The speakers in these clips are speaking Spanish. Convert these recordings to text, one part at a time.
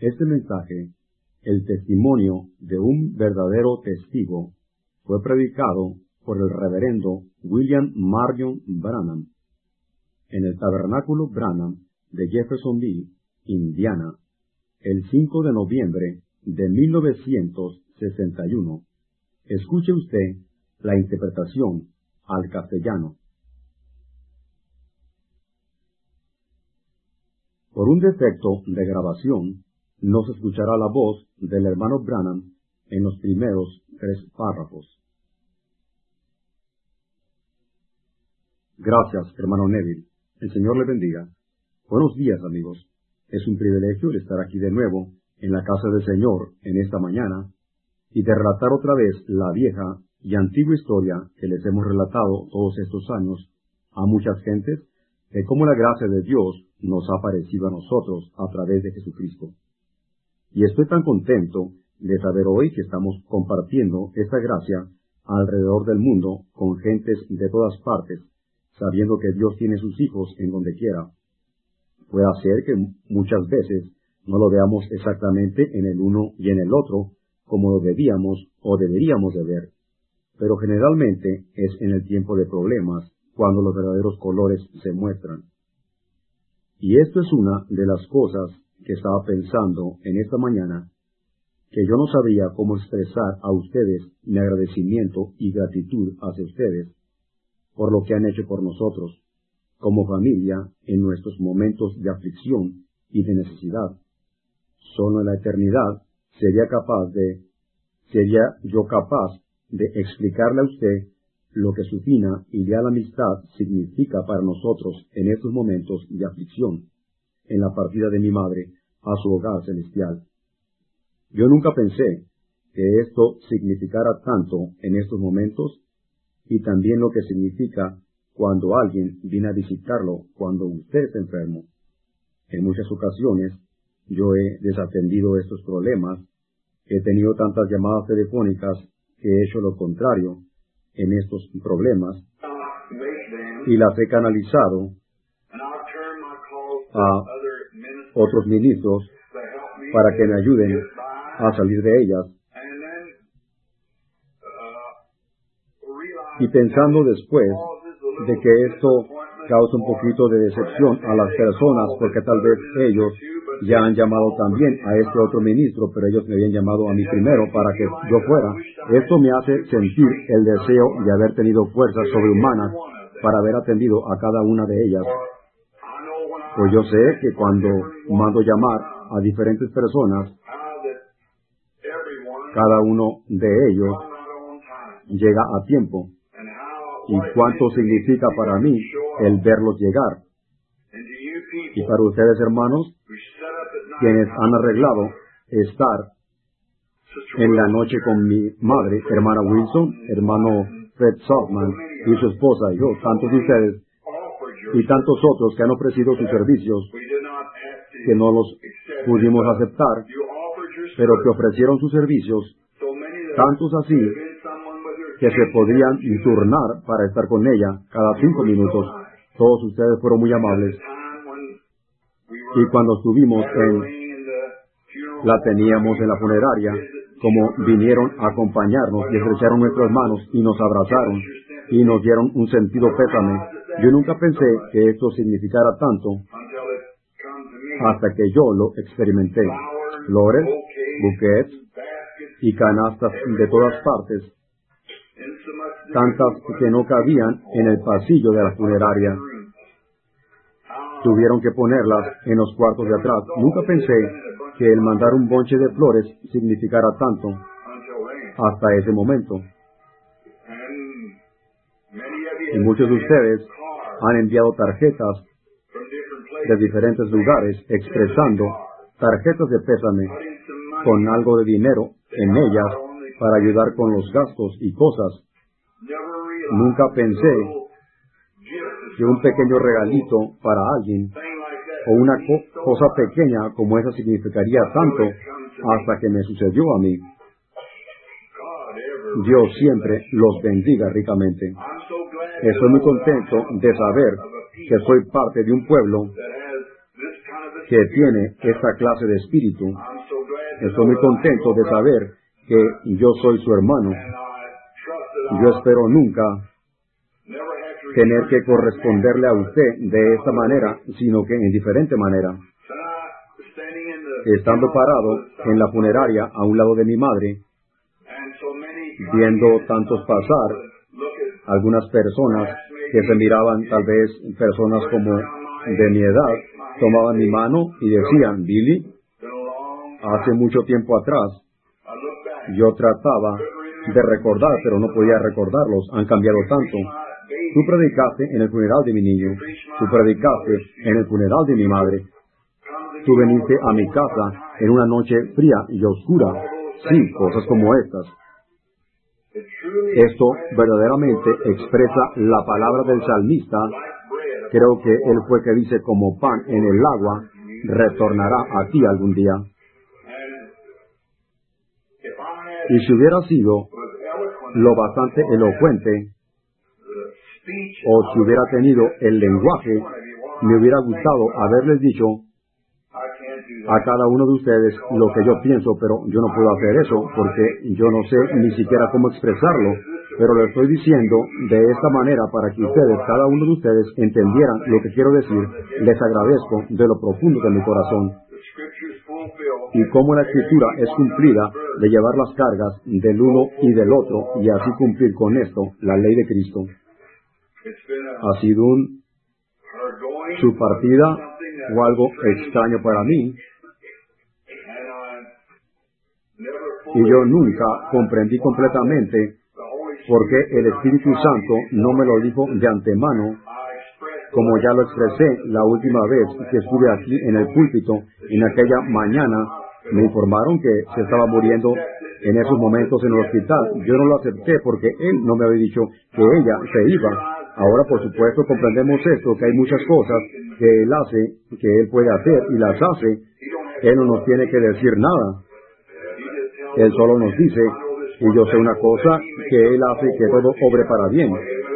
Este mensaje, el testimonio de un verdadero testigo, fue predicado por el reverendo William Marion Branham en el Tabernáculo Branham de Jeffersonville, Indiana, el 5 de noviembre de 1961. Escuche usted la interpretación al castellano. Por un defecto de grabación, no se escuchará la voz del hermano Branham en los primeros 3 párrafos. Gracias, hermano Neville. El Señor le bendiga. Buenos días, amigos. Es un privilegio el estar aquí de nuevo en la casa del Señor en esta mañana y de relatar otra vez la vieja y antigua historia que les hemos relatado todos estos años a muchas gentes de cómo la gracia de Dios nos ha aparecido a nosotros a través de Jesucristo. Y estoy tan contento de saber hoy que estamos compartiendo esta gracia alrededor del mundo con gentes de todas partes, sabiendo que Dios tiene sus hijos en donde quiera. Puede ser que muchas veces no lo veamos exactamente en el uno y en el otro, como lo debíamos o deberíamos de ver, pero generalmente es en el tiempo de problemas cuando los verdaderos colores se muestran. Y esto es una de las cosas que estaba pensando en esta mañana, que yo no sabía cómo expresar a ustedes mi agradecimiento y gratitud hacia ustedes por lo que han hecho por nosotros, como familia, en nuestros momentos de aflicción y de necesidad. Solo en la eternidad sería yo capaz de explicarle a usted lo que su fina y leal amistad significa para nosotros en estos momentos de aflicción, en la partida de mi madre a su hogar celestial. Yo nunca pensé que esto significara tanto en estos momentos, y también lo que significa cuando alguien viene a visitarlo cuando usted está enfermo. En muchas ocasiones yo he desatendido estos problemas, he tenido tantas llamadas telefónicas que he hecho lo contrario en estos problemas y las he canalizado a otros ministros para que me ayuden a salir de ellas. Y pensando después de que esto causa un poquito de decepción a las personas, porque tal vez ellos ya han llamado también a este otro ministro, pero ellos me habían llamado a mí primero para que yo fuera. Esto me hace sentir el deseo de haber tenido fuerzas sobrehumanas para haber atendido a cada una de ellas. Pues yo sé que cuando mando llamar a diferentes personas, cada uno de ellos llega a tiempo. Y cuánto significa para mí el verlos llegar. Y para ustedes, hermanos, quienes han arreglado estar en la noche con mi madre, hermana Wilson, hermano Fred Softman y su esposa y yo, tantos de ustedes y tantos otros que han ofrecido sus servicios, que no los pudimos aceptar, pero que ofrecieron sus servicios, tantos así que se podían turnar para estar con ella cada 5 minutos. Todos ustedes fueron muy amables. Y cuando estuvimos la teníamos en la funeraria, como vinieron a acompañarnos y estrecharon nuestras manos y nos abrazaron y nos dieron un sentido pésame. Yo nunca pensé que esto significara tanto hasta que yo lo experimenté. Flores, buquets y canastas de todas partes, tantas que no cabían en el pasillo de la funeraria. Tuvieron que ponerlas en los cuartos de atrás. Nunca pensé que el mandar un bonche de flores significara tanto hasta ese momento. Y muchos de ustedes han enviado tarjetas de diferentes lugares expresando tarjetas de pésame con algo de dinero en ellas para ayudar con los gastos y cosas. Nunca pensé que un pequeño regalito para alguien o una cosa pequeña como esa significaría tanto hasta que me sucedió a mí. Dios siempre los bendiga ricamente. Estoy muy contento de saber que soy parte de un pueblo que tiene esta clase de espíritu estoy muy contento de saber que yo soy su hermano. Yo espero nunca tener que corresponderle a usted de esta manera, sino que en diferente manera. Estando parado en la funeraria a un lado de mi madre, viendo tantos pasar, algunas personas que se miraban, tal vez personas como de mi edad, tomaban mi mano y decían: Billy, hace mucho tiempo atrás, yo trataba de recordar, pero no podía recordarlos, han cambiado tanto. Tú predicaste en el funeral de mi niño, tú predicaste en el funeral de mi madre, tú viniste a mi casa en una noche fría y oscura. Sí, cosas como estas. Esto verdaderamente expresa la palabra del salmista. Creo que él fue que dice: como pan en el agua, retornará a ti algún día. Y si hubiera sido lo bastante elocuente, o si hubiera tenido el lenguaje, me hubiera gustado haberles dicho a cada uno de ustedes lo que yo pienso, pero yo no puedo hacer eso porque yo no sé ni siquiera cómo expresarlo, pero lo estoy diciendo de esta manera para que ustedes, cada uno de ustedes, entendieran lo que quiero decir. Les agradezco de lo profundo de mi corazón. Y cómo la Escritura es cumplida de llevar las cargas del uno y del otro y así cumplir con esto la ley de Cristo. Ha sido su partida o algo extraño para mí, y yo nunca comprendí completamente por qué el Espíritu Santo no me lo dijo de antemano, como ya lo expresé la última vez que estuve aquí en el púlpito. En aquella mañana me informaron que se estaba muriendo en esos momentos en el hospital. Yo no lo acepté porque él no me había dicho que ella se iba. Ahora, por supuesto, comprendemos esto, que hay muchas cosas que él hace, que él puede hacer y las hace. Él no nos tiene que decir nada. Él solo nos dice: y yo sé una cosa, que él hace que todo obre para bien.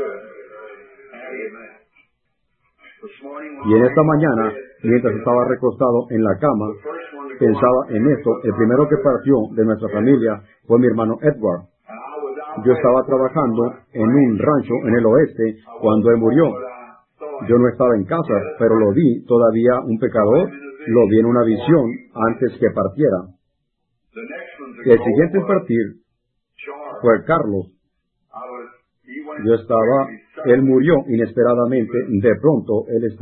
Y en esta mañana, mientras estaba recostado en la cama, pensaba en esto. El primero que partió de nuestra familia fue mi hermano Edward. Yo estaba trabajando en un rancho en el oeste cuando él murió. Yo no estaba en casa, pero lo vi todavía un pecador, lo vi en una visión antes que partiera. El siguiente en partir fue Carlos. Él murió inesperadamente, de pronto,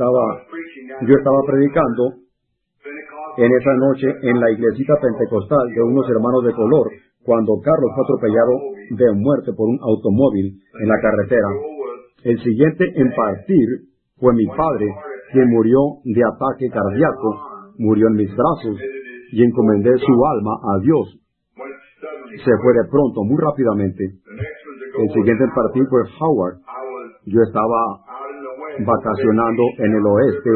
yo estaba predicando en esa noche en la iglesita pentecostal de unos hermanos de color, cuando Carlos fue atropellado de muerte por un automóvil en la carretera. El siguiente en partir fue mi padre, quien murió de ataque cardíaco, murió en mis brazos, y encomendé su alma a Dios. Se fue de pronto, muy rápidamente. El siguiente en partir fue Howard. Yo estaba vacacionando en el oeste,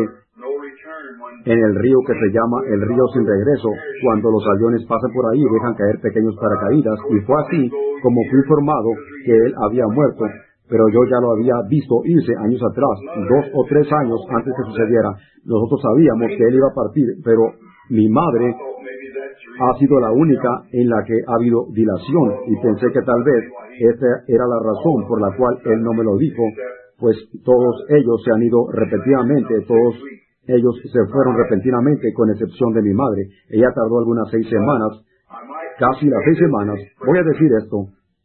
en el río que se llama el río sin regreso, cuando los aviones pasan por ahí y dejan caer pequeños paracaídas, y fue así como fui informado que él había muerto, pero yo ya lo había visto irse años atrás, 2 o 3 años antes que sucediera. Nosotros sabíamos que él iba a partir, pero mi madre ha sido la única en la que ha habido dilación, y pensé que tal vez esta era la razón por la cual él no me lo dijo, pues todos ellos se han ido repentinamente, todos ellos se fueron repentinamente, con excepción de mi madre. Ella tardó algunas 6 semanas, casi las 6 semanas. Voy a decir esto,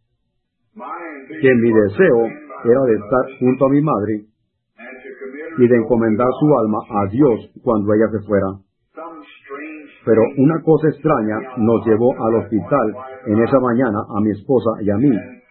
que mi deseo era de estar junto a mi madre y de encomendar su alma a Dios cuando ella se fuera. Pero una cosa extraña nos llevó al hospital en esa mañana, a mi esposa y a mí.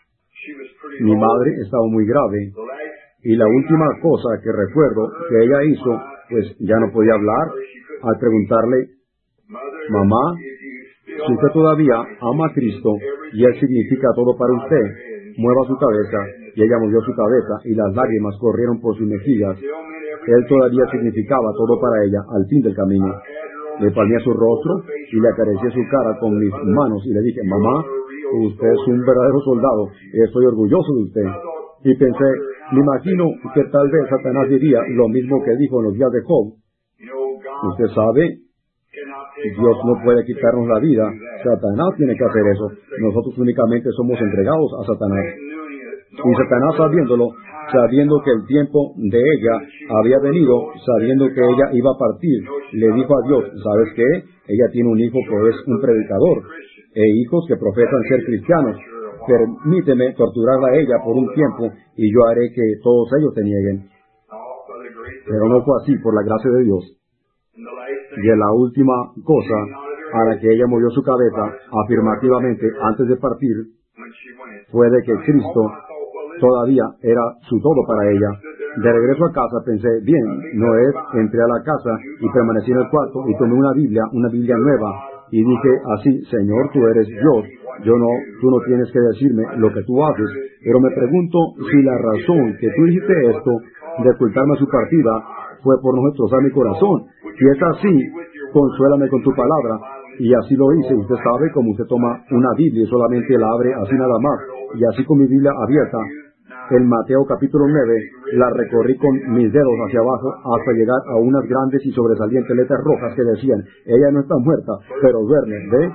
Mi madre estaba muy grave, y la última cosa que recuerdo que ella hizo, pues ya no podía hablar, al preguntarle: mamá, si usted todavía ama a Cristo y Él significa todo para usted, mueva su cabeza. Y ella movió su cabeza y las lágrimas corrieron por sus mejillas. Él todavía significaba todo para ella al fin del camino. Le palmeé su rostro y le acaricié su cara con mis manos y le dije: mamá, usted es un verdadero soldado, estoy orgulloso de usted. Y pensé, me imagino que tal vez Satanás diría lo mismo que dijo en los días de Job. Usted sabe Dios no puede quitarnos la vida. Satanás tiene que hacer eso. Nosotros únicamente somos entregados a Satanás. Y Satanás sabiendo que el tiempo de ella había venido, sabiendo que ella iba a partir, le dijo a Dios, ¿sabes qué? Ella tiene un hijo que es un predicador, e hijos que profesan ser cristianos. Permíteme torturarla a ella por un tiempo, y yo haré que todos ellos te nieguen. Pero no fue así, por la gracia de Dios. Y en la última cosa a la que ella movió su cabeza afirmativamente antes de partir, fue de que Cristo todavía era su todo para ella. De regreso a casa pensé, bien, no es, entré a la casa y permanecí en el cuarto y tomé una Biblia nueva, y dije así, Señor, tú eres Dios, tú no tienes que decirme lo que tú haces, pero me pregunto si la razón que tú dijiste esto de ocultarme su partida fue por no destrozar mi corazón. Si es así, consuélame con tu palabra. Y así lo hice. Usted sabe cómo usted toma una Biblia y solamente la abre así nada más. Y así con mi Biblia abierta, en Mateo capítulo 9, la recorrí con mis dedos hacia abajo hasta llegar a unas grandes y sobresalientes letras rojas que decían, ella no está muerta, pero duerme, ¿ve?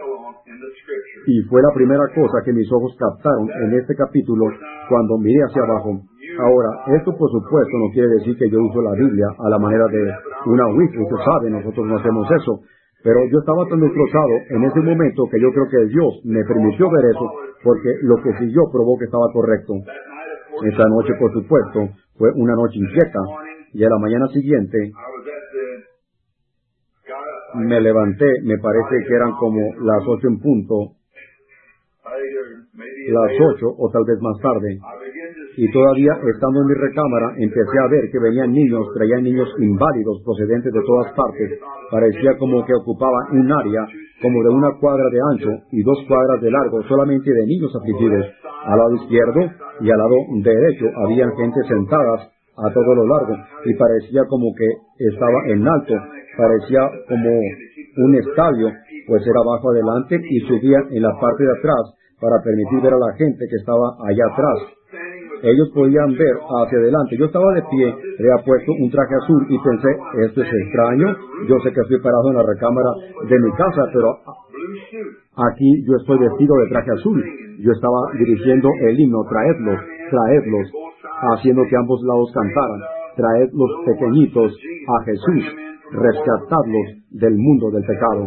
Y fue la primera cosa que mis ojos captaron en este capítulo cuando miré hacia abajo. Ahora, esto por supuesto no quiere decir que yo uso la Biblia a la manera de una Wicca, usted sabe, nosotros no hacemos eso. Pero yo estaba tan destrozado en ese momento que yo creo que Dios me permitió ver eso, porque lo que siguió probó que estaba correcto. Esa noche, por supuesto, fue una noche inquieta, y a la mañana siguiente me levanté, me parece que eran como las 8 en punto, las 8 o tal vez más tarde, y todavía estando en mi recámara empecé a ver que venían niños, traían niños inválidos procedentes de todas partes. Parecía como que ocupaban un área como de 1 cuadra de ancho y 2 cuadras de largo, solamente de niños afligidos. Al lado izquierdo y al lado derecho habían gente sentadas a todo lo largo, y parecía como que estaba en alto, parecía como un estadio, pues era abajo adelante y subía en la parte de atrás para permitir ver a la gente que estaba allá atrás. Ellos podían ver hacia adelante. Yo estaba de pie, había puesto un traje azul y pensé, esto es extraño, yo sé que estoy parado en la recámara de mi casa, pero aquí yo estoy vestido de traje azul. Yo estaba dirigiendo el himno, traedlos, haciendo que ambos lados cantaran, traed los pequeñitos a Jesús, rescatadlos del mundo del pecado.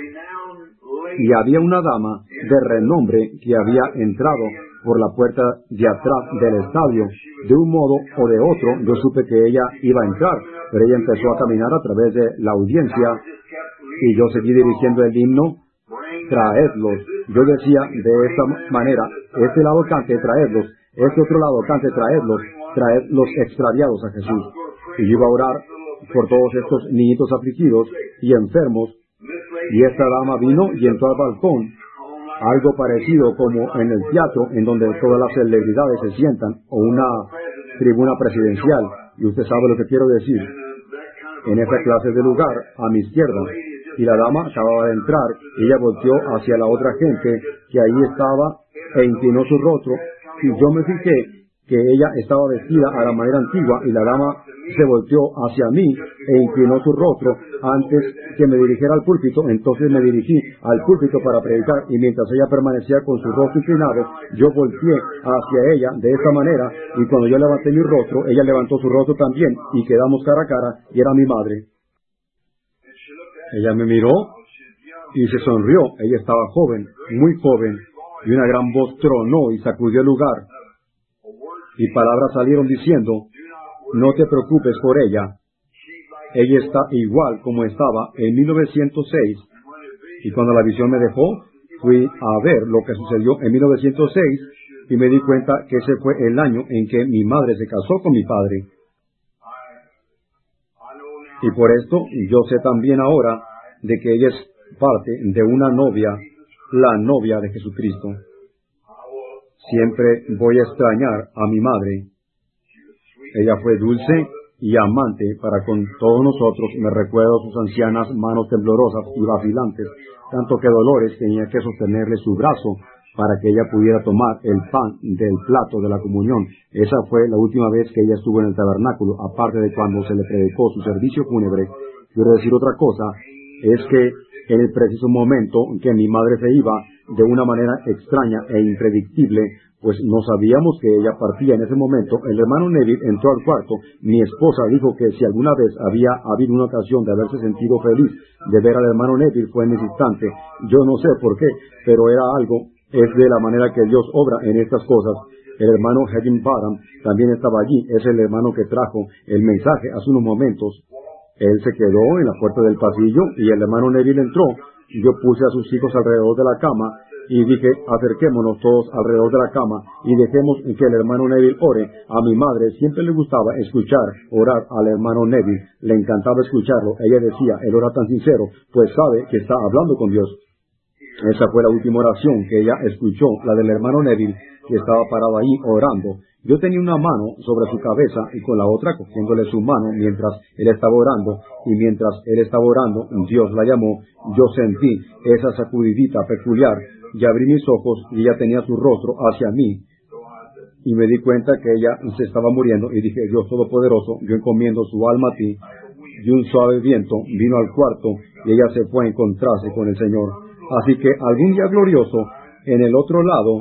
Y había una dama de renombre que había entrado por la puerta de atrás del estadio. De un modo o de otro, yo supe que ella iba a entrar, pero ella empezó a caminar a través de la audiencia, y yo seguí dirigiendo el himno, traedlos. Yo decía de esta manera, este lado cante, traedlos, este otro lado cante, traedlos, traed los extraviados a Jesús. Y yo iba a orar por todos estos niñitos afligidos y enfermos, y esta dama vino y entró al balcón, algo parecido como en el teatro, en donde todas las celebridades se sientan, o una tribuna presidencial, y usted sabe lo que quiero decir, en esa clase de lugar, a mi izquierda. Y la dama acababa de entrar, y ella volteó hacia la otra gente que ahí estaba, e inclinó su rostro, y yo me fijé que ella estaba vestida a la manera antigua, y la dama se volteó hacia mí e inclinó su rostro antes que me dirigiera al púlpito. Entonces me dirigí al púlpito para predicar, y mientras ella permanecía con su rostro inclinado, yo volteé hacia ella de esta manera, y cuando yo levanté mi rostro, ella levantó su rostro también, y quedamos cara a cara, y era mi madre. Ella me miró y se sonrió. Ella estaba joven, muy joven, y una gran voz tronó y sacudió el lugar, y palabras salieron diciendo, no te preocupes por ella. Ella está igual como estaba en 1906. Y cuando la visión me dejó, fui a ver lo que sucedió en 1906 y me di cuenta que ese fue el año en que mi madre se casó con mi padre. Y por esto yo sé también ahora de que ella es parte de una novia, la novia de Jesucristo. Siempre voy a extrañar a mi madre. Ella fue dulce y amante para con todos nosotros. Me recuerdo sus ancianas manos temblorosas y vacilantes, tanto que Dolores tenía que sostenerle su brazo para que ella pudiera tomar el pan del plato de la comunión. Esa fue la última vez que ella estuvo en el tabernáculo, aparte de cuando se le predicó su servicio fúnebre. Quiero decir otra cosa, es que en el preciso momento que mi madre se iba de una manera extraña e impredictible, pues no sabíamos que ella partía en ese momento, el hermano Neville entró al cuarto. Mi esposa dijo que si alguna vez había habido una ocasión de haberse sentido feliz de ver al hermano Neville fue en ese instante. Yo no sé por qué, pero era algo, es de la manera que Dios obra en estas cosas. El hermano Higginbotham también estaba allí, es el hermano que trajo el mensaje hace unos momentos. Él se quedó en la puerta del pasillo y el hermano Neville entró. Yo puse a sus hijos alrededor de la cama y dije, acerquémonos todos alrededor de la cama y dejemos que el hermano Neville ore. A mi madre siempre le gustaba escuchar orar al hermano Neville, le encantaba escucharlo. Ella decía, él ora tan sincero, pues sabe que está hablando con Dios. Esa fue la última oración que ella escuchó, la del hermano Neville, que estaba parado ahí orando. Yo tenía una mano sobre su cabeza y con la otra cogiéndole su mano mientras él estaba orando, y mientras él estaba orando, Dios la llamó. Yo sentí esa sacudidita peculiar y abrí mis ojos y ella tenía su rostro hacia mí y me di cuenta que ella se estaba muriendo y dije, Dios Todopoderoso, yo encomiendo su alma a ti. Y un suave viento vino al cuarto y ella se fue a encontrarse con el Señor. Así que algún día glorioso, en el otro lado,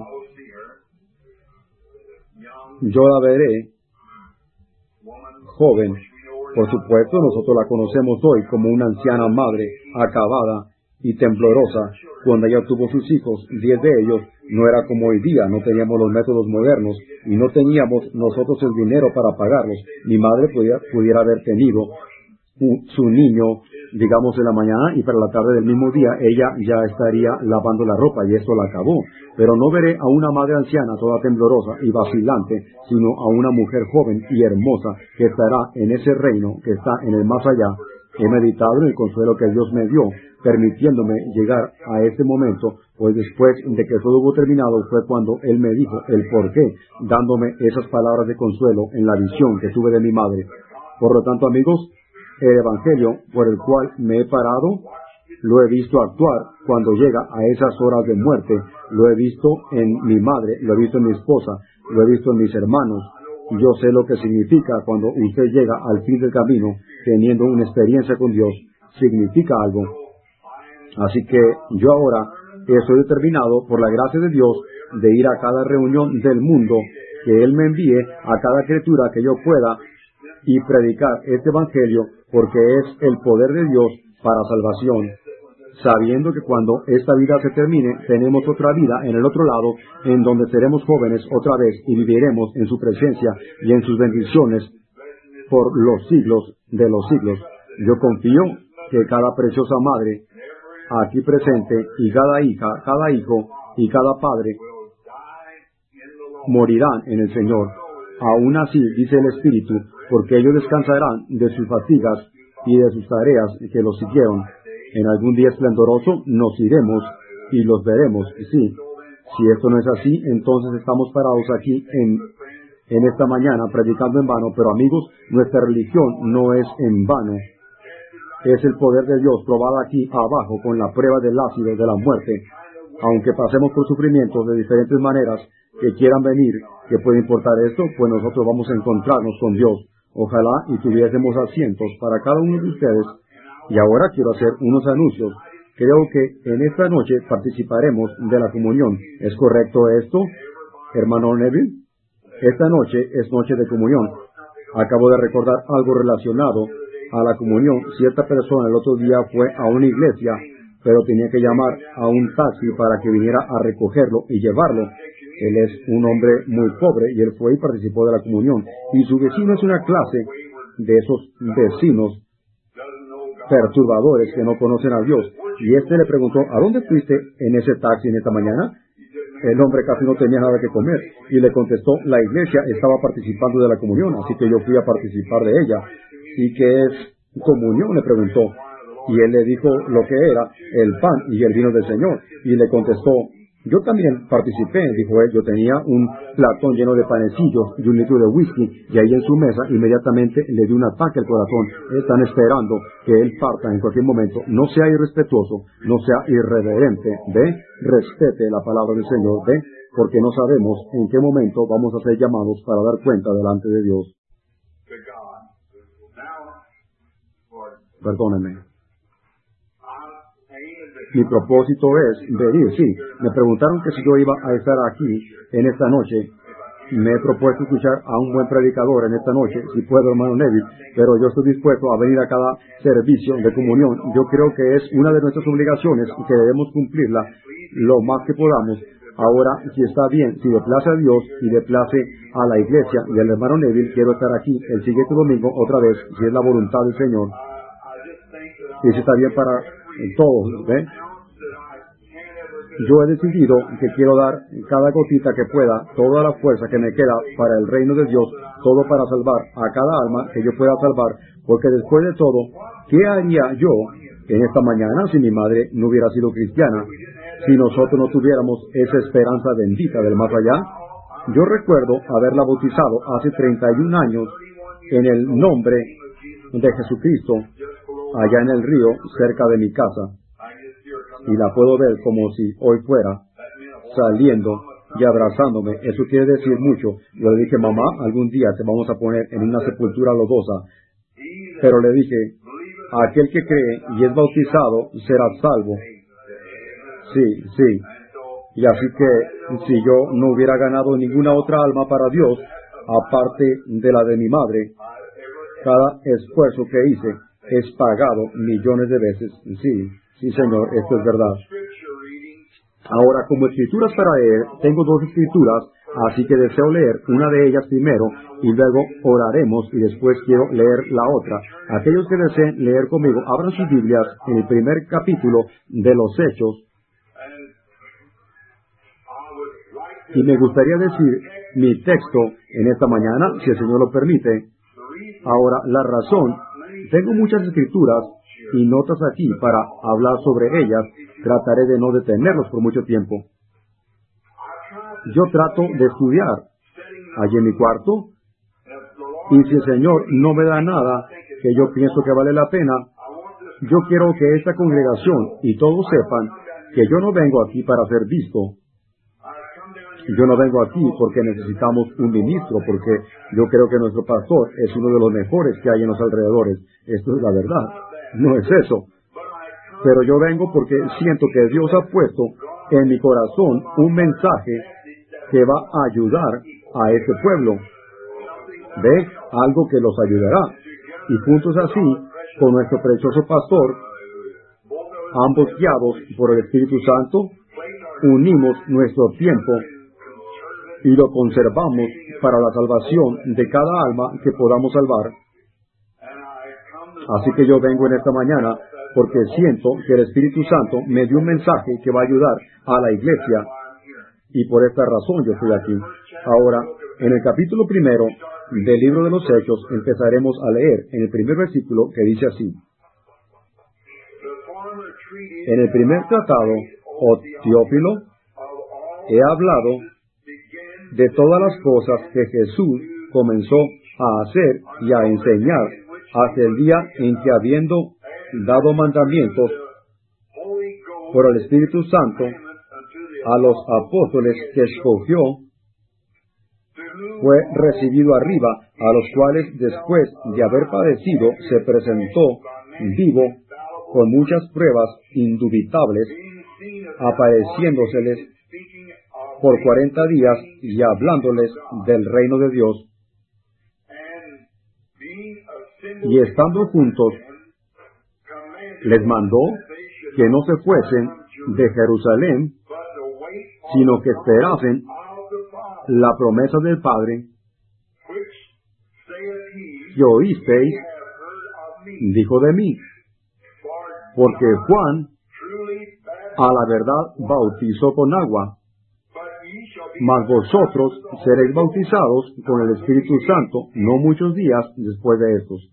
yo la veré joven. Por supuesto, nosotros la conocemos hoy como una anciana madre, acabada y temblorosa. Cuando ella tuvo sus hijos, 10 de ellos, no era como hoy día, no teníamos los métodos modernos y no teníamos nosotros el dinero para pagarlos. Mi madre pudiera haber tenido su niño, digamos, en la mañana y para la tarde del mismo día ella ya estaría lavando la ropa y esto la acabó. Pero no veré a una madre anciana toda temblorosa y vacilante, sino a una mujer joven y hermosa que estará en ese reino que está en el más allá. He meditado en el consuelo que Dios me dio, permitiéndome llegar a este momento, pues después de que todo hubo terminado fue cuando Él me dijo el por qué, dándome esas palabras de consuelo en la visión que tuve de mi madre. Por lo tanto, amigos, el Evangelio por el cual me he parado, lo he visto actuar cuando llega a esas horas de muerte. Lo he visto en mi madre, lo he visto en mi esposa, lo he visto en mis hermanos. Y yo sé lo que significa cuando usted llega al fin del camino teniendo una experiencia con Dios. Significa algo. Así que yo ahora estoy determinado por la gracia de Dios de ir a cada reunión del mundo que Él me envíe, a cada criatura que yo pueda, y predicar este Evangelio, porque es el poder de Dios para salvación, sabiendo que cuando esta vida se termine, tenemos otra vida en el otro lado, en donde seremos jóvenes otra vez y viviremos en su presencia y en sus bendiciones por los siglos de los siglos. Yo confío que cada preciosa madre aquí presente y cada hija, cada hijo y cada padre morirán en el Señor. Aún así, dice el Espíritu, porque ellos descansarán de sus fatigas y de sus tareas que los siguieron. En algún día esplendoroso nos iremos y los veremos. Sí, si esto no es así, entonces estamos parados aquí en esta mañana predicando en vano. Pero amigos, nuestra religión no es en vano. Es el poder de Dios probado aquí abajo con la prueba del ácido de la muerte. Aunque pasemos por sufrimientos de diferentes maneras que quieran venir, ¿qué puede importar esto? Pues nosotros vamos a encontrarnos con Dios. Ojalá y tuviésemos asientos para cada uno de ustedes. Y ahora quiero hacer unos anuncios. Creo que en esta noche participaremos de la comunión. ¿Es correcto esto, hermano Neville? Esta noche es noche de comunión. Acabo de recordar algo relacionado a la comunión. Cierta persona el otro día fue a una iglesia, pero tenía que llamar a un taxi para que viniera a recogerlo y llevarlo. Él es un hombre muy pobre y él fue y participó de la comunión. Y su vecino es una clase de esos vecinos perturbadores que no conocen a Dios. Y le preguntó, ¿a dónde fuiste en ese taxi en esta mañana? El hombre casi no tenía nada que comer. Y le contestó, la iglesia estaba participando de la comunión, así que yo fui a participar de ella. ¿Y qué es comunión?, le preguntó. Y él le dijo lo que era el pan y el vino del Señor. Y le contestó, yo también participé, dijo él. Yo tenía un platón lleno de panecillos y un litro de whisky, y ahí en su mesa inmediatamente le dio un ataque al corazón. Están esperando que él parta en cualquier momento. No sea irrespetuoso, no sea irreverente, ¿ve? Respete la palabra del Señor, ¿ve? Porque no sabemos en qué momento vamos a ser llamados para dar cuenta delante de Dios. Perdónenme. Mi propósito es venir, sí. Me preguntaron que si yo iba a estar aquí en esta noche. Me he propuesto escuchar a un buen predicador en esta noche, si puedo, hermano Neville, pero yo estoy dispuesto a venir a cada servicio de comunión. Yo creo que es una de nuestras obligaciones y que debemos cumplirla lo más que podamos. Ahora, si está bien, si le place a Dios y le place a la iglesia y al hermano Neville, quiero estar aquí el siguiente domingo otra vez, si es la voluntad del Señor. Y si está bien para todos, ¿ve? Yo he decidido que quiero dar cada gotita que pueda, toda la fuerza que me queda para el reino de Dios, todo para salvar a cada alma que yo pueda salvar, porque después de todo, ¿qué haría yo en esta mañana si mi madre no hubiera sido cristiana? Si nosotros no tuviéramos esa esperanza bendita del más allá. Yo recuerdo haberla bautizado hace 31 años en el nombre de Jesucristo, allá en el río, cerca de mi casa. Y la puedo ver como si hoy fuera saliendo y abrazándome. Eso quiere decir mucho. Yo le dije, mamá, algún día te vamos a poner en una sepultura lodosa. Pero le dije, aquel que cree y es bautizado será salvo. Sí. Y así que si yo no hubiera ganado ninguna otra alma para Dios, aparte de la de mi madre, cada esfuerzo que hice es pagado millones de veces. Sí, Señor, esto es verdad. Ahora, como escrituras para leer, tengo 2 escrituras, así que deseo leer una de ellas primero y luego oraremos y después quiero leer la otra. Aquellos que deseen leer conmigo, abran sus Biblias en el primer capítulo de los Hechos. Y me gustaría decir mi texto en esta mañana, si el Señor lo permite. Ahora, la razón, tengo muchas escrituras y notas aquí para hablar sobre ellas. Trataré de no detenerlos por mucho tiempo. Yo trato de estudiar allí en mi cuarto, y si el Señor no me da nada que yo pienso que vale la pena, yo quiero que esta congregación y todos sepan que yo no vengo aquí para ser visto. Yo no vengo aquí porque necesitamos un ministro, porque yo creo que nuestro pastor es uno de los mejores que hay en los alrededores. Esto es la verdad. No es eso. Pero yo vengo porque siento que Dios ha puesto en mi corazón un mensaje que va a ayudar a este pueblo. ¿Ve? Algo que los ayudará. Y juntos así, con nuestro precioso pastor, ambos guiados por el Espíritu Santo, unimos nuestro tiempo y lo conservamos para la salvación de cada alma que podamos salvar. Así que yo vengo en esta mañana porque siento que el Espíritu Santo me dio un mensaje que va a ayudar a la iglesia, y por esta razón yo estoy aquí. Ahora, en el capítulo 1 del libro de los Hechos, empezaremos a leer en el primer versículo que dice así: En el primer tratado, oh Teófilo, he hablado de todas las cosas que Jesús comenzó a hacer y a enseñar hasta el día en que, habiendo dado mandamientos por el Espíritu Santo a los apóstoles que escogió, fue recibido arriba, a los cuales después de haber padecido se presentó vivo con muchas pruebas indubitables, apareciéndoseles por 40 días y hablándoles del reino de Dios. Y estando juntos, les mandó que no se fuesen de Jerusalén, sino que esperasen la promesa del Padre, que oísteis, dijo de mí, porque Juan a la verdad bautizó con agua, mas vosotros seréis bautizados con el Espíritu Santo no muchos días después de estos.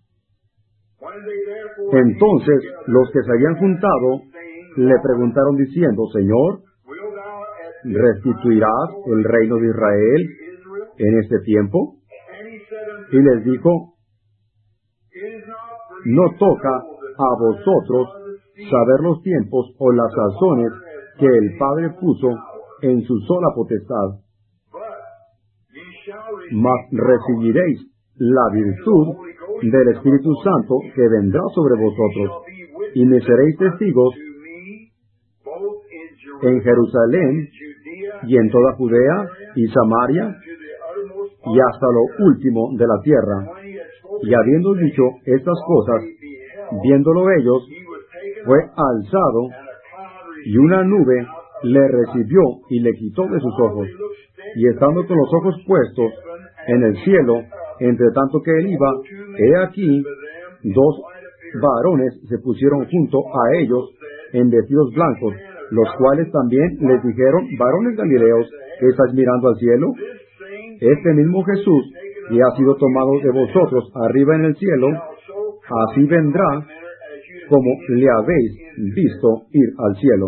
Entonces los que se habían juntado le preguntaron diciendo: Señor, ¿restituirás el reino de Israel en este tiempo? Y les dijo: no toca a vosotros saber los tiempos o las sazones que el Padre puso en su sola potestad, mas recibiréis la virtud del Espíritu Santo que vendrá sobre vosotros, y me seréis testigos en Jerusalén y en toda Judea y Samaria y hasta lo último de la tierra. Y habiendo dicho estas cosas, viéndolo ellos, fue alzado, y una nube le recibió y le quitó de sus ojos. Y estando con los ojos puestos en el cielo, entre tanto que él iba, he aquí, dos varones se pusieron junto a ellos en vestidos blancos, los cuales también les dijeron: varones galileos, ¿qué estáis mirando al cielo? Este mismo Jesús, que ha sido tomado de vosotros arriba en el cielo, así vendrá como le habéis visto ir al cielo.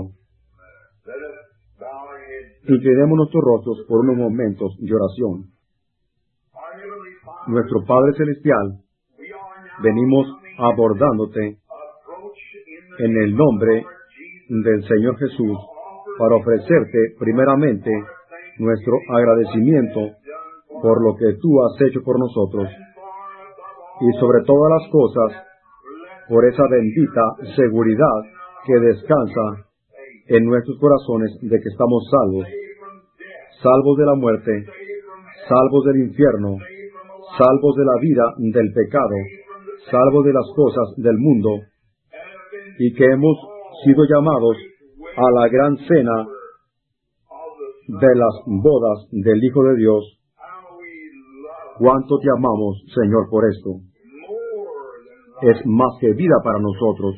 Inclinemos nuestros rostros por unos momentos de oración. Nuestro Padre Celestial, venimos abordándote en el nombre del Señor Jesús para ofrecerte primeramente nuestro agradecimiento por lo que tú has hecho por nosotros, y sobre todas las cosas, por esa bendita seguridad que descansa en nuestros corazones de que estamos salvos, salvos de la muerte, salvos del infierno, salvos de la vida del pecado, salvos de las cosas del mundo, y que hemos sido llamados a la gran cena de las bodas del Hijo de Dios. ¿Cuánto te amamos, Señor, por esto? Es más que vida para nosotros.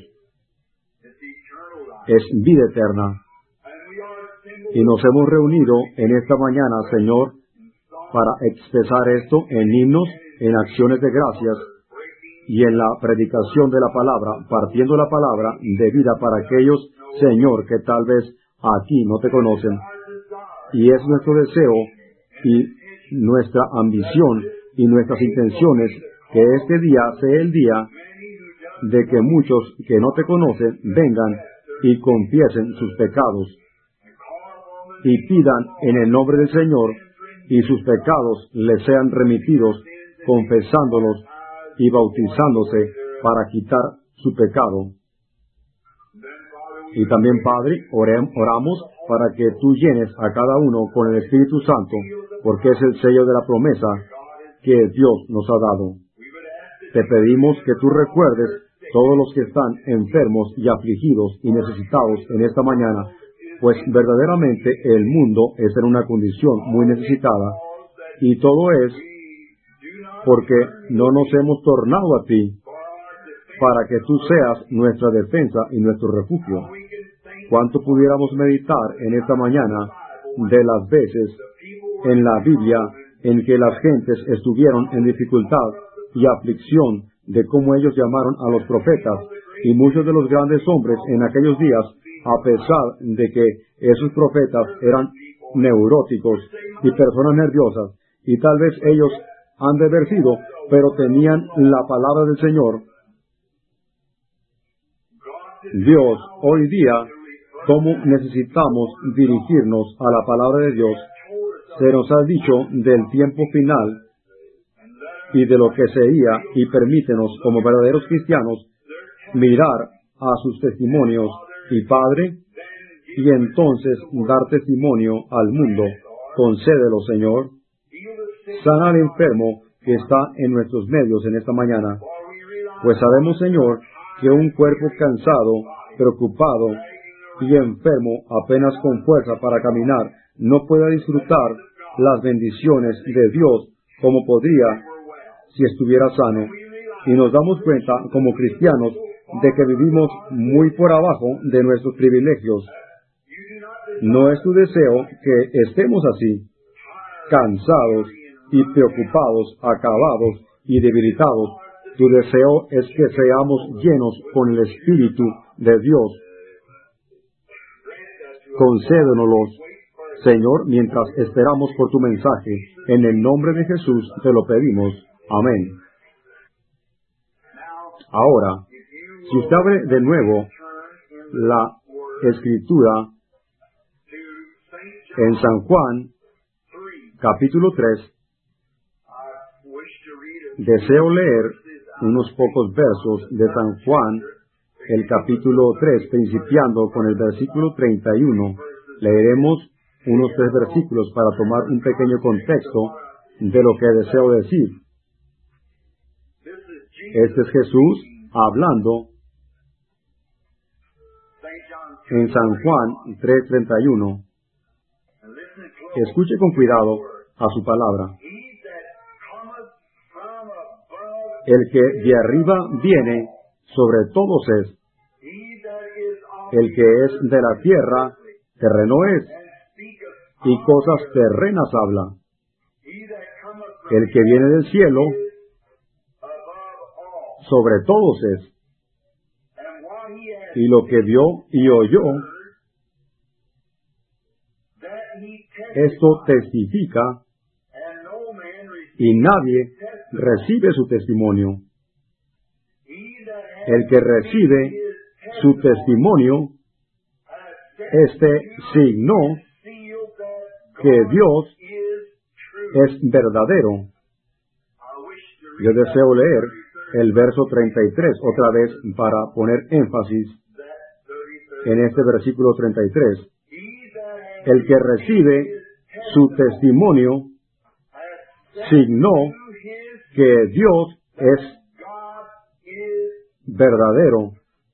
Es vida eterna. Y nos hemos reunido en esta mañana, Señor, para expresar esto en himnos, en acciones de gracias y en la predicación de la palabra, partiendo la palabra de vida para aquellos, Señor, que tal vez aquí no te conocen. Y es nuestro deseo y nuestra ambición y nuestras intenciones que este día sea el día de que muchos que no te conocen vengan y confiesen sus pecados y pidan en el nombre del Señor, y sus pecados les sean remitidos, confesándolos y bautizándose para quitar su pecado. Y también, Padre, oramos para que tú llenes a cada uno con el Espíritu Santo, porque es el sello de la promesa que Dios nos ha dado. Te pedimos que tú recuerdes todos los que están enfermos y afligidos y necesitados en esta mañana, pues verdaderamente el mundo es en una condición muy necesitada, y todo es porque no nos hemos tornado a ti para que tú seas nuestra defensa y nuestro refugio. ¿Cuánto pudiéramos meditar en esta mañana de las veces en la Biblia en que las gentes estuvieron en dificultad y aflicción, de cómo ellos llamaron a los profetas, y muchos de los grandes hombres en aquellos días, a pesar de que esos profetas eran neuróticos y personas nerviosas, y tal vez ellos han de haber sido, pero tenían la palabra del Señor. Dios, hoy día, cómo necesitamos dirigirnos a la palabra de Dios. Se nos ha dicho del tiempo final y de lo que sería, y permítenos como verdaderos cristianos mirar a sus testimonios, y Padre, y entonces dar testimonio al mundo. Concédelo, Señor. Sana al enfermo que está en nuestros medios en esta mañana, pues sabemos, Señor, que un cuerpo cansado, preocupado y enfermo, apenas con fuerza para caminar, no puede disfrutar las bendiciones de Dios como podría si estuviera sano. Y nos damos cuenta como cristianos de que vivimos muy por abajo de nuestros privilegios. No es tu deseo que estemos así, cansados y preocupados, acabados y debilitados. Tu deseo es que seamos llenos con el Espíritu de Dios. Concédenoslos, Señor, mientras esperamos por tu mensaje. En el nombre de Jesús te lo pedimos. Amén. Ahora, si usted abre de nuevo la Escritura en San Juan, capítulo 3, deseo leer unos pocos versos de San Juan, el capítulo 3, principiando con el versículo 31 Leeremos unos 3 versículos para tomar un pequeño contexto de lo que deseo decir. Este es Jesús hablando en San Juan 3:31. Escuche con cuidado a su palabra. El que de arriba viene, sobre todos es. El que es de la tierra, terreno es, y cosas terrenas habla. El que viene del cielo, sobre todos es. Y lo que vio y oyó, esto testifica, y nadie recibe su testimonio. El que recibe su testimonio, signó que Dios es verdadero. Yo deseo leer el verso 33 otra vez para poner énfasis en este versículo 33. El que recibe su testimonio signó que Dios es verdadero.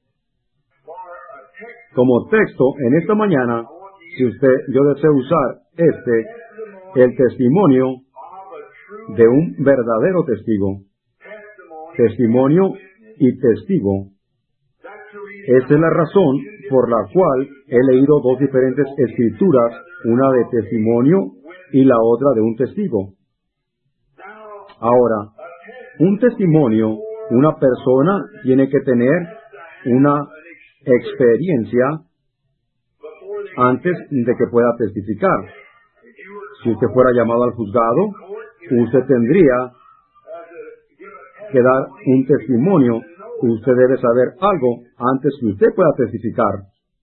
Como texto en esta mañana, yo deseo usar el testimonio de un verdadero testigo. Testimonio y testigo. Esta es la razón por la cual he leído 2 diferentes escrituras, una de testimonio y la otra de un testigo. Ahora, un testimonio, una persona tiene que tener una experiencia antes de que pueda testificar. Si usted fuera llamado al juzgado, usted tendría que dar un testimonio. Usted debe saber algo antes que usted pueda testificar.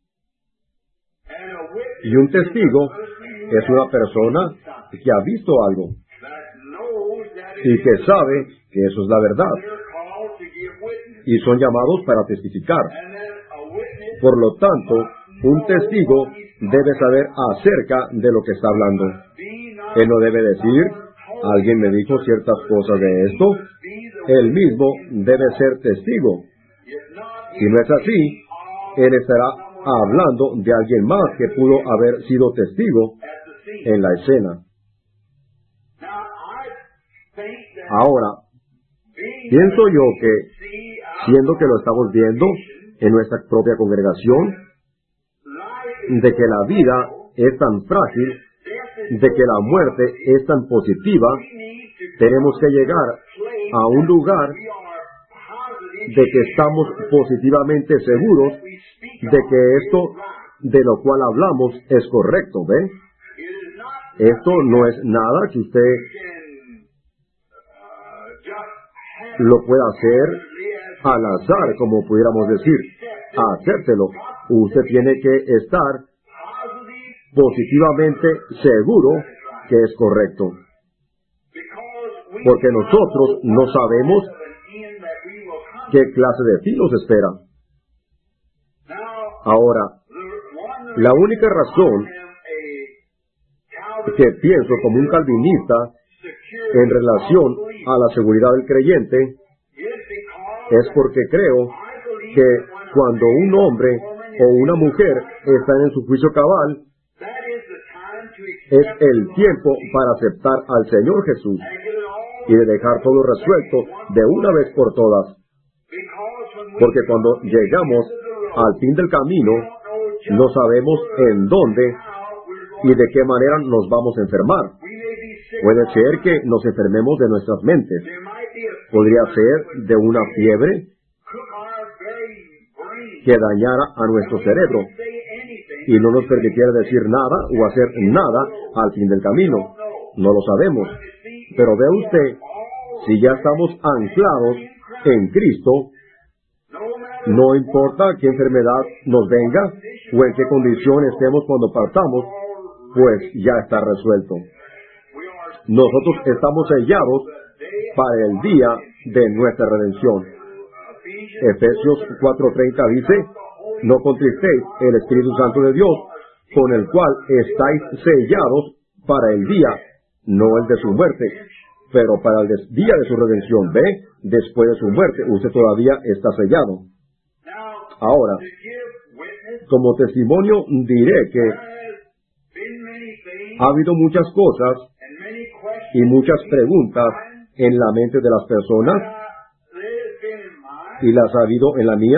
Y un testigo es una persona que ha visto algo y que sabe que eso es la verdad. Y son llamados para testificar. Por lo tanto, un testigo debe saber acerca de lo que está hablando. Él no debe decir, alguien me dijo ciertas cosas de esto. Él mismo debe ser testigo. Si no es así, él estará hablando de alguien más que pudo haber sido testigo en la escena. Ahora, pienso yo que, siendo que lo estamos viendo en nuestra propia congregación, de que la vida es tan frágil, de que la muerte es tan positiva, tenemos que llegar a un lugar de que estamos positivamente seguros de que esto de lo cual hablamos es correcto, ¿ven? Esto no es nada que usted lo pueda hacer al azar, como pudiéramos decir, hacérselo. Usted tiene que estar positivamente seguro que es correcto. Porque nosotros no sabemos qué clase de fin nos espera. Ahora, la única razón que pienso como un calvinista en relación a la seguridad del creyente es porque creo que cuando un hombre o una mujer están en su juicio cabal, es el tiempo para aceptar al Señor Jesús y de dejar todo resuelto de una vez por todas. Porque cuando llegamos al fin del camino, no sabemos en dónde y de qué manera nos vamos a enfermar. Puede ser que nos enfermemos de nuestras mentes. Podría ser de una fiebre que dañara a nuestro cerebro y no nos permitiera decir nada o hacer nada al fin del camino. No lo sabemos. Pero vea usted, si ya estamos anclados en Cristo, no importa qué enfermedad nos venga o en qué condición estemos cuando partamos, pues ya está resuelto. Nosotros estamos sellados para el día de nuestra redención. Efesios 4:30 dice, no contristéis el Espíritu Santo de Dios, con el cual estáis sellados para el día, no el de su muerte, pero para el día de su redención. ¿Ve? Después de su muerte, usted todavía está sellado. Ahora, como testimonio diré que ha habido muchas cosas y muchas preguntas en la mente de las personas, y las ha habido en la mía.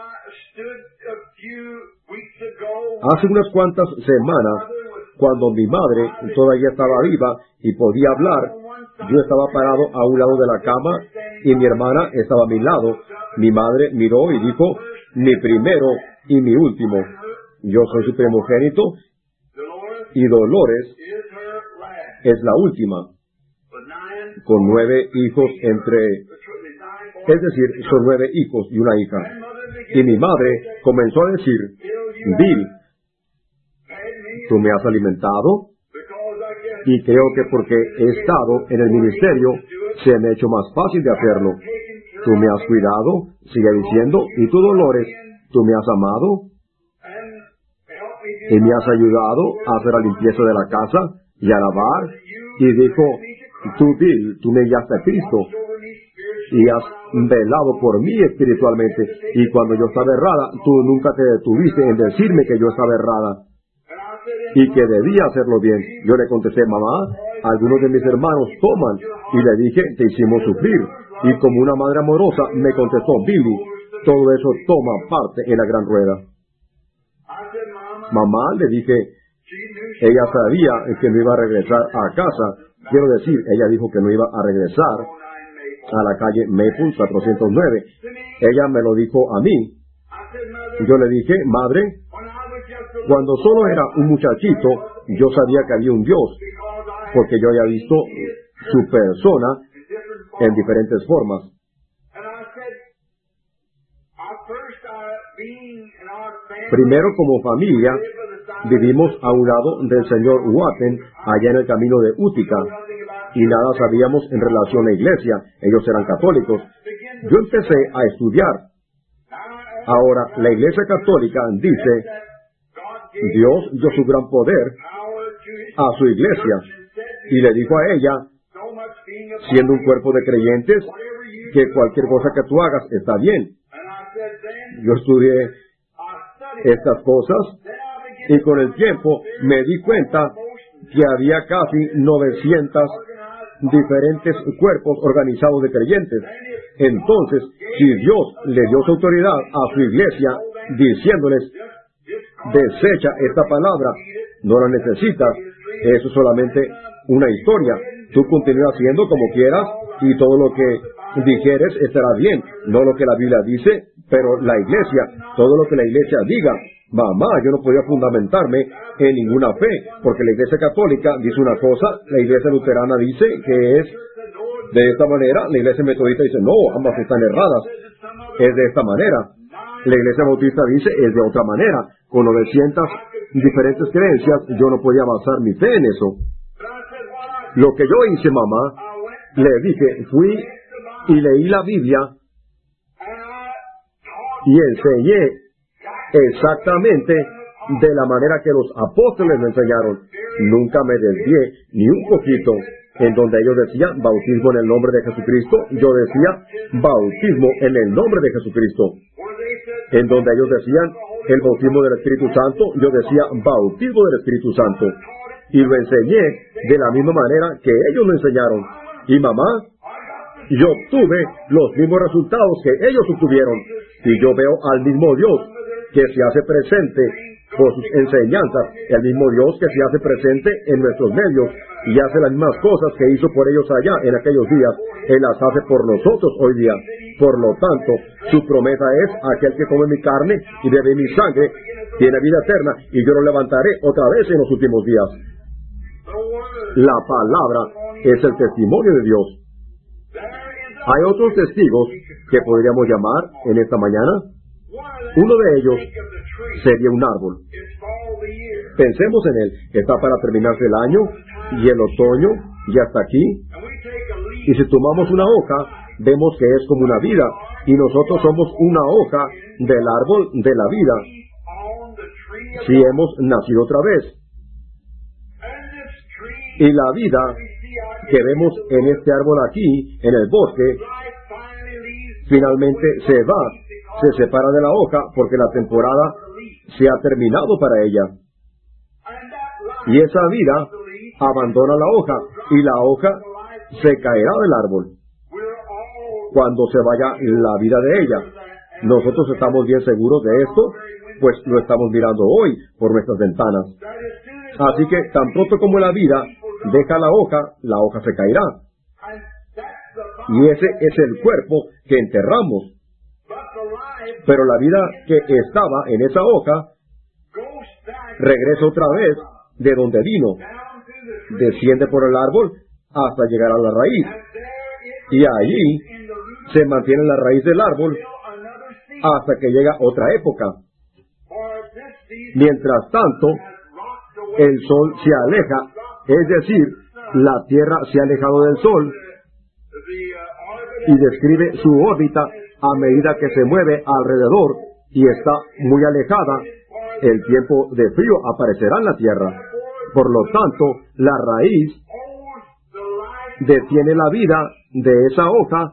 Hace unas cuantas semanas, cuando mi madre todavía estaba viva y podía hablar, yo estaba parado a un lado de la cama y mi hermana estaba a mi lado. Mi madre miró y dijo: mi primero y mi último. Yo soy su primogénito y Dolores es la última, con 9 hijos es decir, son 9 hijos y una hija. Y mi madre comenzó a decir: Bill, tú me has alimentado, y creo que porque he estado en el ministerio, se me ha hecho más fácil de hacerlo. Tú me has cuidado, sigue diciendo, y tú, Dolores, tú me has amado, y me has ayudado a hacer la limpieza de la casa y a lavar. Y dijo: tú, Bill, tú me guiaste a Cristo, y has velado por mí espiritualmente, y cuando yo estaba errada, tú nunca te detuviste en decirme que yo estaba errada y que debía hacerlo bien. Yo le contesté: mamá, algunos de mis hermanos toman, y le dije: te hicimos sufrir. Y como una madre amorosa me contestó: Billy, todo eso toma parte en la gran rueda. Mamá, le dije, ella sabía que no iba a regresar a casa. Quiero decir, ella dijo que no iba a regresar a la calle Maple 409. Ella me lo dijo a mí. Yo le dije: madre, cuando solo era un muchachito, yo sabía que había un Dios, porque yo había visto su persona en diferentes formas. Primero, como familia, vivimos a un lado del señor Watten, allá en el camino de Utica, y nada sabíamos en relación a la iglesia. Ellos eran católicos. Yo empecé a estudiar. Ahora, la iglesia católica dice: Dios dio su gran poder a su iglesia, y le dijo a ella, siendo un cuerpo de creyentes, que cualquier cosa que tú hagas está bien. Yo estudié estas cosas, y con el tiempo me di cuenta que había casi 900 diferentes cuerpos organizados de creyentes. Entonces, si Dios le dio su autoridad a su iglesia, diciéndoles: desecha esta palabra, no la necesitas, eso es solamente una historia. Tú continúa haciendo como quieras, y todo lo que dijeres estará bien, no lo que la Biblia dice, pero la iglesia, todo lo que la iglesia diga. Mamá, yo no podía fundamentarme en ninguna fe, porque la iglesia católica dice una cosa, la iglesia luterana dice que es de esta manera, la iglesia metodista dice: no, ambas están erradas, es de esta manera. La iglesia bautista dice: es de otra manera. Con 900 diferentes creencias, yo no podía basar mi fe en eso. Lo que yo hice, mamá, le dije, fui y leí la Biblia y enseñé exactamente de la manera que los apóstoles me enseñaron. Nunca me desvié ni un poquito. En donde ellos decían bautismo en el nombre de Jesucristo, yo decía bautismo en el nombre de Jesucristo. En donde ellos decían el bautismo del Espíritu Santo, yo decía bautismo del Espíritu Santo. Y lo enseñé de la misma manera que ellos lo enseñaron. Y mamá, yo obtuve los mismos resultados que ellos obtuvieron. Y yo veo al mismo Dios que se hace presente por sus enseñanzas, el mismo Dios que se hace presente en nuestros medios y hace las mismas cosas que hizo por ellos allá en aquellos días. Él las hace por nosotros hoy día. Por lo tanto, su promesa es: aquel que come mi carne y bebe mi sangre tiene vida eterna, y yo lo levantaré otra vez en los últimos días. La palabra es el testimonio de Dios. Hay otros testigos que podríamos llamar en esta mañana. Uno de ellos sería un árbol. Pensemos en él. Está para terminarse el año y el otoño ya está aquí. Y si tomamos una hoja, vemos que es como una vida, y nosotros somos una hoja del árbol de la vida. si hemos nacido otra vez. Y la vida que vemos en este árbol aquí, en el bosque, finalmente se va, se separa de la hoja porque la temporada se ha terminado para ella. Y esa vida abandona la hoja y la hoja se caerá del árbol cuando se vaya la vida de ella. Nosotros estamos bien seguros de esto, pues lo estamos mirando hoy por nuestras ventanas. Así que tan pronto como la vida deja la hoja se caerá. Y ese es el cuerpo que enterramos. Pero la vida que estaba en esa hoja regresa otra vez de donde vino, desciende por el árbol hasta llegar a la raíz, y allí se mantiene la raíz del árbol hasta que llega otra época. Mientras tanto, el sol se aleja, es decir, la Tierra se ha alejado del sol y describe su órbita a medida que se mueve alrededor y está muy alejada. El tiempo de frío aparecerá en la Tierra. Por lo tanto, la raíz detiene la vida de esa hoja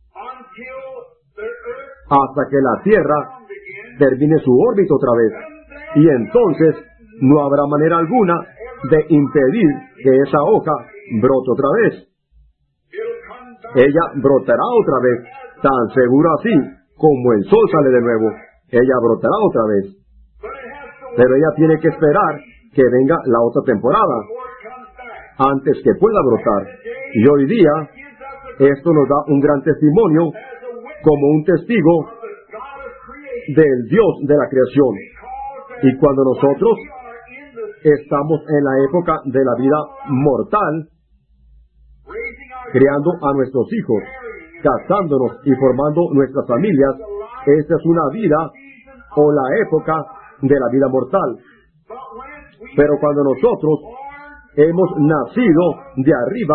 hasta que la Tierra termine su órbita otra vez. Y entonces no habrá manera alguna de impedir que esa hoja brote otra vez. Ella brotará otra vez, tan seguro así como el sol sale de nuevo. Ella brotará otra vez. Pero ella tiene que esperar que venga la otra temporada antes que pueda brotar. Y hoy día, esto nos da un gran testimonio como un testigo del Dios de la creación. Y cuando nosotros estamos en la época de la vida mortal, creando a nuestros hijos, casándonos y formando nuestras familias, esta es una vida o la época de la vida mortal. Pero cuando nosotros hemos nacido de arriba,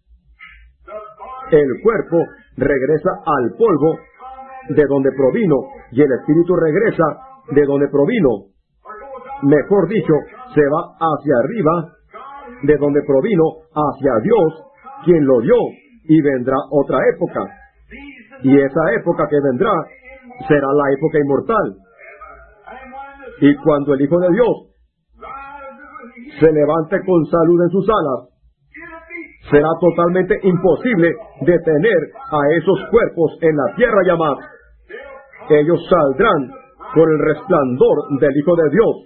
el cuerpo regresa al polvo de donde provino y el espíritu regresa de donde provino. Mejor dicho, se va hacia arriba de donde provino, hacia Dios, quien lo dio, y vendrá otra época. Y esa época que vendrá será la época inmortal. Y cuando el Hijo de Dios se levante con salud en sus alas, será totalmente imposible detener a esos cuerpos en la tierra y jamás. Ellos saldrán con el resplandor del Hijo de Dios.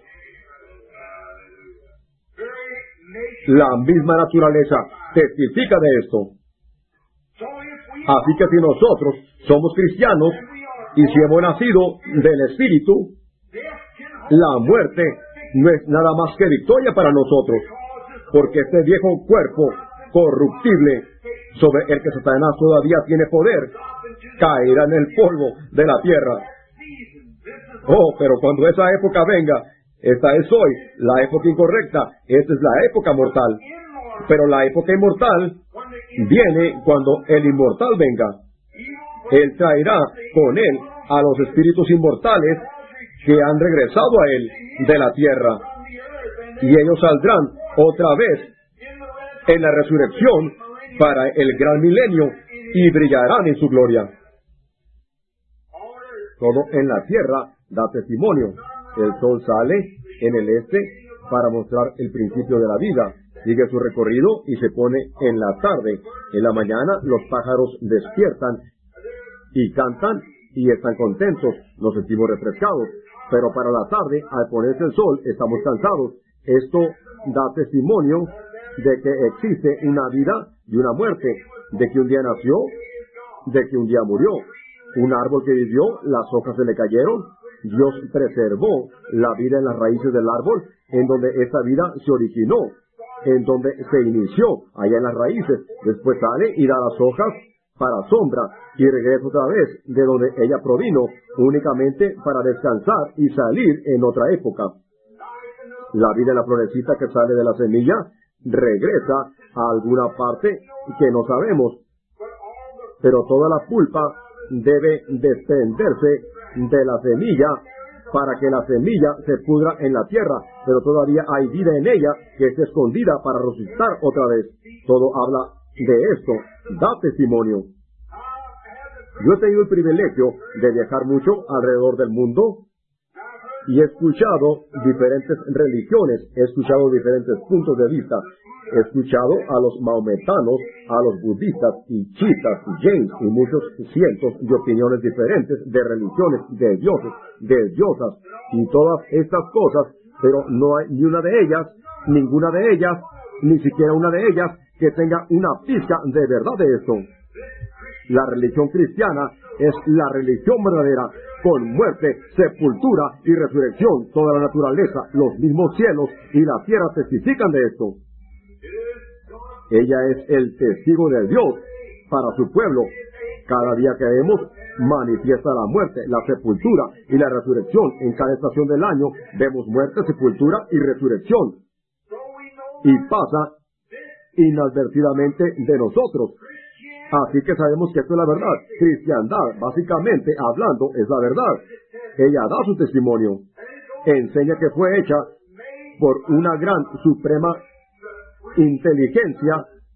La misma naturaleza testifica de esto. Así que si nosotros somos cristianos y si hemos nacido del Espíritu, la muerte no es nada más que victoria para nosotros, porque este viejo cuerpo corruptible sobre el que Satanás todavía tiene poder caerá en el polvo de la tierra. Oh, pero cuando esa época venga, esta es hoy, la época incorrecta, esta es la época mortal. Pero la época inmortal viene cuando el inmortal venga. Él traerá con él a los espíritus inmortales que han regresado a él de la tierra. Y ellos saldrán otra vez en la resurrección para el gran milenio y brillarán en su gloria. Todo en la tierra da testimonio. El sol sale en el este para mostrar el principio de la vida. Sigue su recorrido y se pone en la tarde. En la mañana los pájaros despiertan y cantan y están contentos. Nos sentimos refrescados. Pero para la tarde, al ponerse el sol, estamos cansados. Esto da testimonio de que existe una vida y una muerte, de que un día nació, de que un día murió. Un árbol que vivió, las hojas se le cayeron. Dios preservó la vida en las raíces del árbol, en donde esta vida se originó, en donde se inició, allá en las raíces. Después sale y da las hojas para sombra y regresa otra vez de donde ella provino, únicamente para descansar y salir en otra época. La vida en la florecita que sale de la semilla regresa a alguna parte que no sabemos, pero toda la pulpa debe desprenderse de la semilla para que la semilla se pudra en la tierra, pero todavía hay vida en ella que está escondida para resucitar otra vez. Todo habla de esto, da testimonio. Yo he tenido el privilegio de viajar mucho alrededor del mundo y he escuchado diferentes religiones, he escuchado diferentes puntos de vista. He escuchado a los maometanos, a los budistas y chiitas, jains y muchos cientos de opiniones diferentes de religiones, de dioses, de diosas y todas estas cosas, pero no hay ni una de ellas, ninguna de ellas, ni siquiera una de ellas que tenga una pizca de verdad de esto. La religión cristiana es la religión verdadera, con muerte, sepultura y resurrección. Toda la naturaleza, los mismos cielos y la tierra testifican de esto. Ella es el testigo de Dios para su pueblo. Cada día que vemos manifiesta la muerte, la sepultura y la resurrección. En cada estación del año vemos muerte, sepultura y resurrección. Y pasa inadvertidamente de nosotros. Así que sabemos que esto es la verdad. Cristiandad, básicamente hablando, es la verdad. Ella da su testimonio. Enseña que fue hecha por una gran, suprema inteligencia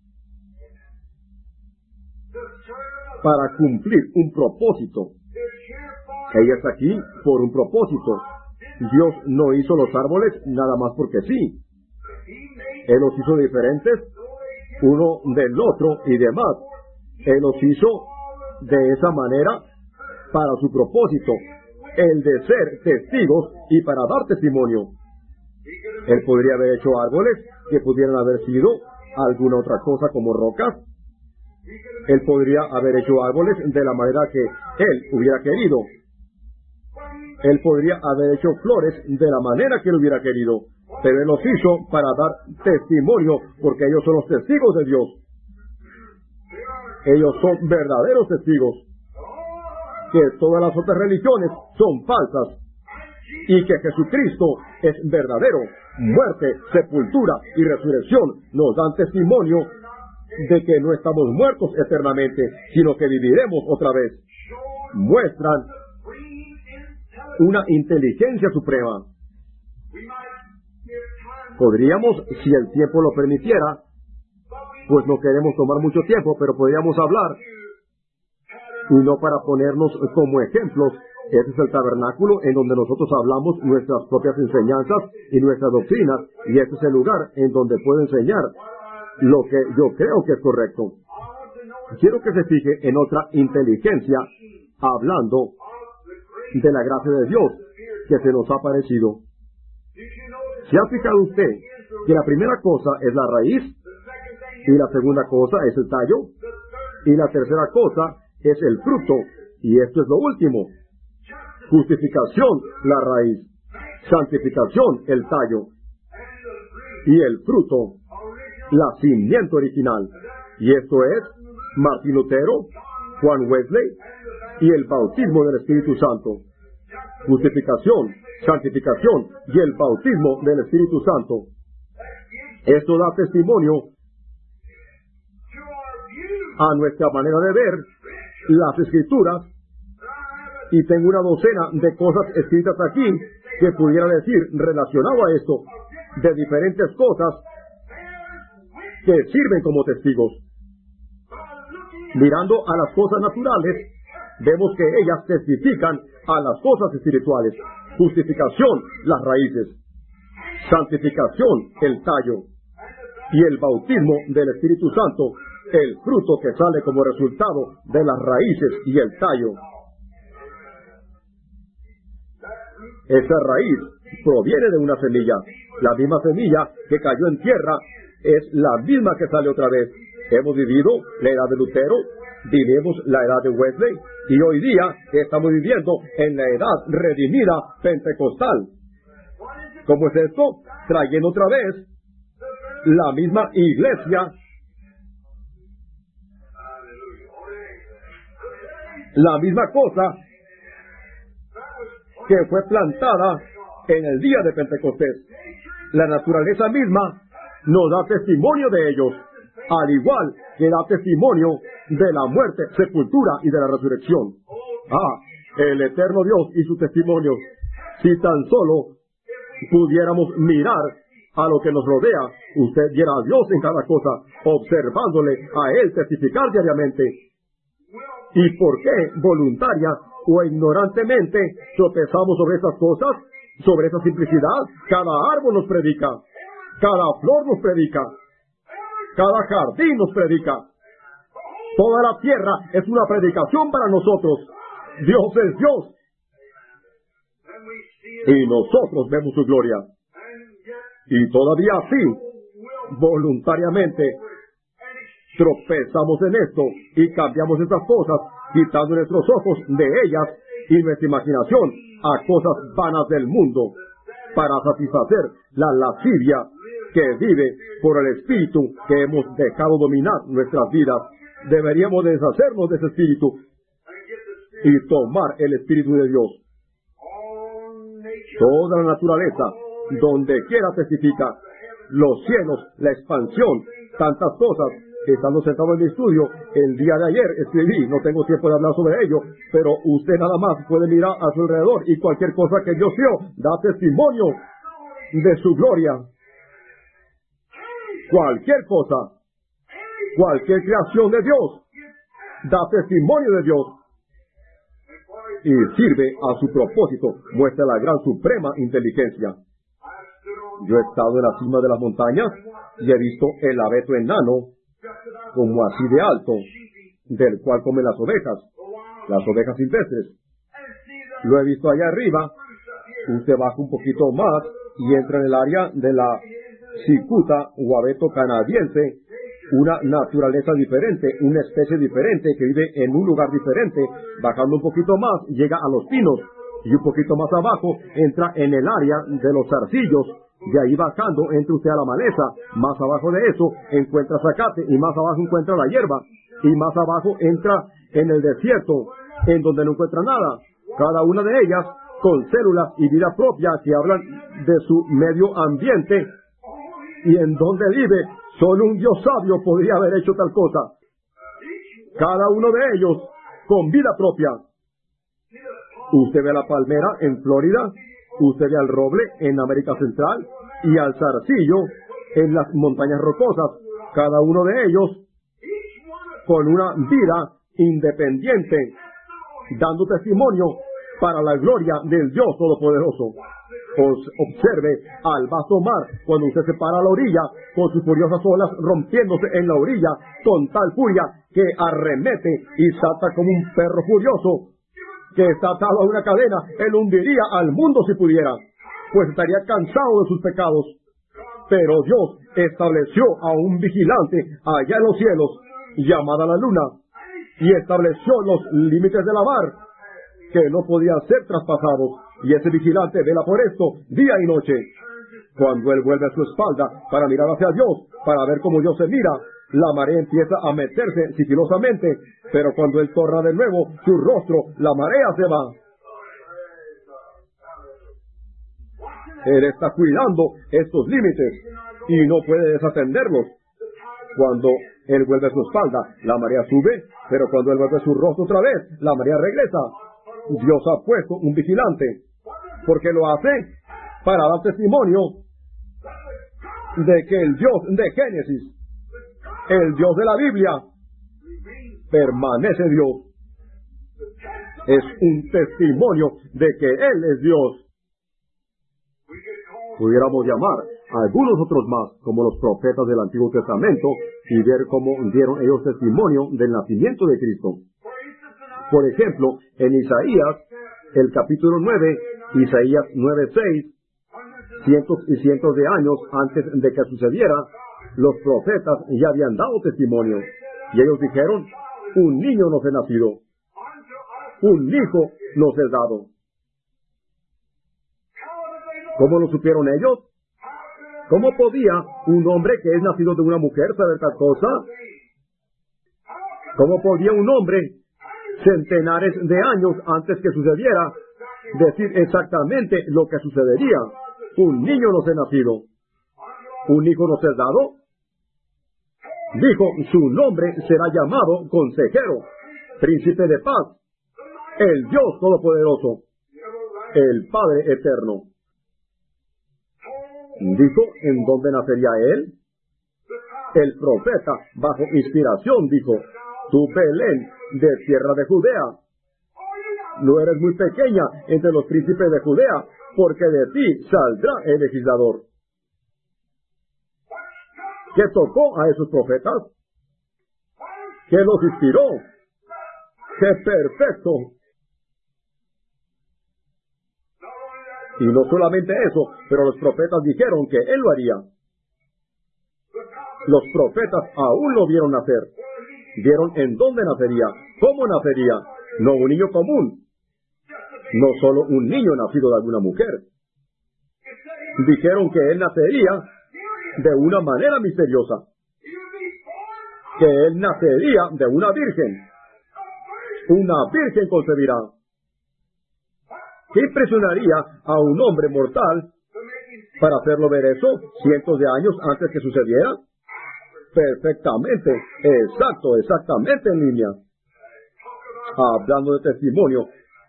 para cumplir un propósito. Ella está aquí por un propósito. Dios no hizo los árboles nada más porque sí. Él los hizo diferentes, uno del otro y demás. Él los hizo de esa manera para su propósito, el de ser testigos y para dar testimonio. Él podría haber hecho árboles que pudieran haber sido alguna otra cosa como rocas. Él podría haber hecho árboles de la manera que él hubiera querido. Él podría haber hecho flores de la manera que él hubiera querido. Pero él los hizo para dar testimonio, porque ellos son los testigos de Dios. Ellos son verdaderos testigos. Que todas las otras religiones son falsas. Y que Jesucristo es verdadero. Muerte, sepultura y resurrección nos dan testimonio de que no estamos muertos eternamente, sino que viviremos otra vez. Muestran una inteligencia suprema. Podríamos, si el tiempo lo permitiera, pues no queremos tomar mucho tiempo, pero podríamos hablar, y no para ponernos como ejemplos. Este es el tabernáculo en donde nosotros hablamos nuestras propias enseñanzas y nuestras doctrinas, y este es el lugar en donde puedo enseñar lo que yo creo que es correcto. Quiero que se fije en otra inteligencia, hablando de la gracia de Dios que se nos ha parecido. ¿Se ha fijado usted que la primera cosa es la raíz, y la segunda cosa es el tallo, y la tercera cosa es el fruto, y esto es lo último? Justificación, la raíz; santificación, el tallo; y el fruto, la simiente original. Y esto es Martín Lutero, Juan Wesley y el bautismo del Espíritu Santo. Justificación, santificación y el bautismo del Espíritu Santo. Esto da testimonio a nuestra manera de ver las Escrituras, y tengo una docena de cosas escritas aquí que pudiera decir relacionado a esto, de diferentes cosas que sirven como testigos. Mirando a las cosas naturales, vemos que ellas testifican a las cosas espirituales. Justificación, las raíces; santificación, el tallo; y el bautismo del Espíritu Santo, el fruto que sale como resultado de las raíces y el tallo. Esa raíz proviene de una semilla. La misma semilla que cayó en tierra es la misma que sale otra vez. Hemos vivido la edad de Lutero, vivimos la edad de Wesley, y hoy día estamos viviendo en la edad redimida pentecostal. ¿Cómo es esto? Trayendo otra vez la misma iglesia, la misma cosa que fue plantada en el día de Pentecostés. La naturaleza misma nos da testimonio de ellos, al igual que da testimonio de la muerte, sepultura y de la resurrección. El eterno Dios y sus testimonios. Si tan solo pudiéramos mirar a lo que nos rodea, usted viera a Dios en cada cosa, observándole a Él testificar diariamente. ¿Y por qué, voluntaria o ignorantemente, tropezamos sobre esas cosas, sobre esa simplicidad? Cada árbol nos predica, cada flor nos predica, cada jardín nos predica. Toda la tierra es una predicación para nosotros. Dios es Dios. Y nosotros vemos su gloria. Y todavía así, voluntariamente, tropezamos en esto y cambiamos estas cosas, quitando nuestros ojos de ellas y nuestra imaginación a cosas vanas del mundo, para satisfacer la lascivia que vive por el espíritu que hemos dejado dominar nuestras vidas. Deberíamos deshacernos de ese espíritu y tomar el espíritu de Dios. Toda la naturaleza, donde quiera testifica, los cielos, la expansión, tantas cosas. Estando sentado en mi estudio, el día de ayer escribí, no tengo tiempo de hablar sobre ello, pero usted nada más puede mirar a su alrededor y cualquier cosa que Dios vio da testimonio de su gloria. Cualquier cosa, cualquier creación de Dios da testimonio de Dios y sirve a su propósito, muestra la gran suprema inteligencia. Yo he estado en la cima de las montañas y he visto el abeto enano, como así de alto, del cual comen las ovejas silvestres. Lo he visto allá arriba. Usted baja un poquito más y entra en el área de la cicuta o abeto canadiense, una naturaleza diferente, una especie diferente que vive en un lugar diferente. Bajando un poquito más, llega a los pinos, y un poquito más abajo entra en el área de los zarcillos. De ahí bajando entra usted a la maleza, más abajo de eso encuentra zacate, y más abajo encuentra la hierba, y más abajo entra en el desierto, en donde no encuentra nada. Cada una de ellas con células y vida propia que hablan de su medio ambiente, y en donde vive. Solo un Dios sabio podría haber hecho tal cosa. Cada uno de ellos con vida propia. Usted ve a la palmera en Florida, usted ve al roble en América Central y al zarcillo en las montañas rocosas. Cada uno de ellos con una vida independiente, dando testimonio para la gloria del Dios Todopoderoso. Observe al vasto mar cuando usted se para a la orilla con sus furiosas olas rompiéndose en la orilla con tal furia que arremete y salta como un perro furioso que está atado a una cadena. Él hundiría al mundo si pudiera, pues estaría cansado de sus pecados. Pero Dios estableció a un vigilante allá en los cielos, llamada la luna, y estableció los límites de la mar que no podían ser traspasados. Y ese vigilante vela por esto día y noche. Cuando él vuelve a su espalda para mirar hacia Dios, para ver cómo Dios se mira, la marea empieza a meterse sigilosamente, pero cuando él torna de nuevo su rostro, la marea se va. Él está cuidando estos límites y no puede desatenderlos. Cuando él vuelve a su espalda, la marea sube, pero cuando él vuelve su rostro otra vez, la marea regresa. Dios ha puesto un vigilante, porque lo hace para dar testimonio de que el Dios de Génesis, el Dios de la Biblia, permanece Dios. Es un testimonio de que Él es Dios. Pudiéramos llamar a algunos otros más, como los profetas del Antiguo Testamento, y ver cómo dieron ellos testimonio del nacimiento de Cristo. Por ejemplo, en Isaías, el capítulo 9, Isaías 9:6, cientos y cientos de años antes de que sucediera, los profetas ya habían dado testimonio. Y ellos dijeron, un niño nos es nacido, un hijo nos es dado. ¿Cómo lo supieron ellos? ¿Cómo podía un hombre que es nacido de una mujer saber tal cosa? ¿Cómo podía un hombre centenares de años antes que sucediera decir exactamente lo que sucedería? Un niño nos es nacido, un hijo nos es dado. Dijo, su nombre será llamado Consejero, Príncipe de Paz, el Dios Todopoderoso, el Padre Eterno. Dijo, ¿en dónde nacería él? El profeta, bajo inspiración, dijo, tú, Belén, de tierra de Judea, no eres muy pequeña entre los príncipes de Judea, porque de ti saldrá el legislador. ¿Qué tocó a esos profetas? ¿Qué los inspiró? ¡Qué perfecto! Y no solamente eso, pero los profetas dijeron que él lo haría. Los profetas aún lo vieron nacer. Vieron en dónde nacería, cómo nacería, no un niño común, no solo un niño nacido de alguna mujer. Dijeron que él nacería de una manera misteriosa, que él nacería de una virgen concebirá. ¿Qué impresionaría a un hombre mortal para hacerlo ver eso cientos de años antes que sucediera? Perfectamente, exactamente en línea. Hablando de testimonio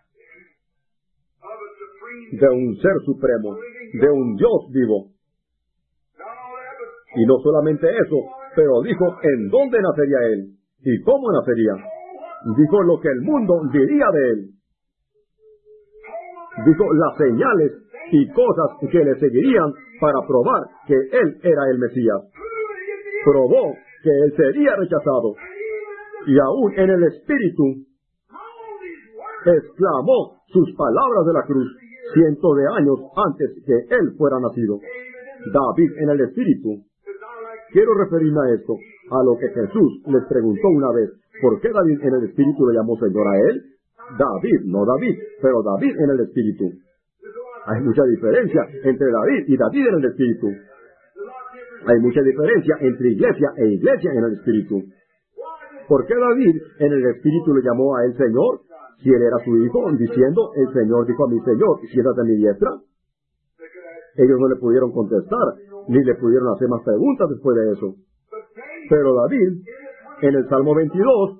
de un ser supremo, de un Dios vivo. Y no solamente eso, pero dijo en dónde nacería él y cómo nacería. Dijo lo que el mundo diría de él. Dijo las señales y cosas que le seguirían para probar que él era el Mesías. Probó que él sería rechazado. Y aún en el Espíritu exclamó sus palabras de la cruz cientos de años antes que él fuera nacido. David en el Espíritu. Quiero referirme a esto, a lo que Jesús les preguntó una vez. ¿Por qué David en el Espíritu le llamó Señor a él? David, no David, pero David en el Espíritu. Hay mucha diferencia entre David y David en el Espíritu. Hay mucha diferencia entre iglesia e iglesia en el Espíritu. ¿Por qué David en el Espíritu le llamó a él Señor? Si él era su hijo, diciendo, el Señor dijo a mi Señor, siéntate a mi diestra. Ellos no le pudieron contestar, ni le pudieron hacer más preguntas después de eso. Pero David, en el Salmo 22,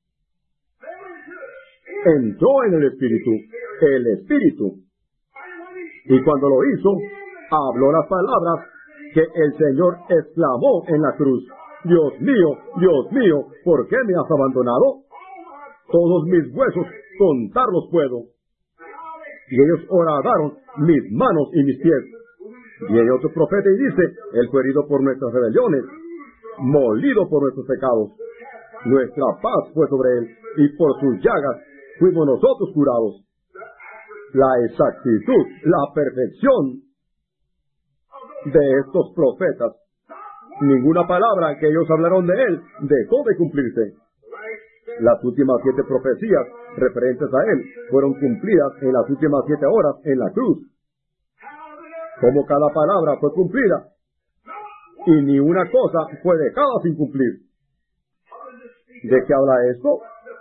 entró en el Espíritu. Y cuando lo hizo, habló las palabras que el Señor exclamó en la cruz. Dios mío, ¿por qué me has abandonado? Todos mis huesos contarlos puedo. Y ellos horadaron mis manos y mis pies. Viene otro profeta y dice, él fue herido por nuestras rebeliones, molido por nuestros pecados. Nuestra paz fue sobre él, y por sus llagas fuimos nosotros curados. La exactitud, la perfección de estos profetas. Ninguna palabra que ellos hablaron de él dejó de cumplirse. Las últimas 7 profecías referentes a él fueron cumplidas en las últimas 7 horas en la cruz. Como cada palabra fue cumplida y ni una cosa fue dejada sin cumplir. ¿De qué habla esto?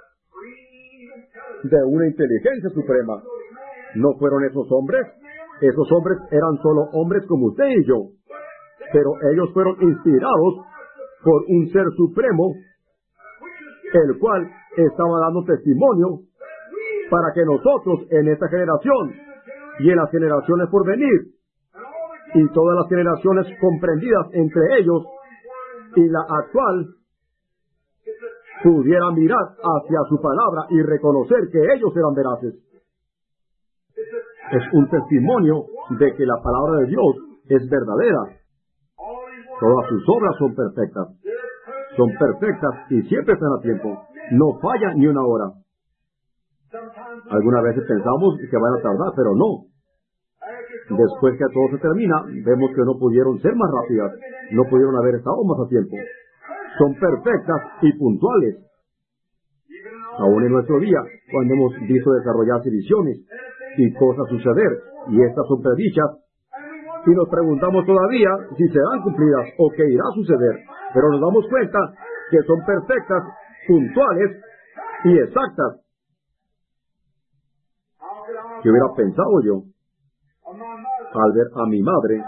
De una inteligencia suprema. ¿No fueron esos hombres? Esos hombres eran solo hombres como usted y yo. Pero ellos fueron inspirados por un ser supremo, el cual estaba dando testimonio para que nosotros en esta generación y en las generaciones por venir, y todas las generaciones comprendidas entre ellos y la actual, pudiera mirar hacia su palabra y reconocer que ellos eran veraces. Es un testimonio de que la palabra de Dios es verdadera. Todas sus obras son perfectas. Son perfectas y siempre están a tiempo. No falla ni una hora. Algunas veces pensamos que van a tardar, pero no. Después que todo se termina, vemos que no pudieron ser más rápidas. No pudieron haber estado más a tiempo. Son perfectas y puntuales. Aún en nuestro día, cuando hemos visto desarrollarse visiones y cosas suceder, y estas son predichas, y nos preguntamos todavía si serán cumplidas o qué irá a suceder, pero nos damos cuenta que son perfectas, puntuales y exactas. ¿Qué hubiera pensado yo al ver a mi madre,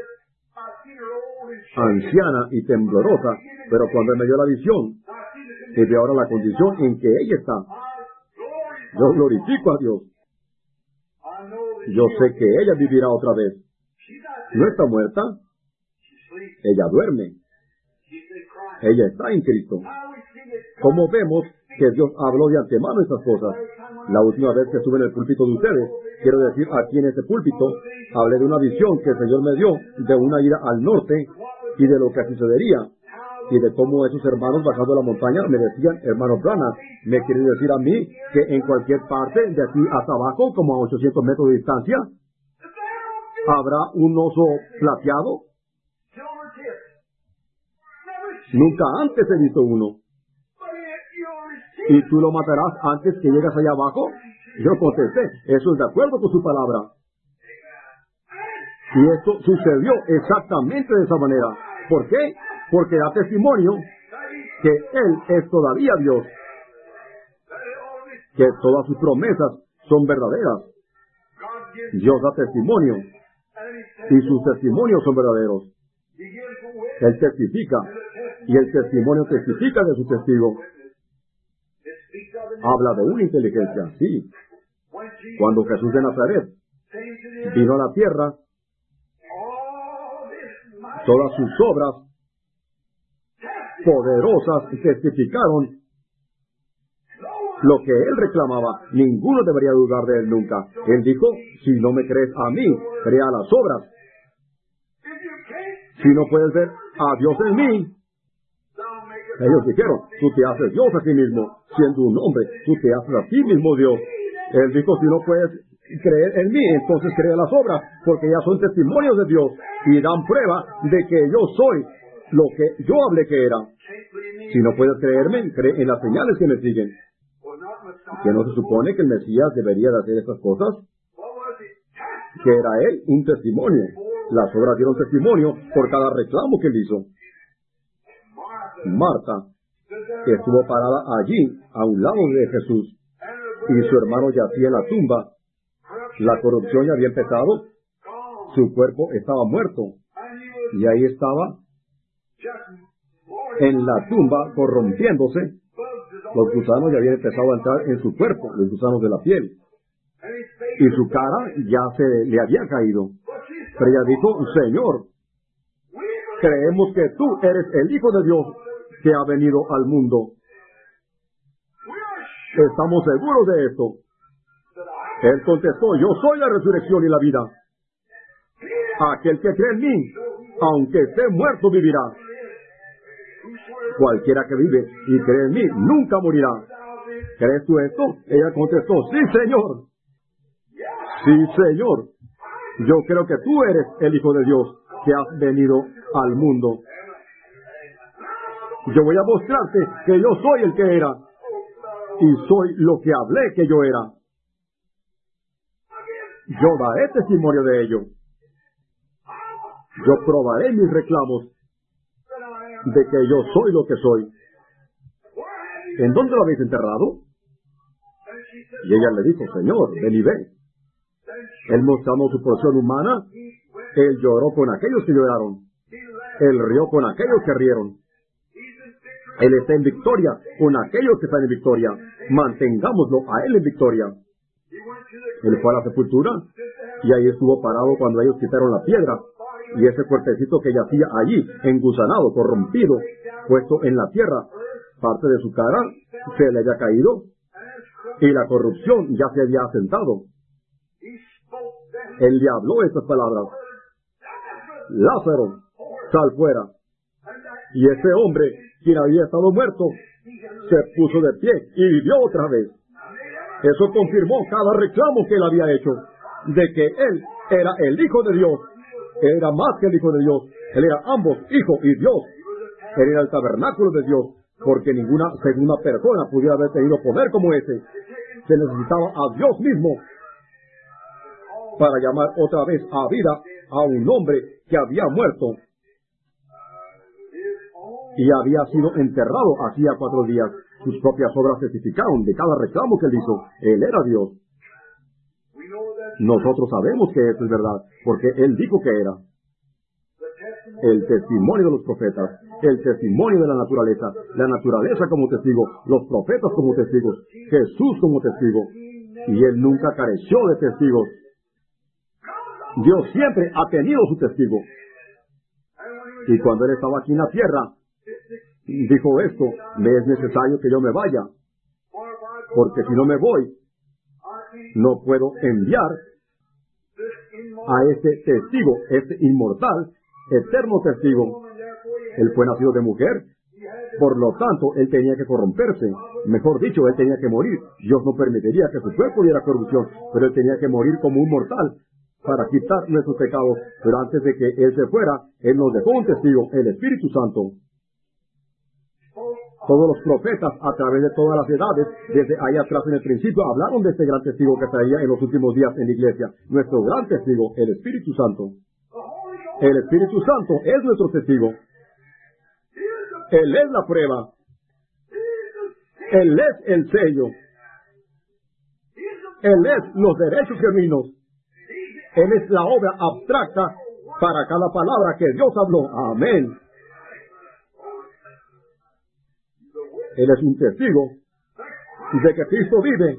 anciana y temblorosa, pero cuando él me dio la visión, y de ahora la condición en que ella está? Yo glorifico a Dios. Yo sé que ella vivirá otra vez. No está muerta. Ella duerme. Ella está en Cristo. ¿Cómo vemos que Dios habló de antemano estas cosas? La última vez que estuve en el púlpito de ustedes, quiero decir, aquí en este púlpito, hablé de una visión que el Señor me dio de una ida al norte y de lo que sucedería y de cómo esos hermanos bajando la montaña me decían, hermano Branham, ¿me quiere decir a mí que en cualquier parte de aquí hasta abajo, como a 800 metros de distancia, habrá un oso plateado? Nunca antes he visto uno. ¿Y tú lo matarás antes que llegas allá abajo? Yo contesté, eso es de acuerdo con su palabra. Y esto sucedió exactamente de esa manera. ¿Por qué? Porque da testimonio que Él es todavía Dios. Que todas sus promesas son verdaderas. Dios da testimonio. Y sus testimonios son verdaderos. Él testifica. Y el testimonio testifica de su testigo. Habla de una inteligencia, sí. Cuando Jesús de Nazaret vino a la tierra, todas sus obras poderosas testificaron lo que él reclamaba. Ninguno debería dudar de él nunca. Él dijo, si no me crees a mí, crea las obras. Si no puedes ver a Dios en mí, ellos dijeron, tú te haces Dios a ti mismo, siendo un hombre, tú te haces a ti mismo Dios. Él dijo, si no puedes creer en mí, entonces crea las obras, porque ya son testimonios de Dios y dan prueba de que yo soy lo que yo hablé que era. Si no puedes creerme, cree en las señales que me siguen. ¿Que no se supone que el Mesías debería de hacer estas cosas? Que era él un testimonio. Las obras dieron testimonio por cada reclamo que él hizo. Marta estuvo parada allí, a un lado de Jesús, y su hermano yacía en la tumba. La corrupción ya había empezado, su cuerpo estaba muerto, y ahí estaba, en la tumba, corrompiéndose. Los gusanos ya habían empezado a entrar en su cuerpo, los gusanos de la piel, y su cara ya se le había caído. Pero ella dijo, Señor, creemos que tú eres el Hijo de Dios que ha venido al mundo. Estamos seguros de esto. Él contestó, yo soy la resurrección y la vida. Aquel que cree en mí, aunque esté muerto, vivirá. Cualquiera que vive y cree en mí, nunca morirá. ¿Crees tú esto? Ella contestó, sí, Señor. Sí, Señor. Yo creo que tú eres el Hijo de Dios que has venido al mundo. Yo voy a mostrarte que yo soy el que era. Y soy lo que hablé que yo era. Yo daré testimonio de ello. Yo probaré mis reclamos de que yo soy lo que soy. ¿En dónde lo habéis enterrado? Y ella le dijo, Señor, ven y ve. Él mostrando su porción humana, él lloró con aquellos que lloraron. Él rió con aquellos que rieron. Él está en victoria con aquellos que están en victoria. Mantengámoslo a él en victoria. Él fue a la sepultura y ahí estuvo parado cuando ellos quitaron la piedra. Y ese cuerpecito que yacía allí, engusanado, corrompido, puesto en la tierra, parte de su cara se le había caído y la corrupción ya se había asentado. Él le habló estas palabras: Lázaro, sal fuera. Y ese hombre, quien había estado muerto, se puso de pie y vivió otra vez. Eso confirmó cada reclamo que él había hecho, de que él era el Hijo de Dios. Él era más que el Hijo de Dios. Él era ambos, Hijo y Dios. Él era el tabernáculo de Dios, porque ninguna segunda persona pudiera haber tenido poder como ese. Se necesitaba a Dios mismo para llamar otra vez a vida a un hombre que había muerto y había sido enterrado hacía 4 días. Sus propias obras testificaron de cada reclamo que él hizo. Él era Dios. Nosotros sabemos que eso es verdad, porque él dijo que era. El testimonio de los profetas, el testimonio de la naturaleza como testigo, los profetas como testigos, Jesús como testigo. Y él nunca careció de testigos. Dios siempre ha tenido su testigo. Y cuando Él estaba aquí en la tierra, dijo esto: me es necesario que yo me vaya, porque si no me voy, no puedo enviar a este testigo, este inmortal, eterno testigo. Él fue nacido de mujer, por lo tanto, Él tenía que corromperse. Mejor dicho, Él tenía que morir. Dios no permitiría que su cuerpo diera corrupción, pero Él tenía que morir como un mortal para quitar nuestros pecados. Pero antes de que Él se fuera, Él nos dejó un testigo, el Espíritu Santo. Todos los profetas, a través de todas las edades, desde ahí atrás en el principio, hablaron de este gran testigo que estaría en los últimos días en la iglesia. Nuestro gran testigo, el Espíritu Santo. El Espíritu Santo es nuestro testigo. Él es la prueba. Él es el sello. Él es los derechos genuinos. Él es la obra abstracta para cada palabra que Dios habló. Amén. Él es un testigo de que Cristo vive.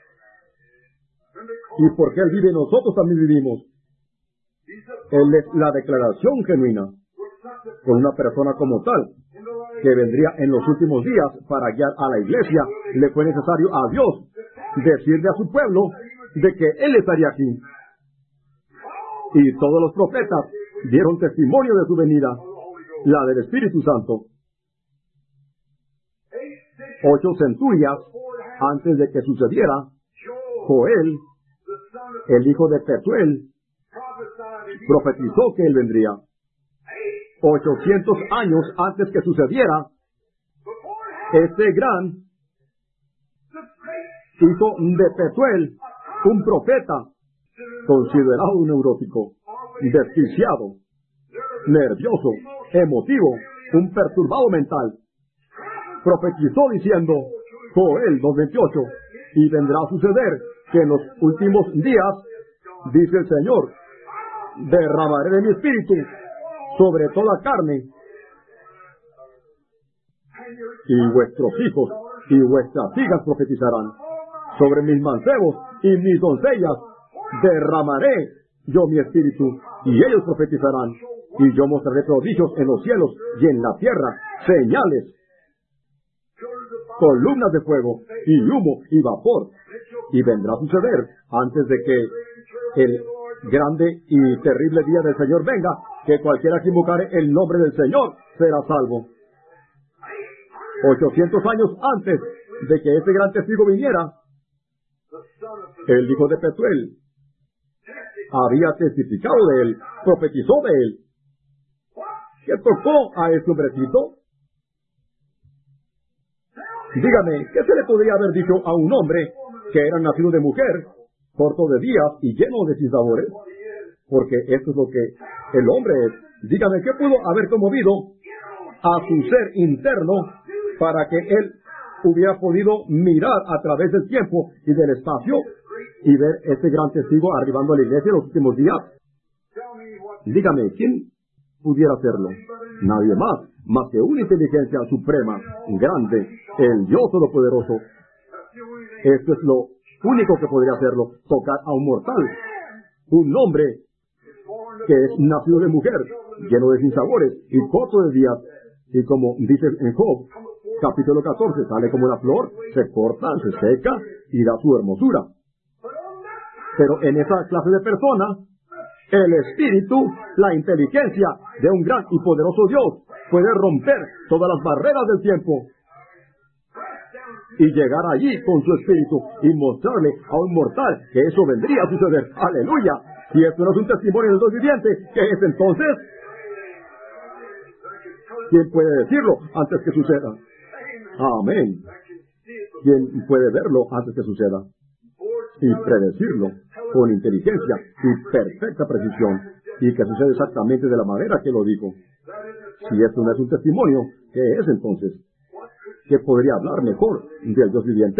Y porque Él vive, nosotros también vivimos. Él es la declaración genuina con una persona como tal, que vendría en los últimos días para guiar a la iglesia. Le fue necesario a Dios decirle a su pueblo de que Él estaría aquí. Y todos los profetas dieron testimonio de su venida, la del Espíritu Santo. 8 centurias antes de que sucediera, Joel, el hijo de Petuel, profetizó que Él vendría. 800 años antes que sucediera, este gran hijo de Petuel, un profeta, considerado un neurótico, desquiciado, nervioso, emotivo, un perturbado mental, profetizó diciendo, Joel 2:28, y vendrá a suceder que en los últimos días, dice el Señor, derramaré de mi espíritu sobre toda carne, y vuestros hijos y vuestras hijas profetizarán. Sobre mis mancebos y mis doncellas derramaré yo mi espíritu, y ellos profetizarán. Y yo mostraré prodigios en los cielos y en la tierra, señales, columnas de fuego, y humo, y vapor. Y vendrá a suceder, antes de que el grande y terrible día del Señor venga, que cualquiera que invocare el nombre del Señor será salvo. 800 años antes de que este gran testigo viniera, el hijo de Petuel había testificado de Él, profetizó de Él. ¿Qué tocó a este hombrecito? Dígame, ¿qué se le podría haber dicho a un hombre que era nacido de mujer, corto de días y lleno de sinsabores? Porque esto es lo que el hombre es. Dígame, ¿qué pudo haber conmovido a su ser interno para que él hubiera podido mirar a través del tiempo y del espacio y ver este gran testigo arribando a la iglesia en los últimos días? Dígame, ¿quién pudiera hacerlo? Nadie más que una inteligencia suprema, grande, el Dios Todopoderoso. Esto es lo único que podría hacerlo, tocar a un mortal, un hombre que es nacido de mujer, lleno de sinsabores y corto de días, y como dice en Job, capítulo 14, sale como una flor, se corta, se seca y da su hermosura. Pero en esa clase de persona, el espíritu, la inteligencia de un gran y poderoso Dios puede romper todas las barreras del tiempo y llegar allí con su espíritu y mostrarle a un mortal que eso vendría a suceder. ¡Aleluya! Si esto no es un testimonio del Dios viviente, ¿qué es entonces? ¿Quién puede decirlo antes que suceda? Amén. ¿Quién puede verlo antes que suceda? Y predecirlo con inteligencia y perfecta precisión, y que sucede exactamente de la manera que lo dijo. Si esto no es un testimonio, ¿qué es entonces? ¿Qué podría hablar mejor del Dios viviente?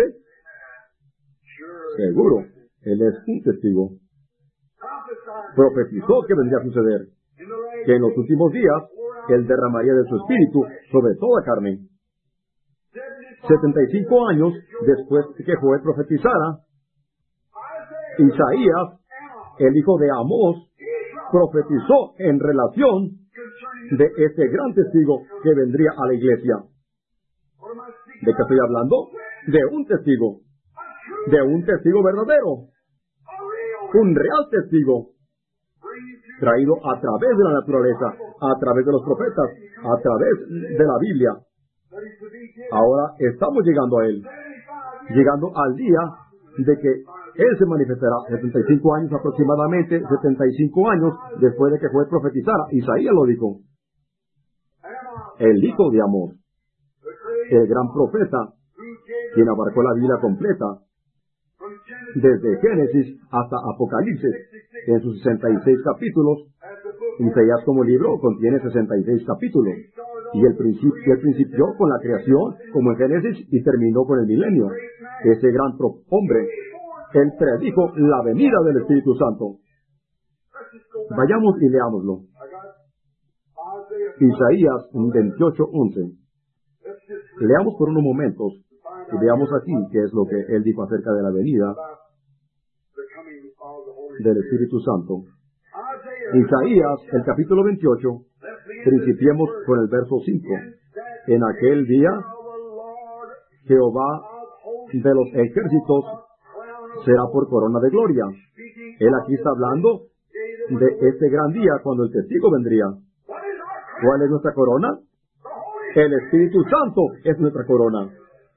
Seguro, Él es un testigo. Profetizó que vendría a suceder, que en los últimos días Él derramaría de su espíritu sobre toda carne. 75 años después de que Joel profetizara, Isaías, el hijo de Amós, profetizó en relación de ese gran testigo que vendría a la iglesia. ¿De qué estoy hablando? De un testigo verdadero, un real testigo, traído a través de la naturaleza, a través de los profetas, a través de la Biblia. Ahora estamos llegando a él, llegando al día de que él se manifestará. 75 años aproximadamente, 75 años después de que Joel profetizara. Isaías lo dijo. El Hijo de Amor, el gran profeta, quien abarcó la Biblia completa, desde Génesis hasta Apocalipsis, en sus 66 capítulos. Isaías como libro contiene 66 capítulos. Y él principió con la creación, como en Génesis, y terminó con el milenio. Ese gran hombre, él predijo la venida del Espíritu Santo. Vayamos y leámoslo. Isaías 28:11. Leamos por unos momentos y veamos aquí qué es lo que él dijo acerca de la venida del Espíritu Santo. Isaías, el capítulo 28, principiemos con el verso 5. En aquel día, Jehová de los ejércitos será por corona de gloria. Él aquí está hablando de este gran día cuando el testigo vendría. ¿Cuál es nuestra corona? El Espíritu Santo es nuestra corona.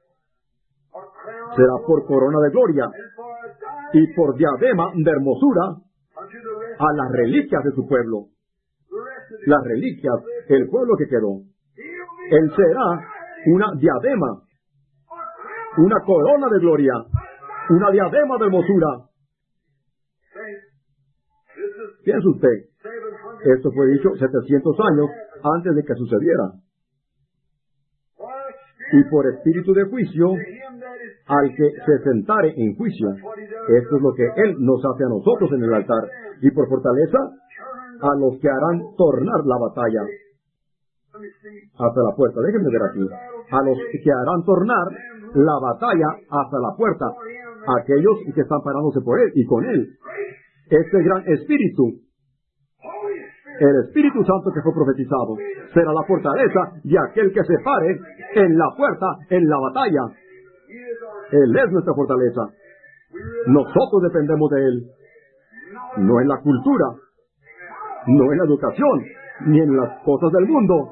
Será por corona de gloria y por diadema de hermosura a las reliquias de su pueblo. Las reliquias, el pueblo que quedó. Él será una diadema, una corona de gloria, una diadema de hermosura. Piense usted, esto fue dicho 700 años antes de que sucediera. Y por espíritu de juicio, al que se sentare en juicio. Esto es lo que Él nos hace a nosotros en el altar. Y por fortaleza, a los que harán tornar la batalla hasta la puerta. Déjenme ver aquí. A los que harán tornar la batalla hasta la puerta. Aquellos que están parándose por Él y con Él. Este gran espíritu, el Espíritu Santo que fue profetizado, será la fortaleza de aquel que se pare en la puerta, en la batalla. Él es nuestra fortaleza. Nosotros dependemos de Él. No en la cultura, no en la educación, ni en las cosas del mundo.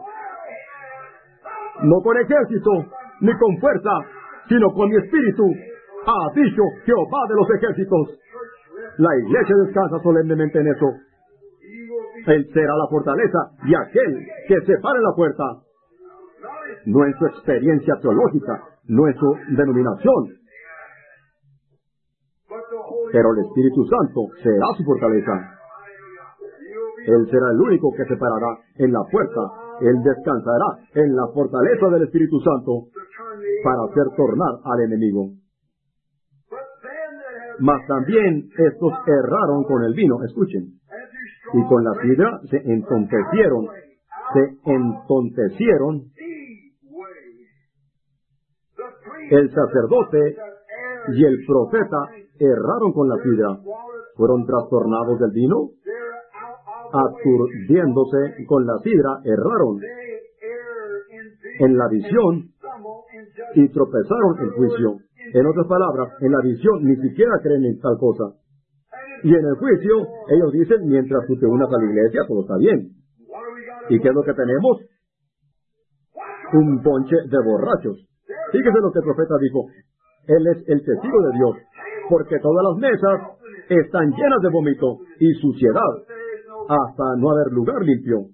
No con ejército, ni con fuerza, sino con mi espíritu, ha dicho Jehová de los ejércitos. La iglesia descansa solemnemente en eso. Él será la fortaleza de aquel que se pare en la puerta. No en su experiencia teológica, no en su denominación. Pero el Espíritu Santo será su fortaleza. Él será el único que se parará en la puerta. Él descansará en la fortaleza del Espíritu Santo para hacer tornar al enemigo. Mas también estos erraron con el vino, escuchen, y con la sidra se entontecieron. El sacerdote y el profeta erraron con la sidra, fueron trastornados del vino, aturdiéndose con la sidra, erraron en la visión y tropezaron en juicio. En otras palabras, en la visión ni siquiera creen en tal cosa. Y en el juicio, ellos dicen, mientras tú te unas a la iglesia, todo está bien. ¿Y qué es lo que tenemos? Un bonche de borrachos. Fíjese lo que el profeta dijo. Él es el testigo de Dios, porque todas las mesas están llenas de vómito y suciedad, hasta no haber lugar limpio.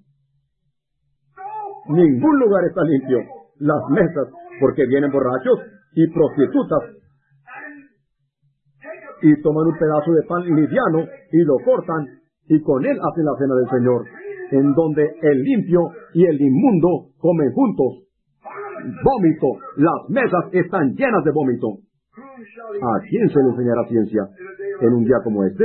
Ningún lugar está limpio. Las mesas, porque vienen borrachos y prostitutas, y toman un pedazo de pan liviano y lo cortan, y con él hacen la cena del Señor, en donde el limpio y el inmundo comen juntos. Vómito. Las mesas están llenas de vómito. ¿A quién se le enseñará ciencia en un día como este?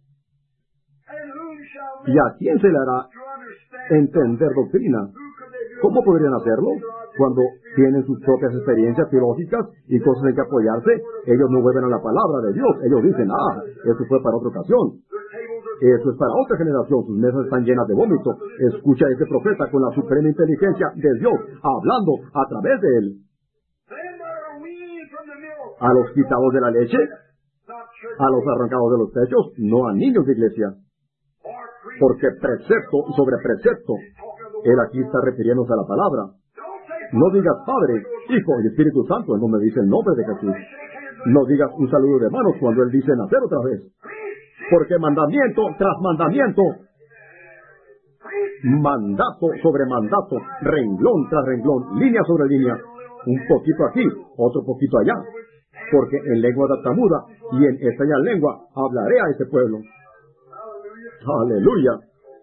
¿Y a quién se le hará entender doctrina? ¿Cómo podrían hacerlo? Cuando tienen sus propias experiencias teológicas y cosas en que apoyarse, ellos no vuelven a la palabra de Dios. Ellos dicen, eso fue para otra ocasión. Eso es para otra generación. Sus mesas están llenas de vómito. Escucha a ese profeta con la suprema inteligencia de Dios, hablando a través de él. A los quitados de la leche, a los arrancados de los techos, no a niños de iglesia. Porque precepto sobre precepto, él aquí está refiriéndose a la palabra. No digas Padre, Hijo y Espíritu Santo, él no me dice el nombre de Jesús. No digas un saludo de manos cuando él dice nacer otra vez. Porque mandamiento tras mandamiento, mandato sobre mandato, renglón tras renglón, línea sobre línea, un poquito aquí, otro poquito allá. Porque en lengua tartamuda y en extraña lengua hablaré a ese pueblo. Aleluya.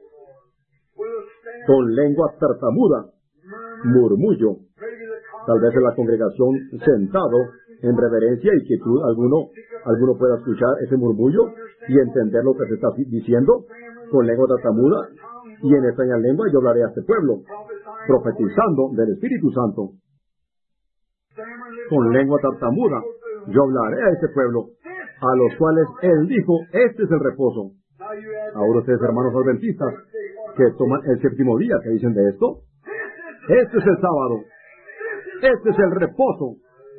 Con lengua tartamuda, murmullo. Tal vez en la congregación sentado en reverencia y quietud alguno pueda escuchar ese murmullo y entender lo que se está diciendo. Con lengua tartamuda y en extraña lengua yo hablaré a este pueblo, profetizando del Espíritu Santo. Con lengua tartamuda yo hablaré a este pueblo, a los cuales él dijo, este es el reposo. Ahora ustedes, hermanos adventistas, que toman el séptimo día, ¿qué dicen de esto? Este es el sábado. Este es el reposo.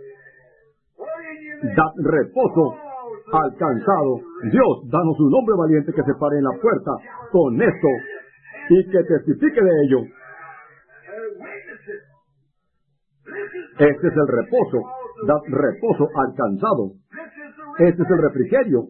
Dad reposo al cansado. Dios, danos un hombre valiente que se pare en la puerta con esto y que testifique de ello. Este es el reposo. Dad reposo al cansado. Este es el refrigerio.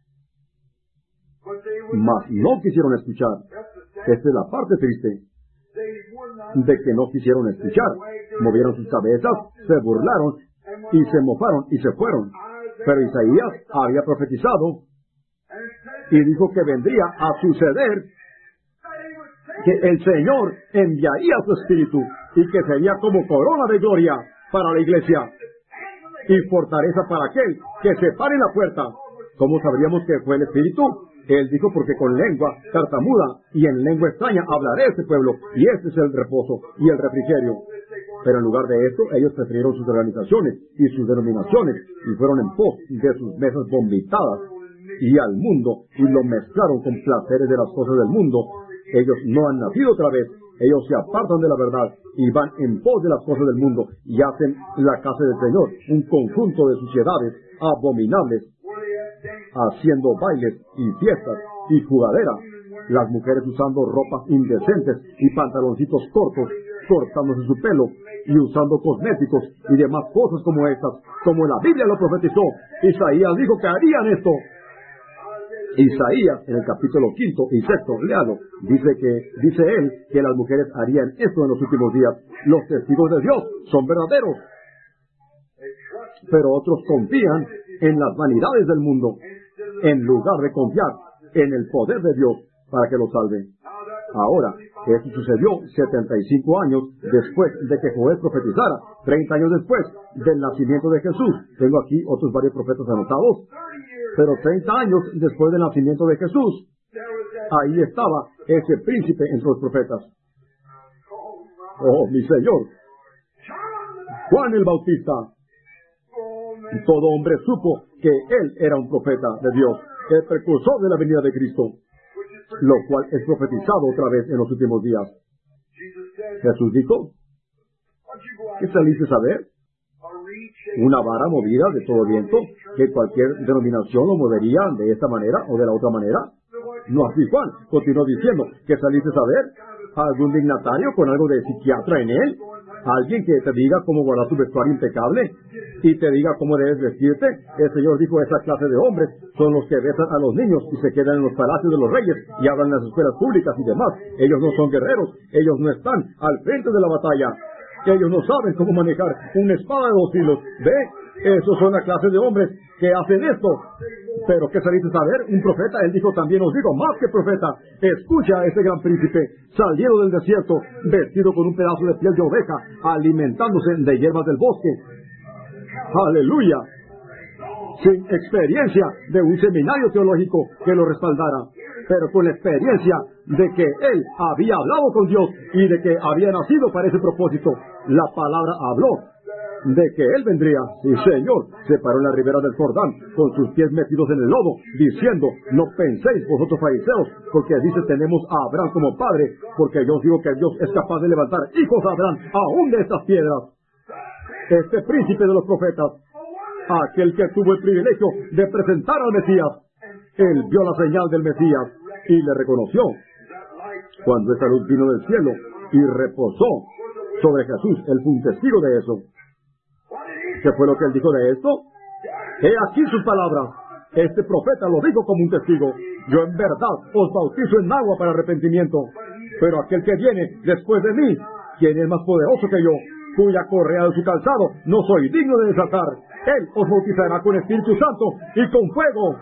Mas no quisieron escuchar. Esta es la parte triste, de que no quisieron escuchar. Movieron sus cabezas, se burlaron y se mofaron y se fueron. Pero Isaías había profetizado y dijo que vendría a suceder que el Señor enviaría su Espíritu y que sería como corona de gloria para la iglesia y fortaleza para aquel que se pare en la puerta. ¿Cómo sabríamos que fue el Espíritu? Él dijo, porque con lengua tartamuda y en lengua extraña hablaré a este pueblo, y este es el reposo y el refrigerio. Pero en lugar de esto, ellos prefirieron sus organizaciones y sus denominaciones, y fueron en pos de sus mesas vomitadas y al mundo, y lo mezclaron con placeres de las cosas del mundo. Ellos no han nacido otra vez, ellos se apartan de la verdad, y van en pos de las cosas del mundo, y hacen la casa del Señor un conjunto de suciedades abominables, haciendo bailes y fiestas y jugaderas, las mujeres usando ropas indecentes y pantaloncitos cortos, cortándose su pelo y usando cosméticos y demás cosas como estas, como la Biblia lo profetizó. Isaías dijo que harían esto. Isaías, en el capítulo 5 y 6, léalo, dice él que las mujeres harían esto en los últimos días. Los testigos de Dios son verdaderos, pero otros confían en las vanidades del mundo, en lugar de confiar en el poder de Dios para que lo salve. Ahora, esto sucedió 75 años después de que Joel profetizara, 30 años después del nacimiento de Jesús. Tengo aquí otros varios profetas anotados, pero 30 años después del nacimiento de Jesús, ahí estaba ese príncipe entre los profetas. Oh, mi Señor, Juan el Bautista. Todo hombre supo que él era un profeta de Dios, el precursor de la venida de Cristo, lo cual es profetizado otra vez en los últimos días. Jesús dijo, ¿qué saliste a ver? Una vara movida de todo viento, que cualquier denominación lo movería de esta manera o de la otra manera. No así Juan, continuó diciendo, ¿qué saliste a ver? ¿Algún dignatario con algo de psiquiatra en él? ¿Alguien que te diga cómo guardar tu vestuario impecable y te diga cómo debes vestirte? El Señor dijo, esa clase de hombres son los que besan a los niños y se quedan en los palacios de los reyes y hablan en las escuelas públicas y demás. Ellos no son guerreros, ellos no están al frente de la batalla. Ellos no saben cómo manejar una espada de 2 filos. ¿Ve? Esos son la clase de hombres que hacen esto. Pero ¿qué saliste a ver? Un profeta. Él dijo, también os digo, más que profeta. Escucha a ese gran príncipe, saliendo del desierto, vestido con un pedazo de piel de oveja, alimentándose de hierbas del bosque. ¡Aleluya! Sin experiencia de un seminario teológico que lo respaldara, pero con la experiencia de que él había hablado con Dios y de que había nacido para ese propósito. La palabra habló de que Él vendría. Sí, Señor, se paró en la ribera del Jordán, con sus pies metidos en el lodo, diciendo, no penséis vosotros fariseos, porque dice tenemos a Abraham como padre, porque yo os digo que Dios es capaz de levantar hijos a Abraham, aún de estas piedras. Este príncipe de los profetas, aquel que tuvo el privilegio de presentar al Mesías, él vio la señal del Mesías y le reconoció. Cuando esa luz vino del cielo y reposó sobre Jesús, él fue un testigo de eso. ¿Qué fue lo que él dijo de esto? He aquí sus palabras. Este profeta lo dijo como un testigo. Yo en verdad os bautizo en agua para arrepentimiento, pero aquel que viene después de mí, quien es más poderoso que yo, cuya correa de su calzado no soy digno de desatar, él os bautizará con Espíritu Santo y con fuego.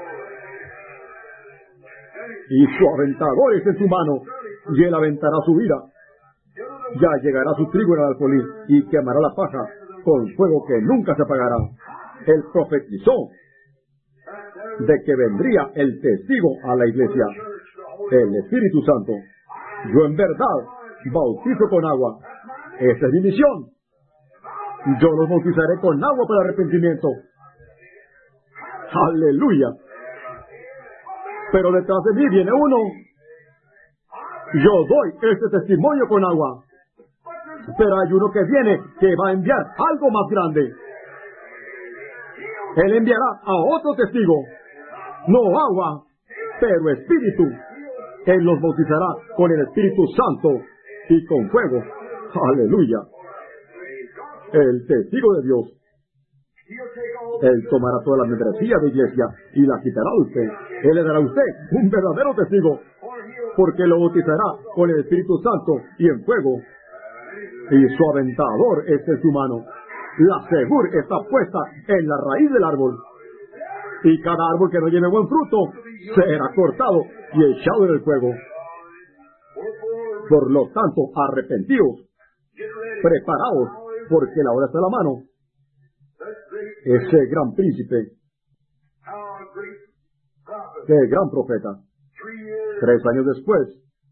Y su aventador es en su mano, y él aventará su ira. Ya llegará su trigo en el alfolí, y quemará la paja con fuego que nunca se apagará. Él profetizó de que vendría el testigo a la iglesia, el Espíritu Santo. Yo en verdad bautizo con agua. Esa es mi misión. Yo los bautizaré con agua para arrepentimiento. ¡Aleluya! Pero detrás de mí viene uno. Yo doy este testimonio con agua. Pero hay uno que viene que va a enviar algo más grande. Él enviará a otro testigo. No agua, pero espíritu. Él los bautizará con el Espíritu Santo y con fuego. Aleluya. El testigo de Dios. Él tomará toda la membresía de iglesia y la quitará a usted. Él le dará a usted un verdadero testigo, porque lo bautizará con el Espíritu Santo y en fuego. Y su aventador es en su mano. La segur está puesta en la raíz del árbol. Y cada árbol que no lleve buen fruto será cortado y echado en el fuego. Por lo tanto, arrepentíos, preparaos, porque la hora está a la mano. Ese gran príncipe, qué gran profeta, 3 años después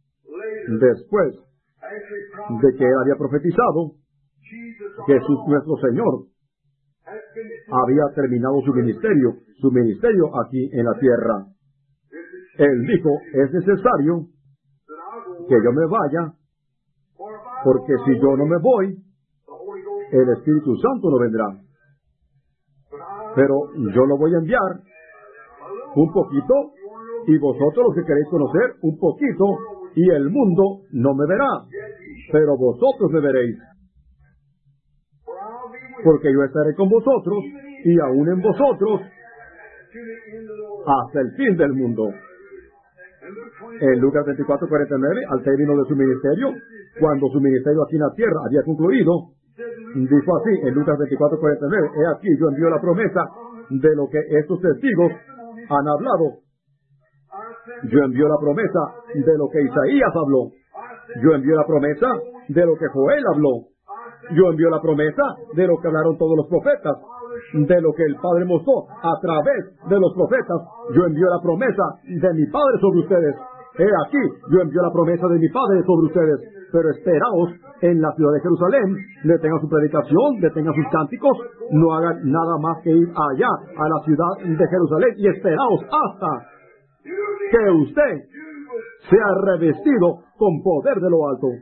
de que él había profetizado, Jesús nuestro Señor había terminado su ministerio aquí en la tierra. Él dijo, es necesario que yo me vaya, porque si yo no me voy, el Espíritu Santo no vendrá. Pero yo lo voy a enviar un poquito, y vosotros los que queréis conocer un poquito, y el mundo no me verá, pero vosotros me veréis. Porque yo estaré con vosotros, y aún en vosotros, hasta el fin del mundo. En Lucas 24:49, al término de su ministerio, cuando su ministerio aquí en la tierra había concluido, dijo así, en Lucas 24:49, he aquí yo envío la promesa de lo que estos testigos han hablado. Yo envío la promesa de lo que Isaías habló. Yo envío la promesa de lo que Joel habló. Yo envío la promesa de lo que hablaron todos los profetas, de lo que el Padre mostró a través de los profetas. Yo envío la promesa de mi Padre sobre ustedes. He aquí, yo envío la promesa de mi Padre sobre ustedes. Pero esperaos en la ciudad de Jerusalén, detengan su predicación, detengan sus cánticos, no hagan nada más que ir allá, a la ciudad de Jerusalén, y esperaos hasta que usted sea revestido con poder de lo alto.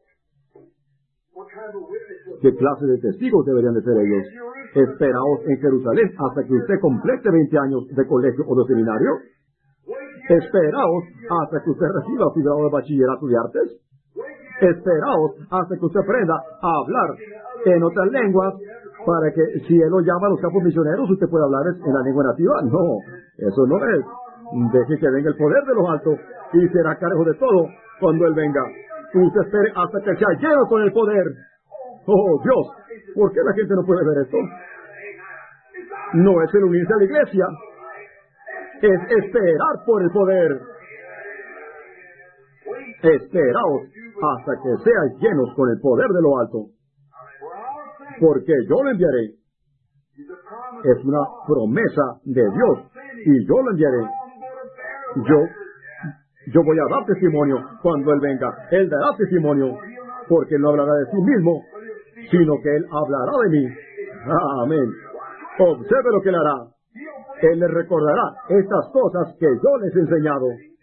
¿Qué clase de testigos deberían de ser ellos? Esperaos en Jerusalén hasta que usted complete 20 años de colegio o de seminario. Esperaos hasta que usted reciba su grado de bachillerato de artes. Esperaos hasta que usted aprenda a hablar en otras lenguas, para que si Él lo llama a los campos misioneros, usted pueda hablar en la lengua nativa. No, eso no es. Deje que venga el poder de los altos y será cargo de todo cuando Él venga. Usted espere hasta que sea lleno con el poder. Oh Dios, ¿por qué la gente no puede ver esto? No es el unirse a la iglesia, es esperar por el poder. Esperaos hasta que seáis llenos con el poder de lo alto, porque yo lo enviaré. Es una promesa de Dios, y yo lo enviaré. Yo voy a dar testimonio cuando Él venga. Él dará testimonio, porque Él no hablará de sí mismo, sino que Él hablará de mí. Amén. Observe lo que Él hará. Él les recordará estas cosas que yo les he enseñado.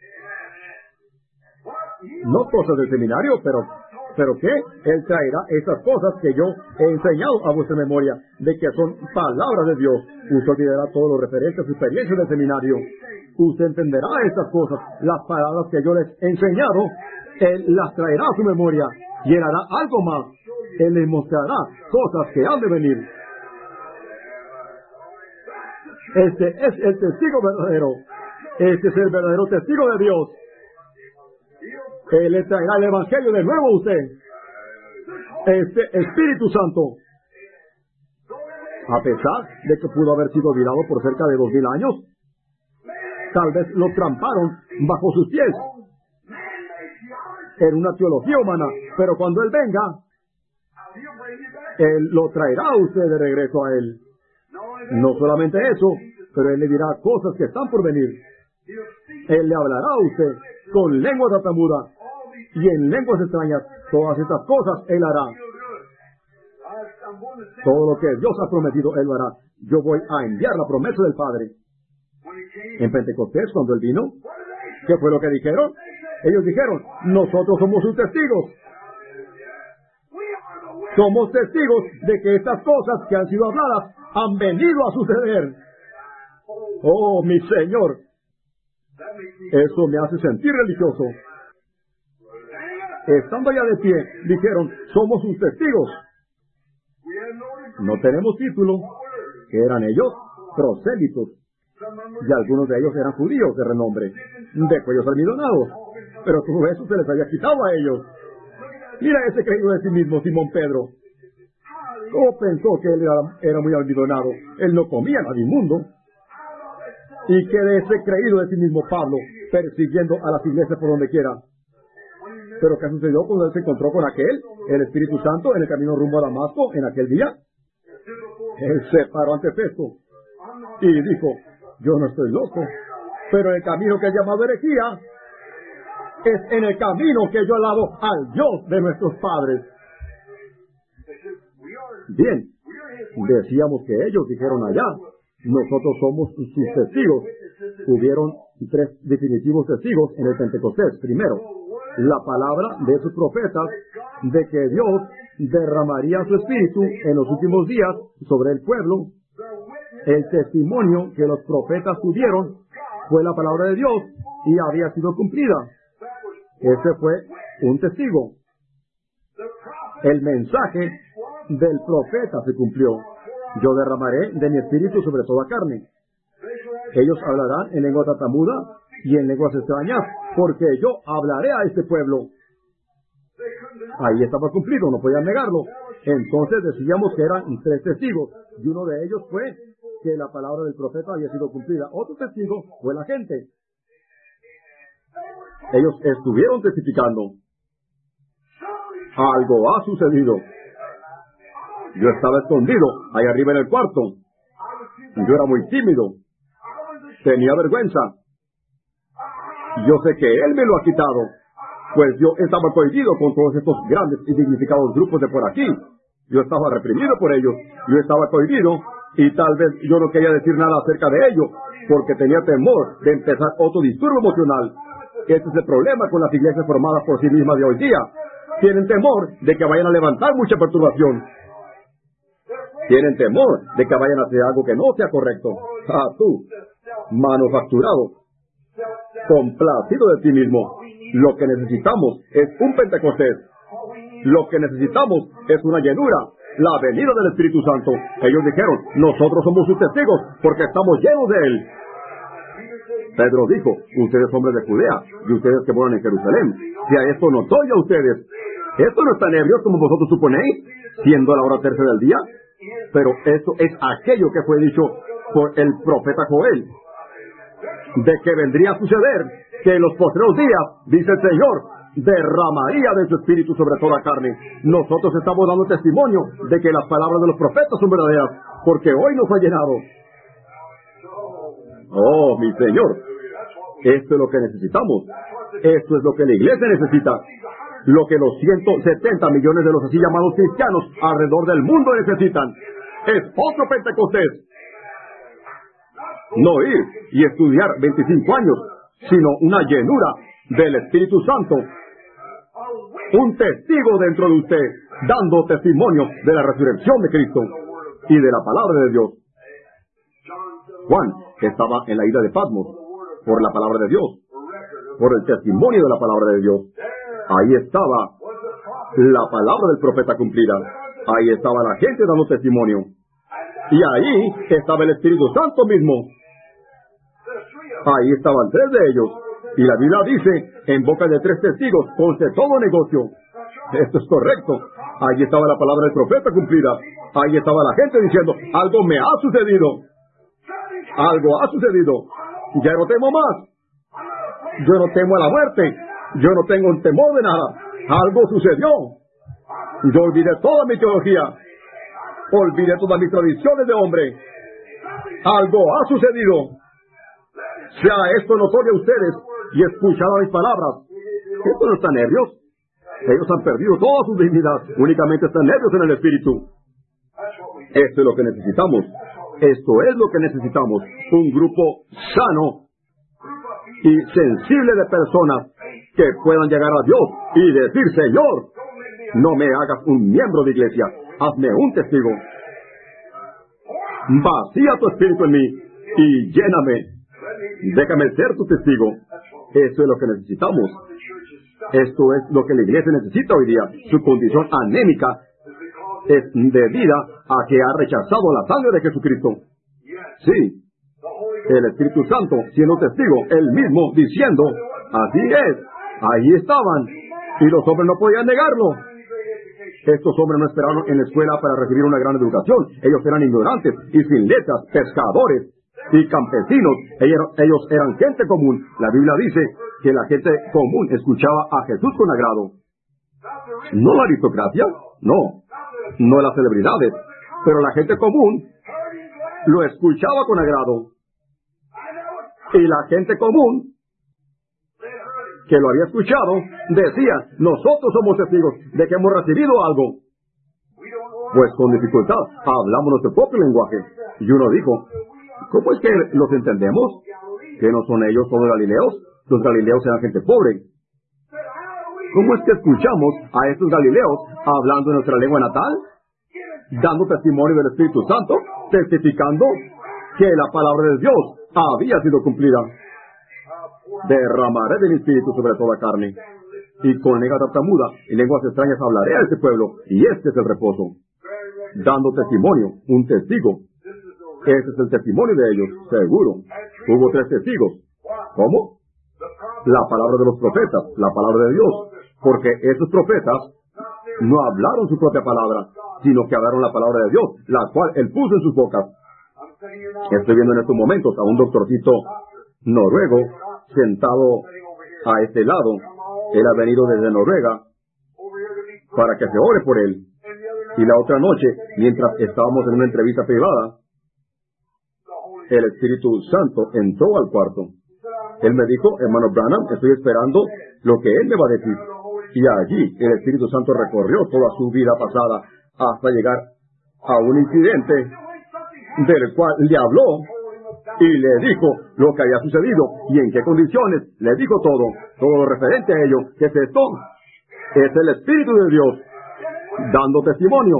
No cosas del seminario, pero ¿qué? Él traerá esas cosas que yo he enseñado a vuestra memoria, de que son palabras de Dios. Usted olvidará todo lo referente a su experiencia del seminario. Usted entenderá estas cosas, las palabras que yo les he enseñado, Él las traerá a su memoria y Él hará algo más. Él les mostrará cosas que han de venir. Este es el testigo verdadero. Este es el verdadero testigo de Dios. Él le traerá el Evangelio de nuevo a usted. Este Espíritu Santo, a pesar de que pudo haber sido olvidado por cerca de 2000 años, tal vez lo tramparon bajo sus pies en una teología humana, pero cuando Él venga, Él lo traerá a usted de regreso a Él. No solamente eso, pero Él le dirá cosas que están por venir. Él le hablará a usted con lengua tartamuda y en lenguas extrañas. Todas estas cosas Él hará. Todo lo que Dios ha prometido, Él lo hará. Yo voy a enviar la promesa del Padre. En Pentecostés, cuando Él vino, ¿qué fue lo que dijeron? Ellos dijeron, nosotros somos sus testigos. Somos testigos de que estas cosas que han sido habladas han venido a suceder. Oh, mi Señor. Eso me hace sentir religioso. Estando allá de pie, dijeron, somos sus testigos. No tenemos título. ¿Qué eran ellos? Prosélitos. Y algunos de ellos eran judíos de renombre, de cuellos almidonados. Pero todo eso se les había quitado a ellos. Mira ese creído de sí mismo, Simón Pedro. ¿Cómo pensó que él era muy almidonado? Él no comía nada inmundo. ¿Y qué de ese creído de sí mismo Pablo, persiguiendo a las iglesias por donde quiera? ¿Pero qué sucedió cuando él se encontró con el Espíritu Santo, en el camino rumbo a Damasco, en aquel día? Él se paró ante esto y dijo, yo no estoy loco, pero el camino que he llamado herejía es en el camino que yo alabo al Dios de nuestros padres. Bien, decíamos que ellos dijeron allá, nosotros somos sus testigos. Hubieron 3 definitivos testigos en el Pentecostés. Primero, la palabra de sus profetas de que Dios derramaría su Espíritu en los últimos días sobre el pueblo. El testimonio que los profetas tuvieron fue la palabra de Dios y había sido cumplida. Ese fue un testigo. El mensaje del profeta se cumplió. Yo derramaré de mi espíritu sobre toda carne. Ellos hablarán en lengua tartamuda y en lenguas extrañas, porque yo hablaré a este pueblo. Ahí estaba cumplido, no podían negarlo. Entonces decíamos que eran 3 testigos, y uno de ellos fue que la palabra del profeta había sido cumplida. Otro testigo fue la gente. Ellos estuvieron testificando. Algo ha sucedido. Yo estaba escondido ahí arriba en el cuarto. Yo era muy tímido. Tenía vergüenza. Yo sé que Él me lo ha quitado, pues yo estaba cohibido con todos estos grandes y dignificados grupos de por aquí. Yo estaba reprimido por ellos. Yo estaba cohibido y tal vez yo no quería decir nada acerca de ello, porque tenía temor de empezar otro disturbio emocional. Este es el problema con las iglesias formadas por sí mismas de hoy día. Tienen temor de que vayan a levantar mucha perturbación. Tienen temor de que vayan a hacer algo que no sea correcto. Ah, tú, manufacturado, complacido de ti mismo. Lo que necesitamos es un Pentecostés. Lo que necesitamos es una llenura, la venida del Espíritu Santo. Ellos dijeron, nosotros somos sus testigos porque estamos llenos de Él. Pedro dijo, ustedes hombres de Judea y ustedes que moran en Jerusalén, si a esto no doy a ustedes, ¿esto no están ebrios como vosotros suponéis, siendo la hora tercera del día? Pero esto es aquello que fue dicho por el profeta Joel, de que vendría a suceder, que en los postreros días, dice el Señor, derramaría de su espíritu sobre toda carne. Nosotros estamos dando testimonio de que las palabras de los profetas son verdaderas, porque hoy nos ha llenado. Oh, mi Señor, esto es lo que necesitamos. Esto es lo que la iglesia necesita. lo que los 170 millones de los así llamados cristianos alrededor del mundo necesitan. Es otro Pentecostés. No ir y estudiar 25 años, sino una llenura del Espíritu Santo. Un testigo dentro de usted, dando testimonio de la resurrección de Cristo y de la palabra de Dios. Juan estaba en la isla de Patmos por la palabra de Dios, por el testimonio de la palabra de Dios. Ahí estaba la palabra del profeta cumplida. Ahí estaba la gente dando testimonio. Y ahí estaba el Espíritu Santo mismo. Ahí estaban 3 de ellos. Y la Biblia dice, en boca de 3 testigos, conste todo negocio. Esto es correcto. Ahí estaba la palabra del profeta cumplida. Ahí estaba la gente diciendo, algo me ha sucedido. Algo ha sucedido. Ya no temo más. Yo no temo a la muerte. Yo no tengo un temor de nada. Algo sucedió. Yo olvidé toda mi teología. Olvidé todas mis tradiciones de hombre. Algo ha sucedido. Sea esto notorio a ustedes y escuchado mis palabras. Estos no están nervios. Ellos han perdido toda su dignidad. Únicamente están nervios en el espíritu. Esto es lo que necesitamos. Esto es lo que necesitamos. Un grupo sano y sensible de personas que puedan llegar a Dios y decir, Señor, no me hagas un miembro de iglesia, hazme un testigo. Vacía tu espíritu en mí y lléname. Déjame ser tu testigo. Eso es lo que necesitamos. Esto es lo que la iglesia necesita hoy día. Su condición anémica es debida a que ha rechazado la sangre de Jesucristo. Sí. El Espíritu Santo siendo testigo, él mismo diciendo, así es, ahí estaban, y los hombres no podían negarlo. Estos hombres no esperaron en la escuela para recibir una gran educación. Ellos eran ignorantes y sin letras, pescadores y campesinos. Ellos eran gente común. La Biblia dice que la gente común escuchaba a Jesús con agrado. No la aristocracia, no las celebridades, pero la gente común lo escuchaba con agrado. Y la gente común que lo había escuchado decía, nosotros somos testigos de que hemos recibido algo. Pues con dificultad hablamos nuestro propio lenguaje. Y uno dijo, ¿cómo es que los entendemos? ¿Que no son ellos todos galileos? Los galileos eran gente pobre. ¿Cómo es que escuchamos a estos galileos hablando en nuestra lengua natal? Dando testimonio del Espíritu Santo, testificando que la palabra de Dios había sido cumplida. Derramaré de mi espíritu sobre toda carne, y con lengua tartamuda y lenguas extrañas hablaré a este pueblo, y este es el reposo. Dando testimonio, un testigo. Ese es el testimonio de ellos, seguro. Hubo 3 testigos. ¿Cómo? La palabra de los profetas, la palabra de Dios. Porque esos profetas no hablaron su propia palabra, sino que hablaron la palabra de Dios, la cual él puso en sus bocas. Estoy viendo en estos momentos a un doctorcito noruego sentado a este lado. Él ha venido desde Noruega para que se ore por él. Y la otra noche, mientras estábamos en una entrevista privada, el Espíritu Santo entró al cuarto. Él me dijo, hermano Branham, estoy esperando lo que él me va a decir. Y allí el Espíritu Santo recorrió toda su vida pasada hasta llegar a un incidente del cual le habló y le dijo lo que había sucedido y en qué condiciones. Le dijo todo lo referente a ello. ¿Qué es esto? Es el Espíritu de Dios dando testimonio.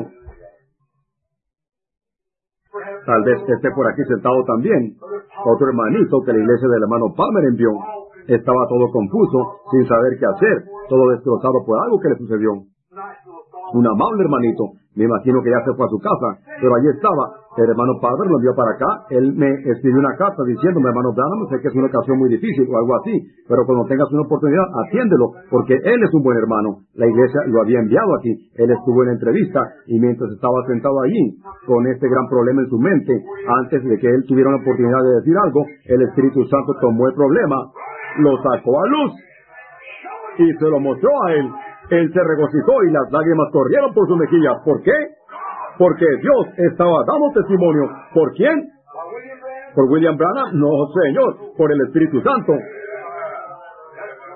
Tal vez esté por aquí sentado también otro hermanito que la iglesia del hermano Palmer envió. Estaba todo confuso, sin saber qué hacer, todo destrozado por algo que le sucedió. Un amable hermanito, me imagino que ya se fue a su casa, pero allí estaba. El hermano Palmer lo envió para acá. Él me escribió una carta diciéndome, hermano Branham, sé que es una ocasión muy difícil o algo así, pero cuando tengas una oportunidad, atiéndelo, porque él es un buen hermano. La iglesia lo había enviado aquí. Él estuvo en la entrevista y mientras estaba sentado allí, con este gran problema en su mente, antes de que él tuviera una oportunidad de decir algo, el Espíritu Santo tomó el problema, lo sacó a luz y se lo mostró a él. Él se regocijó y las lágrimas corrieron por su mejilla. ¿Por qué? Porque Dios estaba dando testimonio. ¿Por quién? ¿Por William Branham? No, Señor, por el Espíritu Santo.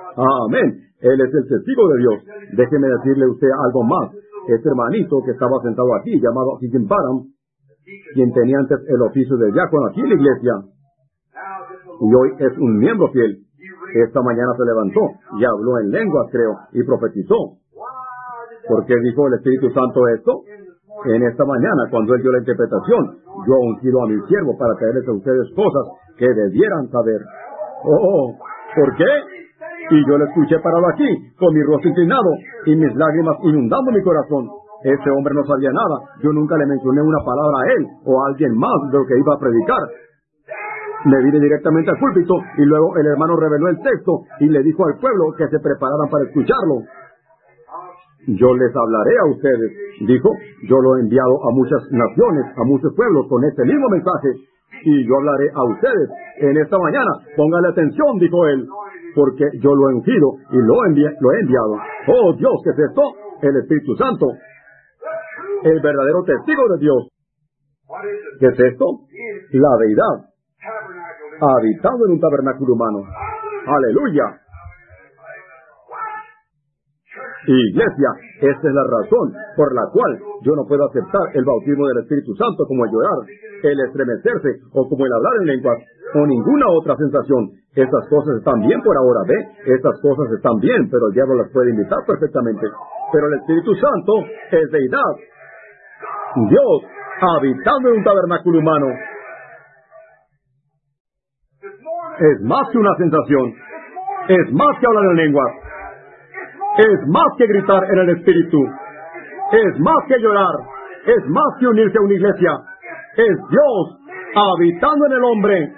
Amén. Él es el testigo de Dios. Déjeme decirle a usted algo más. Este hermanito que estaba sentado aquí, llamado Higginbotham, quien tenía antes el oficio de diácono aquí en la iglesia, y hoy es un miembro fiel. Esta mañana se levantó y habló en lenguas, creo, y profetizó. ¿Por qué dijo el Espíritu Santo esto? En esta mañana, cuando él dio la interpretación, yo he ungido a mi siervo para traerles a ustedes cosas que debieran saber. Oh, ¿por qué? Y yo le escuché parado aquí, con mi rostro inclinado y mis lágrimas inundando mi corazón. Ese hombre no sabía nada. Yo nunca le mencioné una palabra a él o a alguien más de lo que iba a predicar. Me vine directamente al púlpito y luego el hermano reveló el texto y le dijo al pueblo que se prepararan para escucharlo. Yo les hablaré a ustedes, dijo. Yo lo he enviado a muchas naciones, a muchos pueblos con este mismo mensaje. Y yo hablaré a ustedes en esta mañana. Póngale atención, dijo él, porque yo lo he ungido y lo he enviado. Oh Dios, ¿qué es esto? El Espíritu Santo, el verdadero testigo de Dios. ¿Qué es esto? La deidad, habitando en un tabernáculo humano. ¡Aleluya! Iglesia, esta es la razón por la cual yo no puedo aceptar el bautismo del Espíritu Santo como el llorar, el estremecerse o como el hablar en lenguas o ninguna otra sensación. Estas cosas están bien por ahora, ¿ve? Estas cosas están bien, pero el diablo las puede imitar perfectamente. Pero el Espíritu Santo es deidad, Dios habitando en un tabernáculo humano. Es más que una sensación, es más que hablar en lenguas. Es más que gritar en el Espíritu. Es más que llorar. Es más que unirse a una iglesia. Es Dios habitando en el hombre.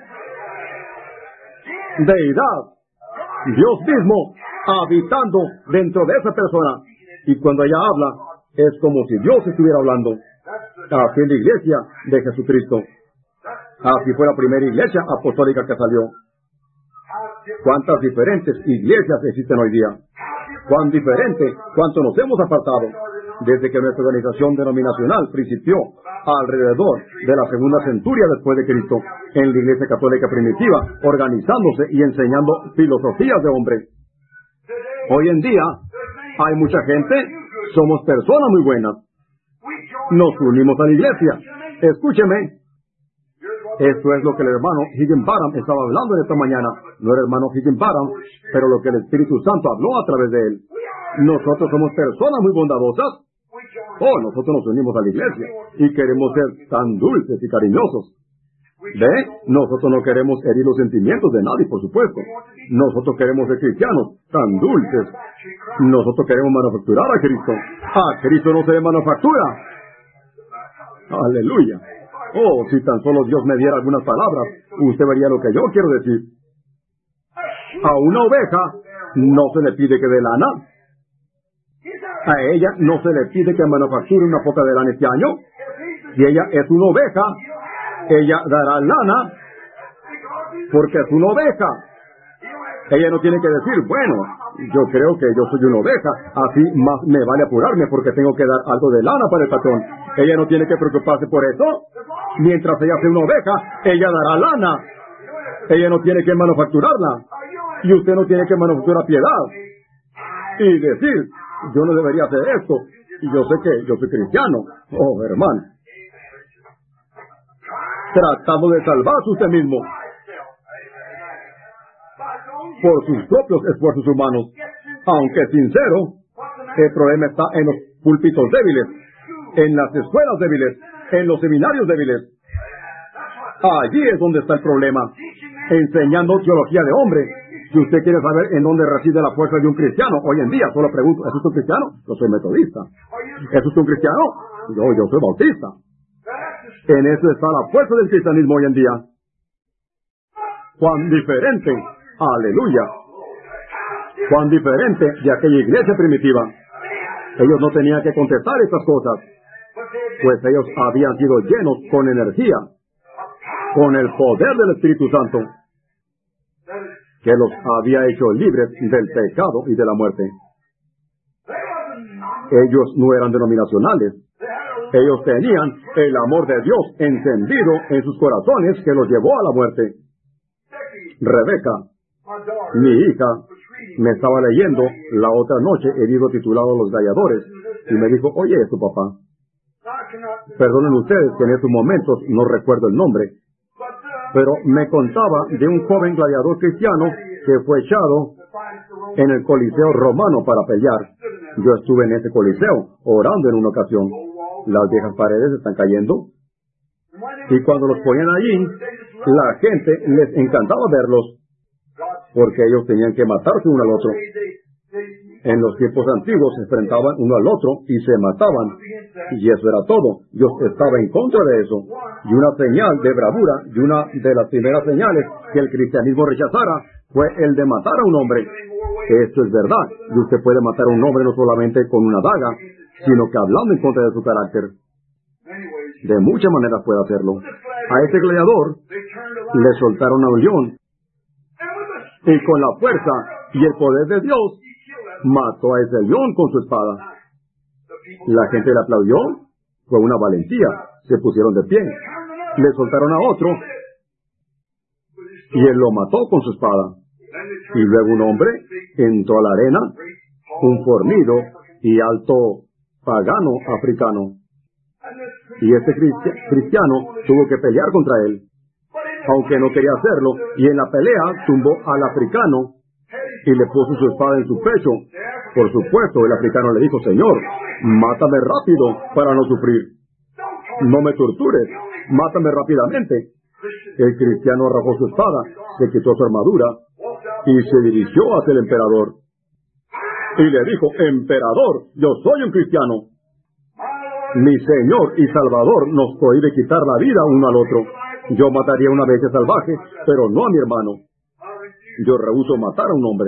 Deidad. Dios mismo habitando dentro de esa persona. Y cuando ella habla, es como si Dios estuviera hablando. Así es la iglesia de Jesucristo. Así fue la primera iglesia apostólica que salió. ¿Cuántas diferentes iglesias existen hoy día? Cuán diferente, cuánto nos hemos apartado desde que nuestra organización denominacional principió alrededor de la segunda centuria después de Cristo en la iglesia católica primitiva, organizándose y enseñando filosofías de hombre. Hoy en día hay mucha gente, somos personas muy buenas, nos unimos a la iglesia. Escúcheme, esto es lo que el hermano Higginbotham estaba hablando en esta mañana. No el hermano Higginbotham, pero lo que el Espíritu Santo habló a través de él. Nosotros somos personas muy bondadosas. Oh, nosotros nos unimos a la iglesia y queremos ser tan dulces y cariñosos. ¿Ve? Nosotros no queremos herir los sentimientos de nadie, por supuesto. Nosotros queremos ser cristianos tan dulces. Nosotros queremos manufacturar a Cristo. A Cristo no se le manufactura. Aleluya. Oh, si tan solo Dios me diera algunas palabras, usted vería lo que yo quiero decir. A una oveja no se le pide que dé lana. A ella no se le pide que manufacture una poca de lana este año. Si ella es una oveja, ella dará lana porque es una oveja. Ella no tiene que decir, bueno, yo creo que yo soy una oveja, así más me vale apurarme porque tengo que dar algo de lana para el patrón. Ella no tiene que preocuparse por eso. Mientras ella sea una oveja, ella dará lana. Ella no tiene que manufacturarla. Y usted no tiene que manufacturar piedad. Y decir, yo no debería hacer esto. Y yo sé que yo soy cristiano. Oh, hermano. Tratando de salvarse usted mismo por sus propios esfuerzos humanos. Aunque sincero, el problema está en los púlpitos débiles, en las escuelas débiles, en los seminarios débiles. Allí es donde está el problema. Enseñando teología de hombre. Si usted quiere saber en dónde reside la fuerza de un cristiano, hoy en día solo pregunto, ¿es usted un cristiano? Yo soy metodista. ¿Es usted un cristiano? Yo soy bautista. En eso está la fuerza del cristianismo hoy en día. Cuán diferente, aleluya, cuán diferente de aquella iglesia primitiva. Ellos no tenían que contestar estas cosas, pues ellos habían sido llenos con energía, con el poder del Espíritu Santo, que los había hecho libres del pecado y de la muerte. Ellos no eran denominacionales. Ellos tenían el amor de Dios encendido en sus corazones que los llevó a la muerte. Rebeca, mi hija, me estaba leyendo la otra noche el libro titulado Los Gladiadores, y me dijo, oye esto, papá. Perdonen ustedes que en estos momentos no recuerdo el nombre, pero me contaba de un joven gladiador cristiano que fue echado en el Coliseo romano para pelear. Yo estuve en ese Coliseo orando en una ocasión. Las viejas paredes están cayendo, y cuando los ponían allí, la gente les encantaba verlos, porque ellos tenían que matarse uno al otro. En los tiempos antiguos se enfrentaban uno al otro y se mataban, y eso era todo. Yo estaba en contra de eso. Y una señal de bravura, y una de las primeras señales que el cristianismo rechazara, fue el de matar a un hombre. Esto es verdad, y usted puede matar a un hombre no solamente con una daga, sino que hablando en contra de su carácter. De muchas maneras puede hacerlo. A ese gladiador le soltaron a un león, y con la fuerza y el poder de Dios, mató a ese león con su espada. La gente le aplaudió, fue una valentía, se pusieron de pie. Le soltaron a otro, y él lo mató con su espada. Y luego un hombre entró a la arena, un fornido y alto pagano africano. Y este cristiano tuvo que pelear contra él, aunque no quería hacerlo, y en la pelea tumbó al africano y le puso su espada en su pecho. Por supuesto, el africano le dijo, Señor, mátame rápido para no sufrir. No me tortures, mátame rápidamente. El cristiano arrojó su espada, se quitó su armadura y se dirigió hacia el emperador. Y le dijo, Emperador, yo soy un cristiano. Mi Señor y Salvador nos prohíbe quitar la vida uno al otro. Yo mataría a una bestia salvaje, pero no a mi hermano. Yo rehúso matar a un hombre.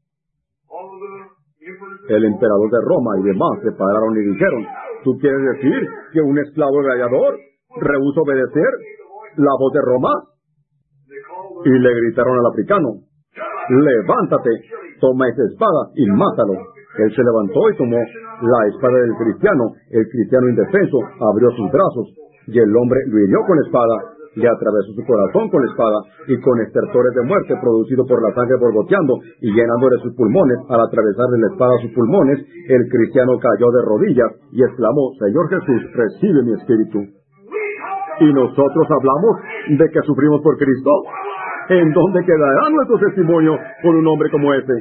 El emperador de Roma y demás se pararon y dijeron, ¿tú quieres decir que un esclavo gladiador rehúsa obedecer la voz de Roma? Y le gritaron al africano, levántate, toma esa espada y mátalo. Él se levantó y tomó la espada del cristiano. El cristiano indefenso abrió sus brazos, y el hombre lo hirió con la espada, le atravesó su corazón con la espada, y con estertores de muerte producidos por la sangre borboteando y llenándole sus pulmones, al atravesarle la espada a sus pulmones, el cristiano cayó de rodillas y exclamó, Señor Jesús, recibe mi espíritu. Y nosotros hablamos de que sufrimos por Cristo. ¿En dónde quedará nuestro testimonio con un hombre como ese?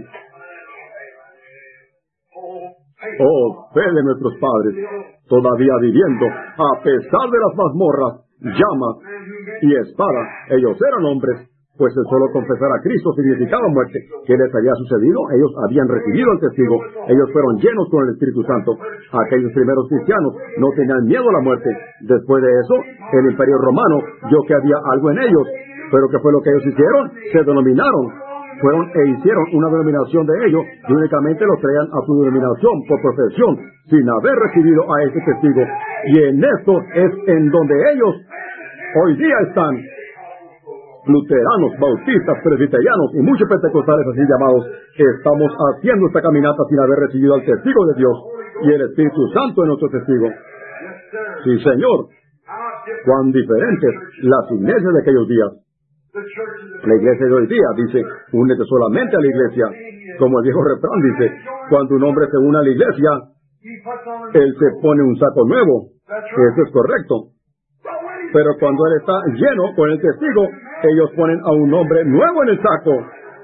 Oh, fe de nuestros padres, todavía viviendo, a pesar de las mazmorras, llamas y espada, ellos eran hombres, pues el solo confesar a Cristo significaba muerte. ¿Qué les había sucedido? Ellos habían recibido el testigo, ellos fueron llenos con el Espíritu Santo. Aquellos primeros cristianos no tenían miedo a la muerte. Después de eso, el Imperio Romano vio que había algo en ellos, pero ¿qué fue lo que ellos hicieron? Se denominaron. Fueron e hicieron una denominación de ellos, y únicamente lo traían a su denominación por profesión, sin haber recibido a ese testigo. Y en esto es en donde ellos hoy día están. Luteranos, bautistas, presbiterianos y muchos pentecostales así llamados, estamos haciendo esta caminata sin haber recibido al testigo de Dios, y el Espíritu Santo es nuestro testigo. Sí, Señor. Cuán diferentes las iglesias de aquellos días. La iglesia de hoy día dice, únete solamente a la iglesia. Como el viejo refrán dice, cuando un hombre se une a la iglesia, él se pone un saco nuevo. Eso es correcto. Pero cuando él está lleno con el testigo, ellos ponen a un hombre nuevo en el saco.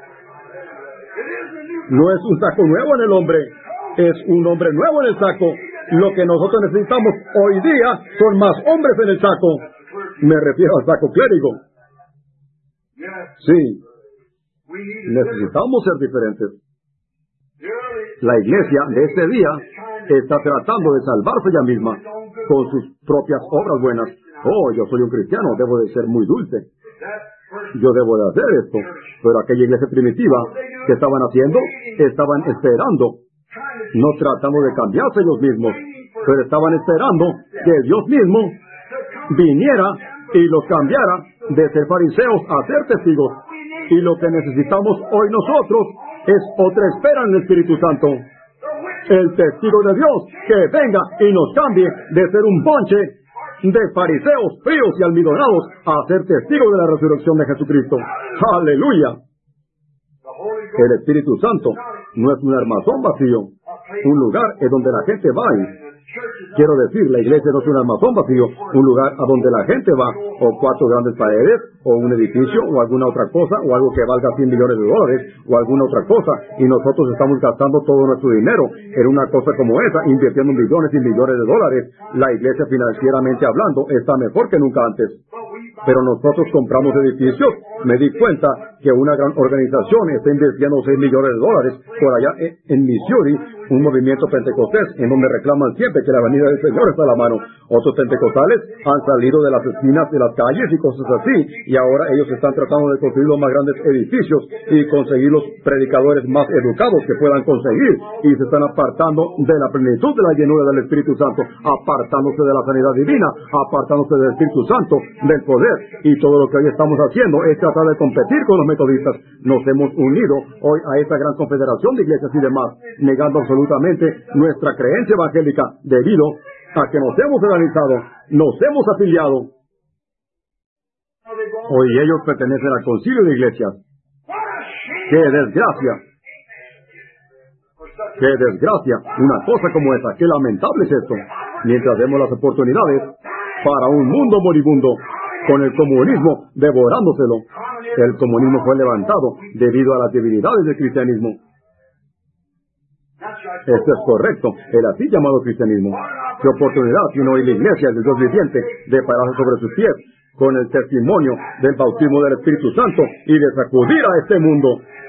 No es un saco nuevo en el hombre, es un hombre nuevo en el saco. Lo que nosotros necesitamos hoy día son más hombres en el saco. Me refiero al saco clérigo. Sí, necesitamos ser diferentes. La iglesia de este día está tratando de salvarse ella misma con sus propias obras buenas. Oh, yo soy un cristiano, debo de ser muy dulce. Yo debo de hacer esto. Pero aquella iglesia primitiva, ¿qué estaban haciendo? Estaban esperando, no tratando de cambiarse ellos mismos, pero estaban esperando que Dios mismo viniera y los cambiara de ser fariseos a ser testigos. Y lo que necesitamos hoy nosotros es otra espera en el Espíritu Santo. El testigo de Dios que venga y nos cambie de ser un bonche de fariseos fríos y almidonados a ser testigos de la resurrección de Jesucristo. ¡Aleluya! El Espíritu Santo no es un armazón vacío. Un lugar es donde la gente va. Quiero decir, la iglesia no es un armazón vacío, un lugar a donde la gente va, o 4 grandes paredes, o un edificio, o alguna otra cosa, o algo que valga $100 millones, o alguna otra cosa, y nosotros estamos gastando todo nuestro dinero en una cosa como esa, invirtiendo millones y millones de dólares. La iglesia, financieramente hablando, está mejor que nunca antes. Pero nosotros compramos edificios. Me di cuenta que una gran organización está invirtiendo $6 millones por allá en Missouri, un movimiento pentecostés, en donde reclaman siempre que la venida del Señor está a la mano. Otros pentecostales han salido de las esquinas de las calles y cosas así, y ahora ellos están tratando de construir los más grandes edificios y conseguir los predicadores más educados que puedan conseguir, y se están apartando de la plenitud de la llenura del Espíritu Santo, apartándose de la sanidad divina, apartándose del Espíritu Santo, del poder, y todo lo que hoy estamos haciendo es tratar de competir con los metodistas. Nos hemos unido hoy a esta gran confederación de iglesias y demás, negando absolutamente nuestra creencia evangélica debido a que nos hemos organizado, nos hemos afiliado. Hoy ellos pertenecen al concilio de iglesias. ¡Qué desgracia! ¡Qué desgracia! Una cosa como esa, qué lamentable es esto. Mientras vemos las oportunidades para un mundo moribundo, con el comunismo devorándoselo. El comunismo fue levantado debido a las debilidades del cristianismo. Esto es correcto, el así llamado cristianismo. ¿Qué oportunidad tiene hoy la iglesia del Dios viviente de pararse sobre sus pies con el testimonio del bautismo del Espíritu Santo y de sacudir a este mundo?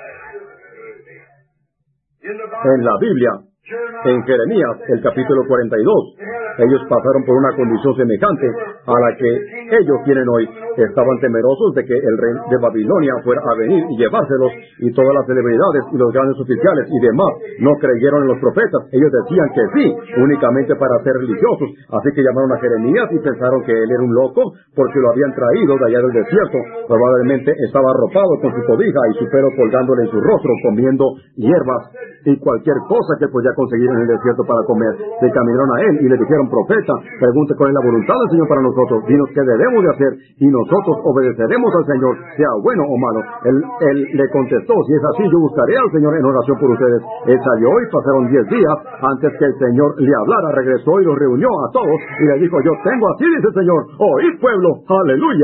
En la Biblia, en Jeremías, el capítulo 42, ellos pasaron por una condición semejante a la que ellos tienen hoy. Estaban temerosos de que el rey de Babilonia fuera a venir y llevárselos, y todas las celebridades y los grandes oficiales y demás no creyeron en los profetas. Ellos decían que sí, únicamente para ser religiosos. Así que llamaron a Jeremías y pensaron que él era un loco porque lo habían traído de allá del desierto. Probablemente estaba arropado con su cobija y su pelo colgándole en su rostro, comiendo hierbas y cualquier cosa que podía conseguir en el desierto para comer. Se caminaron a él y le dijeron: profeta, pregunte cuál es la voluntad del Señor para nosotros, dinos qué debemos de hacer y nosotros obedeceremos al Señor, sea bueno o malo. Él le contestó: si es así, yo buscaré al Señor en oración por ustedes. Él salió y pasaron 10 días antes que el Señor le hablara. Regresó y los reunió a todos y le dijo: yo tengo así, dice el Señor, oíd pueblo, aleluya.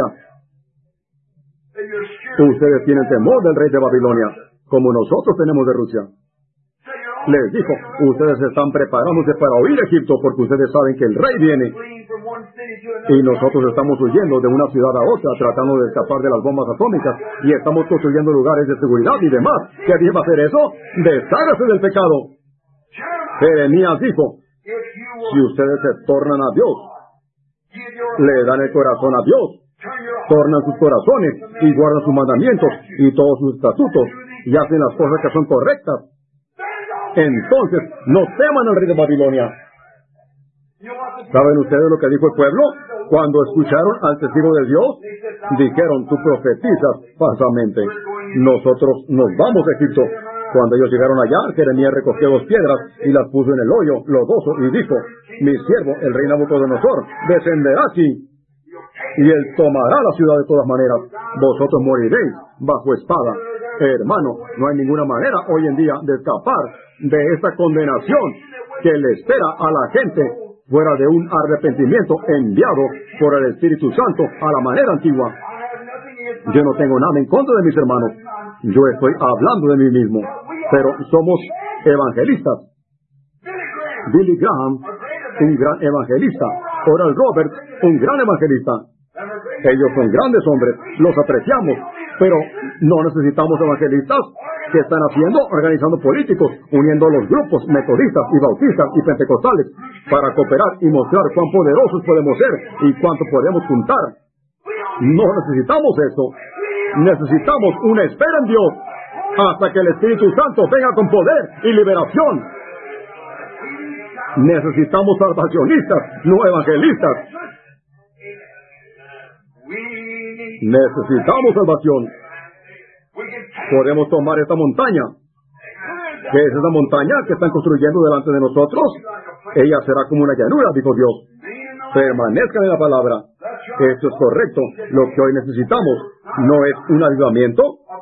Ustedes tienen temor del rey de Babilonia, como nosotros tenemos de Rusia. Les dijo: ustedes están preparándose para oír Egipto porque ustedes saben que el rey viene. Y nosotros estamos huyendo de una ciudad a otra, tratando de escapar de las bombas atómicas, y estamos construyendo lugares de seguridad y demás. ¿Qué bien va a hacer eso? Deshágase del pecado. Jeremías dijo: si ustedes se tornan a Dios, le dan el corazón a Dios, tornan sus corazones y guardan sus mandamientos y todos sus estatutos y hacen las cosas que son correctas, entonces no teman al rey de Babilonia. ¿Saben ustedes lo que dijo el pueblo? Cuando escucharon al testigo de Dios, dijeron: tú profetizas falsamente. Nosotros nos vamos a Egipto. Cuando ellos llegaron allá, Jeremías recogió 2 piedras y las puso en el hoyo lodoso y dijo: mi siervo, el rey Nabucodonosor, descenderá aquí y él tomará la ciudad de todas maneras. Vosotros moriréis bajo espada. Hermano, no hay ninguna manera hoy en día de escapar de esta condenación que le espera a la gente fuera de un arrepentimiento enviado por el Espíritu Santo a la manera antigua. Yo no tengo nada en contra de mis hermanos. Yo estoy hablando de mí mismo. Pero somos evangelistas. Billy Graham, un gran evangelista. Oral Roberts, un gran evangelista. Ellos son grandes hombres, los apreciamos, pero no necesitamos evangelistas que están haciendo, organizando políticos, uniendo los grupos metodistas y bautistas y pentecostales para cooperar y mostrar cuán poderosos podemos ser y cuánto podemos juntar. No necesitamos eso. Necesitamos una espera en Dios hasta que el Espíritu Santo venga con poder y liberación. Necesitamos salvacionistas, no evangelistas. Necesitamos salvación. Podemos tomar esta montaña. ¿Qué es esa montaña que están construyendo delante de nosotros? Ella será como una llanura, dijo Dios. Permanezcan en la palabra. Esto es correcto. Lo que hoy necesitamos no es un avivamiento,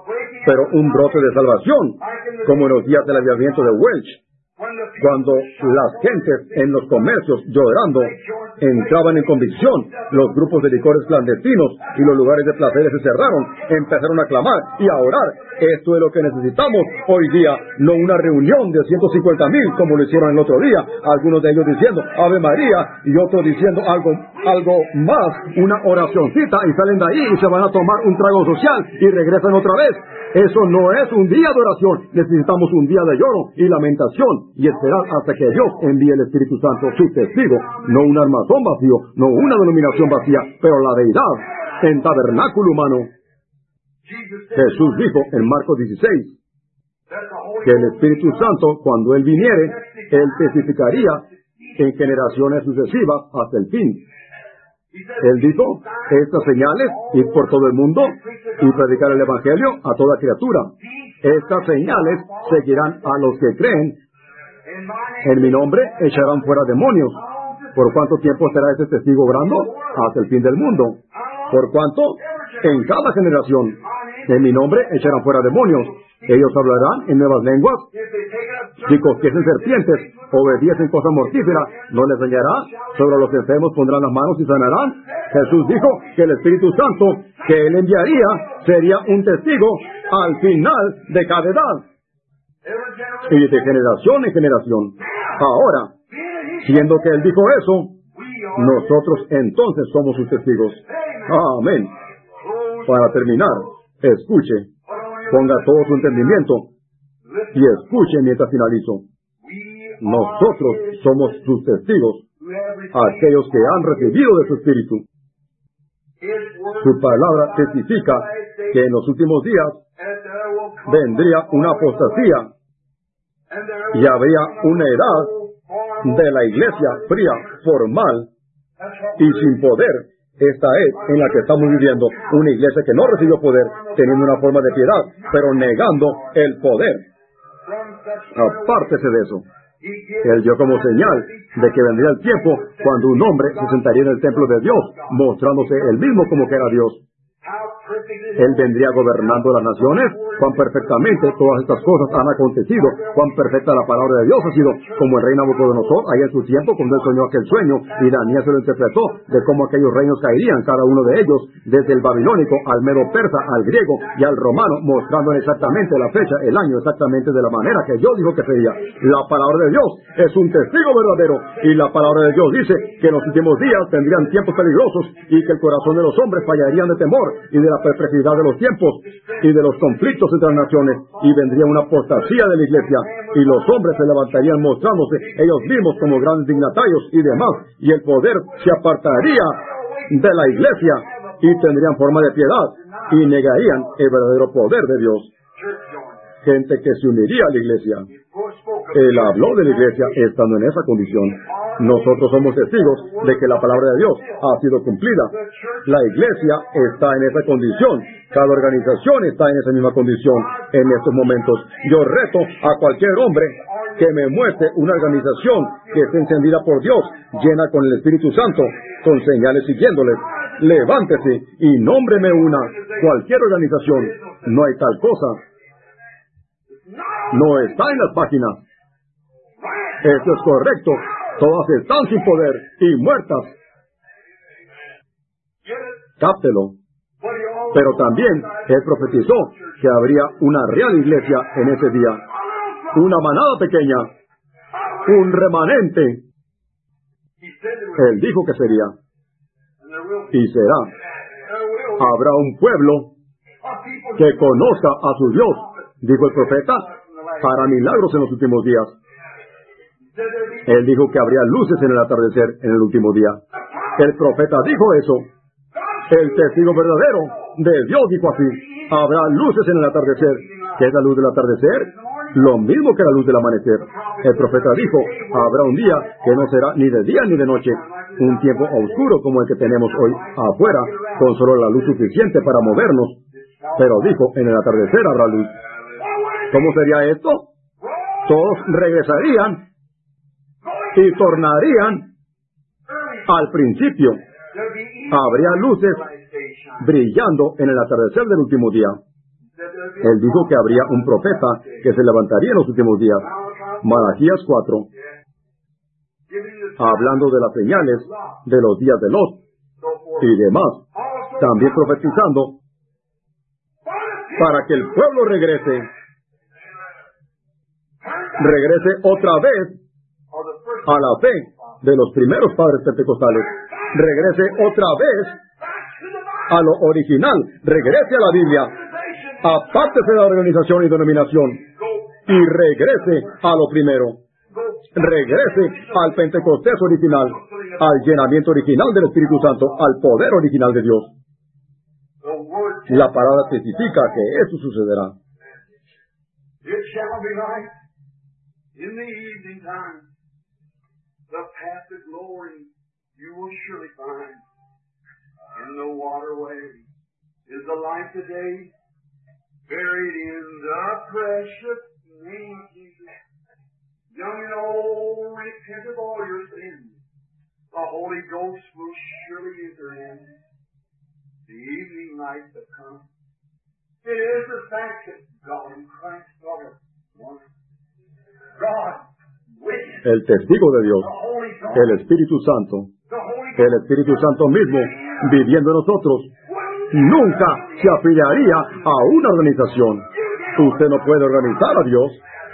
pero un brote de salvación, como en los días del avivamiento de Welch, cuando las gentes en los comercios, llorando, entraban en convicción, los grupos de licores clandestinos y los lugares de placeres se cerraron, empezaron a clamar y a orar. Esto es lo que necesitamos hoy día, no una reunión de 150,000 como lo hicieron el otro día, algunos de ellos diciendo Ave María y otros diciendo algo más, una oracioncita, y salen de ahí y se van a tomar un trago social y regresan otra vez. Eso no es un día de oración. Necesitamos un día de lloro y lamentación y esperar hasta que Dios envíe el Espíritu Santo, su testigo, no un armazón vacío, no una denominación vacía, pero la deidad en tabernáculo humano. Jesús dijo en Marcos 16 que el Espíritu Santo, cuando Él viniere, Él testificaría en generaciones sucesivas hasta el fin. Él dijo, estas señales, ir por todo el mundo y predicar el Evangelio a toda criatura. Estas señales seguirán a los que creen. En mi nombre echarán fuera demonios. ¿Por cuánto tiempo será ese testigo obrando? Hasta el fin del mundo. ¿Por cuánto? En cada generación. En mi nombre echarán fuera demonios. Ellos hablarán en nuevas lenguas. Si cogiesen serpientes, obediesen cosas mortíferas, no les dañará. Sobre los enfermos pondrán las manos y sanarán. Jesús dijo que el Espíritu Santo que Él enviaría sería un testigo al final de cada edad y de generación en generación. Ahora, siendo que Él dijo eso, nosotros entonces somos sus testigos. Amén. Para terminar, escuche, ponga todo su entendimiento y escuche mientras finalizo. Nosotros somos sus testigos, aquellos que han recibido de su Espíritu. Su palabra testifica que en los últimos días vendría una apostasía y habría una edad de la iglesia fría, formal y sin poder. Esta es en la que estamos viviendo, una iglesia que no recibió poder, teniendo una forma de piedad, pero negando el poder. Apártese de eso. Él dio como señal de que vendría el tiempo cuando un hombre se sentaría en el templo de Dios, mostrándose él mismo como que era Dios. Él vendría gobernando las naciones. Cuán perfectamente todas estas cosas han acontecido. Cuán perfecta la palabra de Dios ha sido, como el rey Nabucodonosor allá en su tiempo, cuando él soñó aquel sueño y Daniel se lo interpretó, de cómo aquellos reinos caerían, cada uno de ellos, desde el babilónico al medo persa, al griego y al romano, mostrando exactamente la fecha, el año, exactamente de la manera que Dios dijo que sería. La palabra de Dios es un testigo verdadero, y la palabra de Dios dice que en los últimos días tendrían tiempos peligrosos y que el corazón de los hombres fallarían de temor y de la perplejidad de los tiempos y de los conflictos entre las naciones, y vendría una apostasía de la iglesia, y los hombres se levantarían mostrándose ellos mismos como grandes dignatarios y demás, y el poder se apartaría de la iglesia y tendrían forma de piedad y negarían el verdadero poder de Dios. Gente que se uniría a la iglesia. Él habló de la iglesia estando en esa condición. Nosotros somos testigos de que la palabra de Dios ha sido cumplida. La iglesia está en esa condición. Cada organización está en esa misma condición en estos momentos. Yo reto a cualquier hombre que me muestre una organización que esté encendida por Dios, llena con el Espíritu Santo, con señales siguiéndoles. Levántese y nómbreme una, cualquier organización. No hay tal cosa. No está en las páginas. Esto es correcto. Todas están sin poder y muertas. Cáptelo. Pero también él profetizó que habría una real iglesia en ese día. Una manada pequeña. Un remanente. Él dijo que sería. Y será. Habrá un pueblo que conozca a su Dios, dijo el profeta, para milagros en los últimos días. Él dijo que habría luces en el atardecer en el último día. El profeta dijo eso. El testigo verdadero de Dios dijo así: habrá luces en el atardecer. ¿Qué es la luz del atardecer? Lo mismo que la luz del amanecer. El profeta dijo: habrá un día que no será ni de día ni de noche, un tiempo oscuro como el que tenemos hoy afuera, con solo la luz suficiente para movernos. Pero dijo: en el atardecer habrá luz. ¿Cómo sería esto? Todos regresarían y tornarían al principio. Habría luces brillando en el atardecer del último día. Él dijo que habría un profeta que se levantaría en los últimos días. Malaquías 4, hablando de las señales de los días de Lot y demás, también profetizando para que el pueblo regrese otra vez a la fe de los primeros padres pentecostales, regrese otra vez a lo original, regrese a la Biblia, apártese de la organización y denominación y regrese a lo primero, regrese al Pentecostés original, al llenamiento original del Espíritu Santo, al poder original de Dios. La palabra testifica que eso sucederá. It shall be light in the evening time. The path to glory you will surely find. In the waterway is the light today, buried in the precious name of Jesus. Young and old, repent of all your sins. The Holy Ghost will surely enter in. The evening light that comes. It is the fact that God in Christ are one. God witness. El testigo de Dios, The Holy Ghost. el Espíritu Santo, The Holy el Espíritu Santo mismo, viviendo en nosotros, nunca se afiliaría a una organización. Usted no puede organizar a Dios.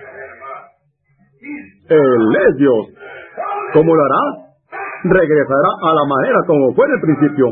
Él es Dios. ¿Cómo lo hará? Regresará a la manera como fue en el principio.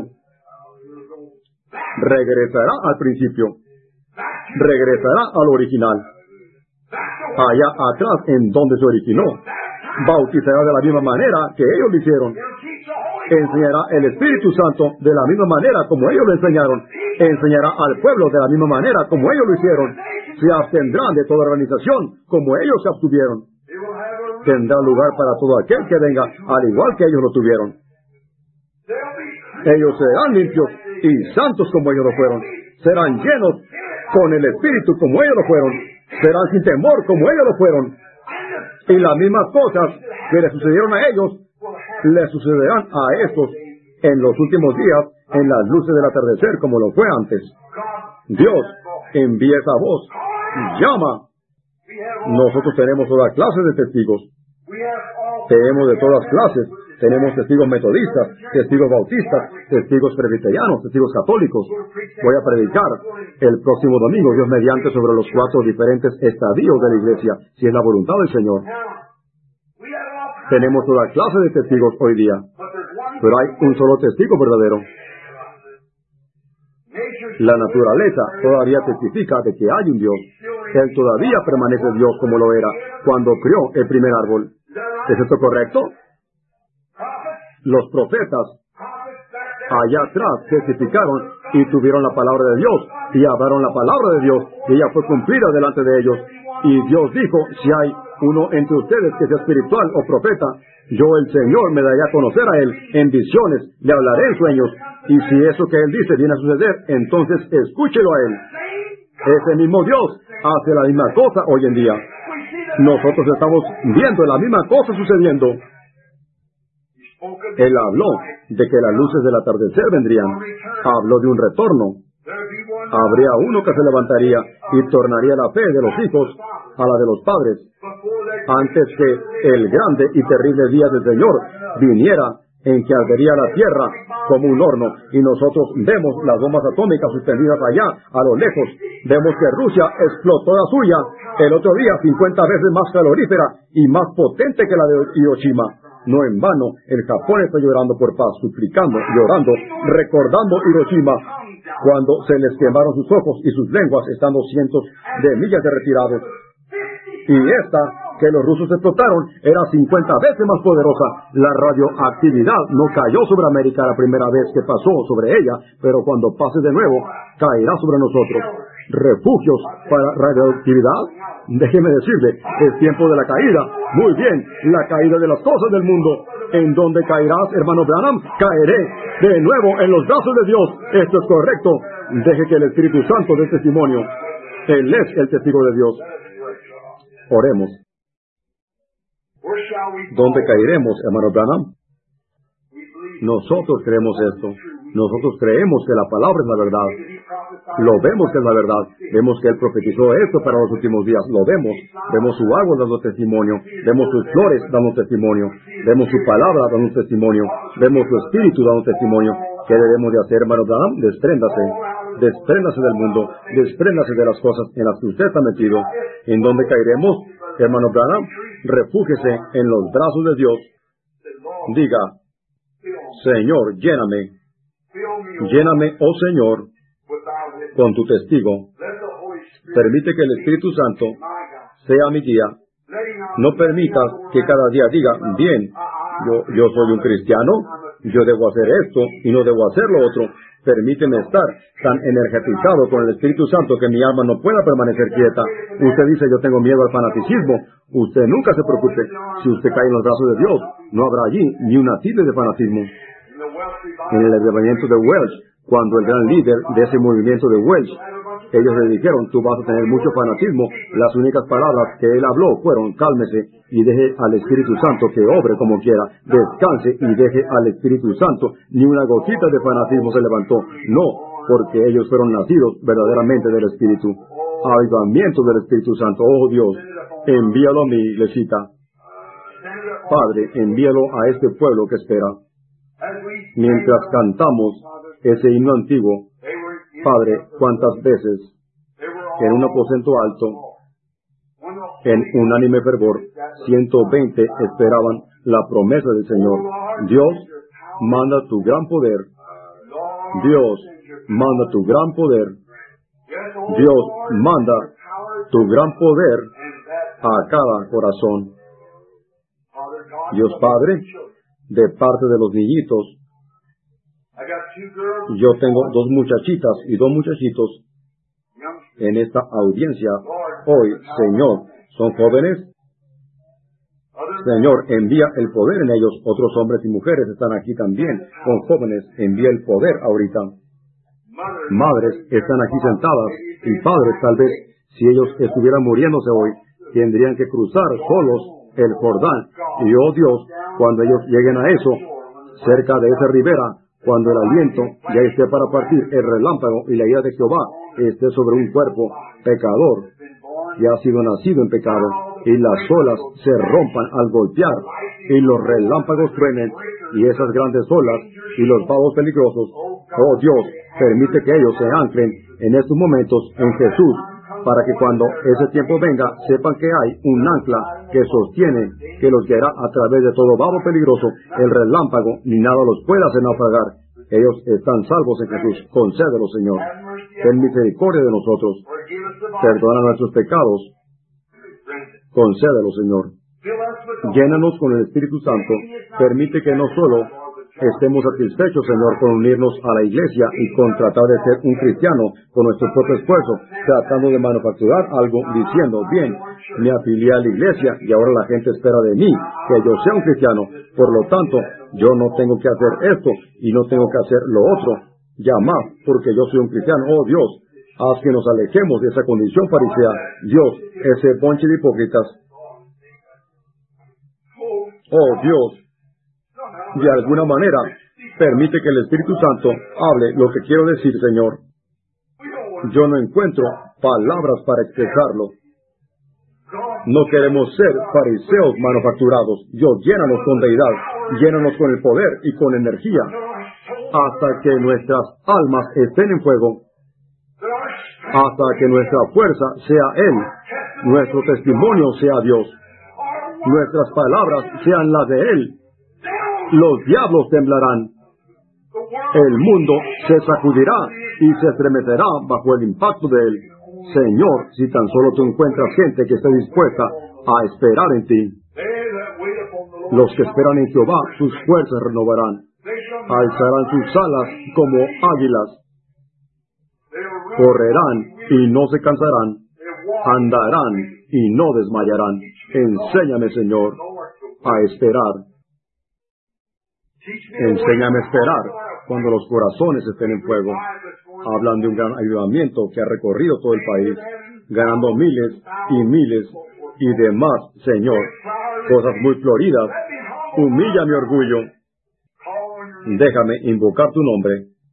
Regresará al principio. Regresará al original. Allá atrás en donde se originó. Bautizará de la misma manera que ellos lo hicieron. Enseñará el Espíritu Santo de la misma manera como ellos lo enseñaron. Enseñará al pueblo de la misma manera como ellos lo hicieron. Se abstendrán de toda organización como ellos se abstuvieron. Tendrá lugar para todo aquel que venga, al igual que ellos lo tuvieron. Ellos serán limpios y santos como ellos lo fueron. Serán llenos con el Espíritu como ellos lo fueron. Serán sin temor como ellos lo fueron. Y las mismas cosas que le sucedieron a ellos, le sucederán a estos en los últimos días, en las luces del atardecer, como lo fue antes. Dios envía esa voz, llama. Nosotros tenemos toda clase de testigos. Tenemos de todas clases. Tenemos testigos metodistas, testigos bautistas, testigos presbiterianos, testigos católicos. Voy a predicar el próximo domingo, Dios mediante, sobre los 4 diferentes estadios de la iglesia, si es la voluntad del Señor. Tenemos toda clase de testigos hoy día, pero hay un solo testigo verdadero. La naturaleza todavía testifica de que hay un Dios. Él todavía permanece Dios como lo era cuando creó el primer árbol. ¿Es esto correcto? Los profetas allá atrás testificaron y tuvieron la palabra de Dios y hablaron la palabra de Dios y ella fue cumplida delante de ellos. Y Dios dijo, si hay uno entre ustedes que sea espiritual o profeta, yo el Señor me daré a conocer a él en visiones, le hablaré en sueños, y si eso que él dice viene a suceder, entonces escúchelo a él. Ese mismo Dios hace la misma cosa hoy en día. Nosotros estamos viendo la misma cosa sucediendo. Él habló de que las luces del atardecer vendrían. Habló de un retorno. Habría uno que se levantaría y tornaría la fe de los hijos a la de los padres, antes que el grande y terrible día del Señor viniera, en que ardería la tierra como un horno. Y nosotros vemos las bombas atómicas suspendidas allá, a lo lejos. Vemos que Rusia explotó la suya el otro día 50 veces más calorífera y más potente que la de Hiroshima. No en vano, el Japón está llorando por paz, suplicando, llorando, recordando Hiroshima, cuando se les quemaron sus ojos y sus lenguas, estando cientos de millas de retirados. Y esta, que los rusos explotaron, era 50 veces más poderosa. La radioactividad no cayó sobre América la primera vez que pasó sobre ella, pero cuando pase de nuevo, caerá sobre nosotros. ¿Refugios para radioactividad? Déjeme decirle, es tiempo de la caída. Muy bien, la caída de las cosas del mundo. ¿En dónde caerás, hermano Branham? Caeré de nuevo en los brazos de Dios. Esto es correcto. Deje que el Espíritu Santo dé testimonio. Él es el testigo de Dios. Oremos. ¿Dónde caeremos, hermano Branham? Nosotros creemos esto. Nosotros creemos que la palabra es la verdad. Lo vemos que es la verdad. Vemos que Él profetizó esto para los últimos días. Lo vemos. Vemos su árbol dando testimonio. Vemos sus flores dando testimonio. Vemos su palabra dando testimonio. Vemos su espíritu dando testimonio. ¿Qué debemos de hacer, hermano Branham? Despréndase. Despréndase del mundo. Despréndase de las cosas en las que usted está metido. ¿En dónde caeremos, hermano Branham? Refúgiese en los brazos de Dios. Diga, Señor, lléname. Lléname, oh Señor, con tu testigo. Permite que el Espíritu Santo sea mi guía. No permitas que cada día diga, bien, yo soy un cristiano, yo debo hacer esto y no debo hacer lo otro. Permíteme estar tan energetizado con el Espíritu Santo que mi alma no pueda permanecer quieta. Usted dice, yo tengo miedo al fanatismo. Usted nunca se preocupe. Si usted cae en los brazos de Dios, no habrá allí ni una tilde de fanatismo. En el avivamiento de Welsh, cuando el gran líder de ese movimiento de Welsh, ellos le dijeron, tú vas a tener mucho fanatismo, las únicas palabras que él habló fueron, cálmese y deje al Espíritu Santo que obre como quiera, descanse y deje al Espíritu Santo. Ni una gotita de fanatismo se levantó, no, porque ellos fueron nacidos verdaderamente del Espíritu. Avivamiento del Espíritu Santo. Oh Dios, envíalo a mi iglesita. Padre, envíalo a este pueblo que espera. Mientras cantamos ese himno antiguo, Padre, cuántas veces en un aposento alto, en unánime fervor, 120 esperaban la promesa del Señor. Dios, manda tu gran poder. Dios, manda tu gran poder. Dios, manda tu gran poder a cada corazón. Dios Padre, de parte de los niñitos, yo tengo 2 muchachitas y 2 muchachitos en esta audiencia hoy. Señor, son jóvenes. Señor, envía el poder en ellos. Otros hombres y mujeres están aquí también con jóvenes. Envía el poder ahorita. Madres están aquí sentadas y padres, tal vez, si ellos estuvieran muriéndose hoy, tendrían que cruzar solos el Jordán. Y oh Dios, cuando ellos lleguen a eso, cerca de esa ribera, cuando el aliento ya esté para partir, el relámpago y la ira de Jehová esté sobre un cuerpo pecador que ha sido nacido en pecado, y las olas se rompan al golpear, y los relámpagos truenen, y esas grandes olas, y los vados peligrosos, oh Dios, permite que ellos se anclen en estos momentos en Jesús, para que cuando ese tiempo venga, sepan que hay un ancla que sostiene, que los guiará a través de todo vado peligroso, el relámpago, ni nada los pueda hacer naufragar. Ellos están salvos en Jesús. Concédelo, Señor. Ten misericordia de nosotros. Perdona nuestros pecados. Concédelo, Señor. Llénanos con el Espíritu Santo. Permite que no solo estemos satisfechos, Señor, con unirnos a la iglesia y con tratar de ser un cristiano con nuestro propio esfuerzo, tratando de manufacturar algo, diciendo, bien, me afilié a la iglesia y ahora la gente espera de mí que yo sea un cristiano. Por lo tanto, yo no tengo que hacer esto y no tengo que hacer lo otro. Ya más, porque yo soy un cristiano. Oh Dios, haz que nos alejemos de esa condición farisea. Dios, ese bonche de hipócritas. Oh Dios, de alguna manera, permite que el Espíritu Santo hable lo que quiero decir, Señor. Yo no encuentro palabras para expresarlo. No queremos ser fariseos manufacturados. Dios, llénanos con deidad, llénanos con el poder y con energía, hasta que nuestras almas estén en fuego, hasta que nuestra fuerza sea Él, nuestro testimonio sea Dios, nuestras palabras sean las de Él. Los diablos temblarán. El mundo se sacudirá y se estremecerá bajo el impacto de Él. Señor, si tan solo tú encuentras gente que esté dispuesta a esperar en ti. Los que esperan en Jehová, sus fuerzas renovarán. Alzarán sus alas como águilas. Correrán y no se cansarán. Andarán y no desmayarán. Enséñame, Señor, a esperar. Enséñame a esperar cuando los corazones estén en fuego. Hablan de un gran avivamiento que ha recorrido todo el país, ganando miles y miles y demás, Señor. Cosas muy floridas. Humilla mi orgullo. Déjame invocar tu nombre.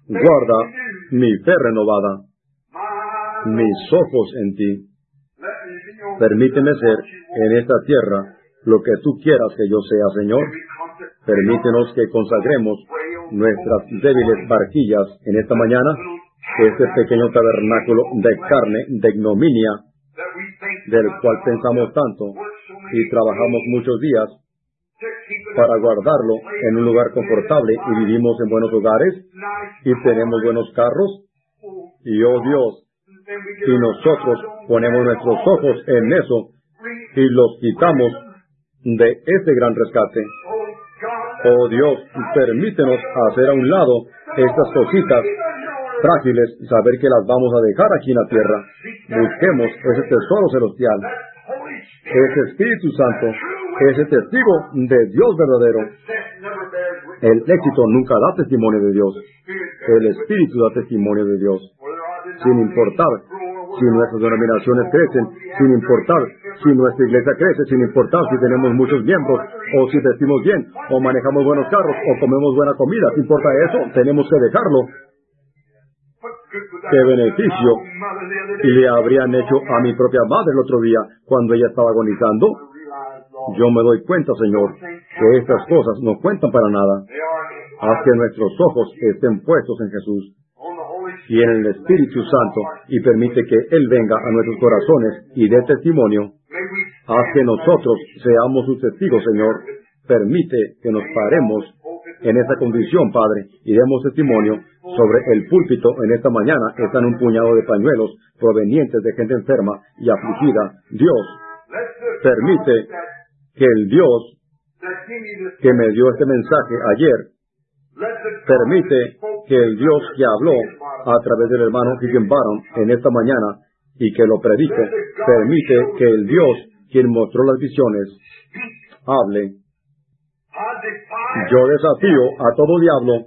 Guarda mi fe renovada, mis ojos en ti. Permíteme ser en esta tierra lo que tú quieras que yo sea, Señor. Permítenos que consagremos nuestras débiles barquillas en esta mañana, este pequeño tabernáculo de carne, de ignominia, del cual pensamos tanto y trabajamos muchos días para guardarlo en un lugar confortable, y vivimos en buenos hogares y tenemos buenos carros. Y oh Dios, y nosotros ponemos nuestros ojos en eso y los quitamos de este gran rescate. Oh Dios, permítenos hacer a un lado estas cositas frágiles y saber que las vamos a dejar aquí en la tierra. Busquemos ese tesoro celestial, ese Espíritu Santo, ese testigo de Dios verdadero. El éxito nunca da testimonio de Dios. El Espíritu da testimonio de Dios. Sin importar si nuestras denominaciones crecen, sin importar si nuestra iglesia crece, sin importar si tenemos muchos miembros, o si vestimos bien, o manejamos buenos carros, o comemos buena comida. ¿Qué importa eso? Tenemos que dejarlo. ¿Qué beneficio le habrían hecho a mi propia madre el otro día cuando ella estaba agonizando? Yo me doy cuenta, Señor, que estas cosas no cuentan para nada. Haz que nuestros ojos estén puestos en Jesús y en el Espíritu Santo, y permite que Él venga a nuestros corazones y dé testimonio. Haz que nosotros seamos sus testigos, Señor. Permite que nos paremos en esta condición, Padre, y demos testimonio. Sobre el púlpito en esta mañana están un puñado de pañuelos provenientes de gente enferma y afligida. Dios, permite que el Dios que me dio este mensaje ayer, permite que el Dios que habló a través del hermano Higginbotham en esta mañana y que lo predico, permite que el Dios quien mostró las visiones hable. Yo desafío a todo diablo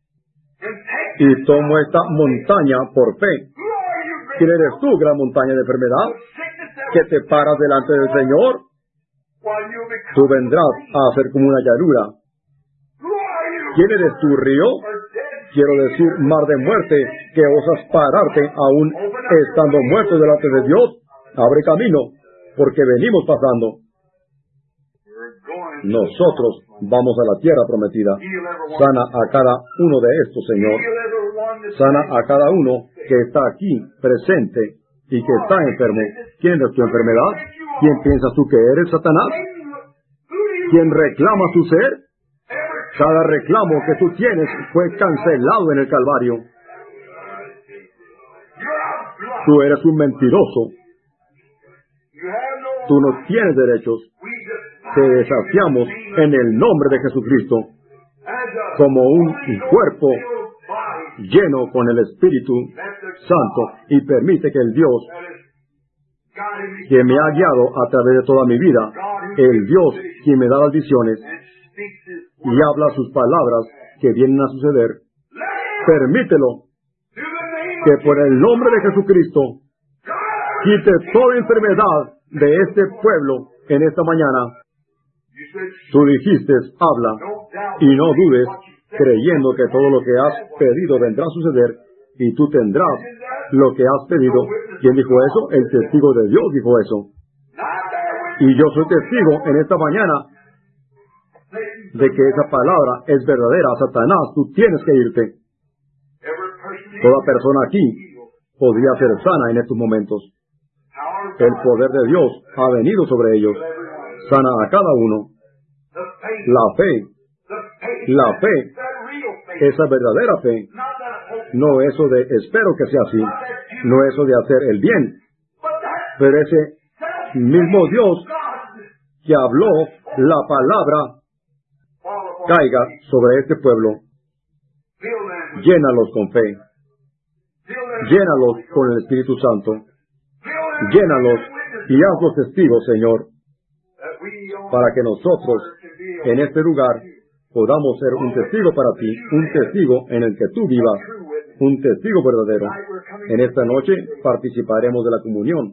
y tomo esta montaña por fe. ¿Quién eres tú, gran montaña de enfermedad, que te paras delante del Señor? Tú vendrás a ser como una llanura. ¿Quién eres tú, río? Quiero decir, mar de muerte, que osas pararte aún estando muerto delante de Dios. Abre camino, porque venimos pasando. Nosotros vamos a la tierra prometida. Sana a cada uno de estos, Señor. Sana a cada uno que está aquí presente y que está enfermo. ¿Quién es tu enfermedad? ¿Quién piensas tú que eres, Satanás? ¿Quién reclama tu ser? Cada reclamo que tú tienes fue cancelado en el Calvario. Tú eres un mentiroso. Tú no tienes derechos. Te desafiamos en el nombre de Jesucristo como un cuerpo lleno con el Espíritu Santo, y permite que el Dios que me ha guiado a través de toda mi vida, el Dios quien me da las visiones y habla sus palabras que vienen a suceder, permítelo que por el nombre de Jesucristo quite toda enfermedad de este pueblo en esta mañana. Tú dijiste, habla, y no dudes, creyendo que todo lo que has pedido vendrá a suceder, y tú tendrás lo que has pedido. ¿Quién dijo eso? El testigo de Dios dijo eso. Y yo soy testigo en esta mañana de que esa palabra es verdadera. Satanás, tú tienes que irte. Toda persona aquí podría ser sana en estos momentos. El poder de Dios ha venido sobre ellos. Sana a cada uno. La fe, esa verdadera fe, no eso de espero que sea así, no eso de hacer el bien, pero ese mismo Dios que habló la palabra caiga sobre este pueblo. Llénalos con fe, llénalos con el Espíritu Santo, llénalos y hazlos testigos, Señor, para que nosotros en este lugar podamos ser un testigo para ti, un testigo en el que tú vivas, un testigo verdadero. En esta noche participaremos de la comunión.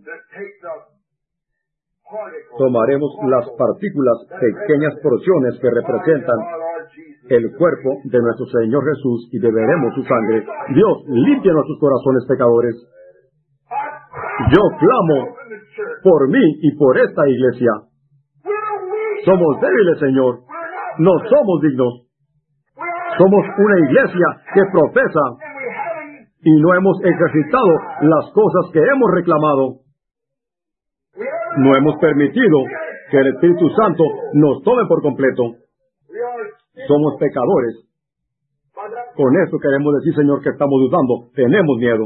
Tomaremos las partículas, pequeñas porciones que representan el cuerpo de nuestro Señor Jesús y beberemos su sangre. Dios, limpia nuestros corazones pecadores. Yo clamo por mí y por esta iglesia. Somos débiles, Señor. No somos dignos. Somos una iglesia que profesa y no hemos ejercitado las cosas que hemos reclamado. No hemos permitido que el Espíritu Santo nos tome por completo. Somos pecadores. Con eso queremos decir, Señor, que estamos dudando. Tenemos miedo.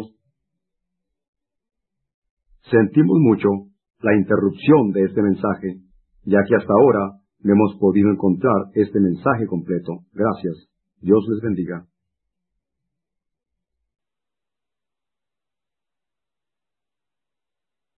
Sentimos mucho la interrupción de este mensaje, ya que hasta ahora no hemos podido encontrar este mensaje completo. Gracias. Dios les bendiga.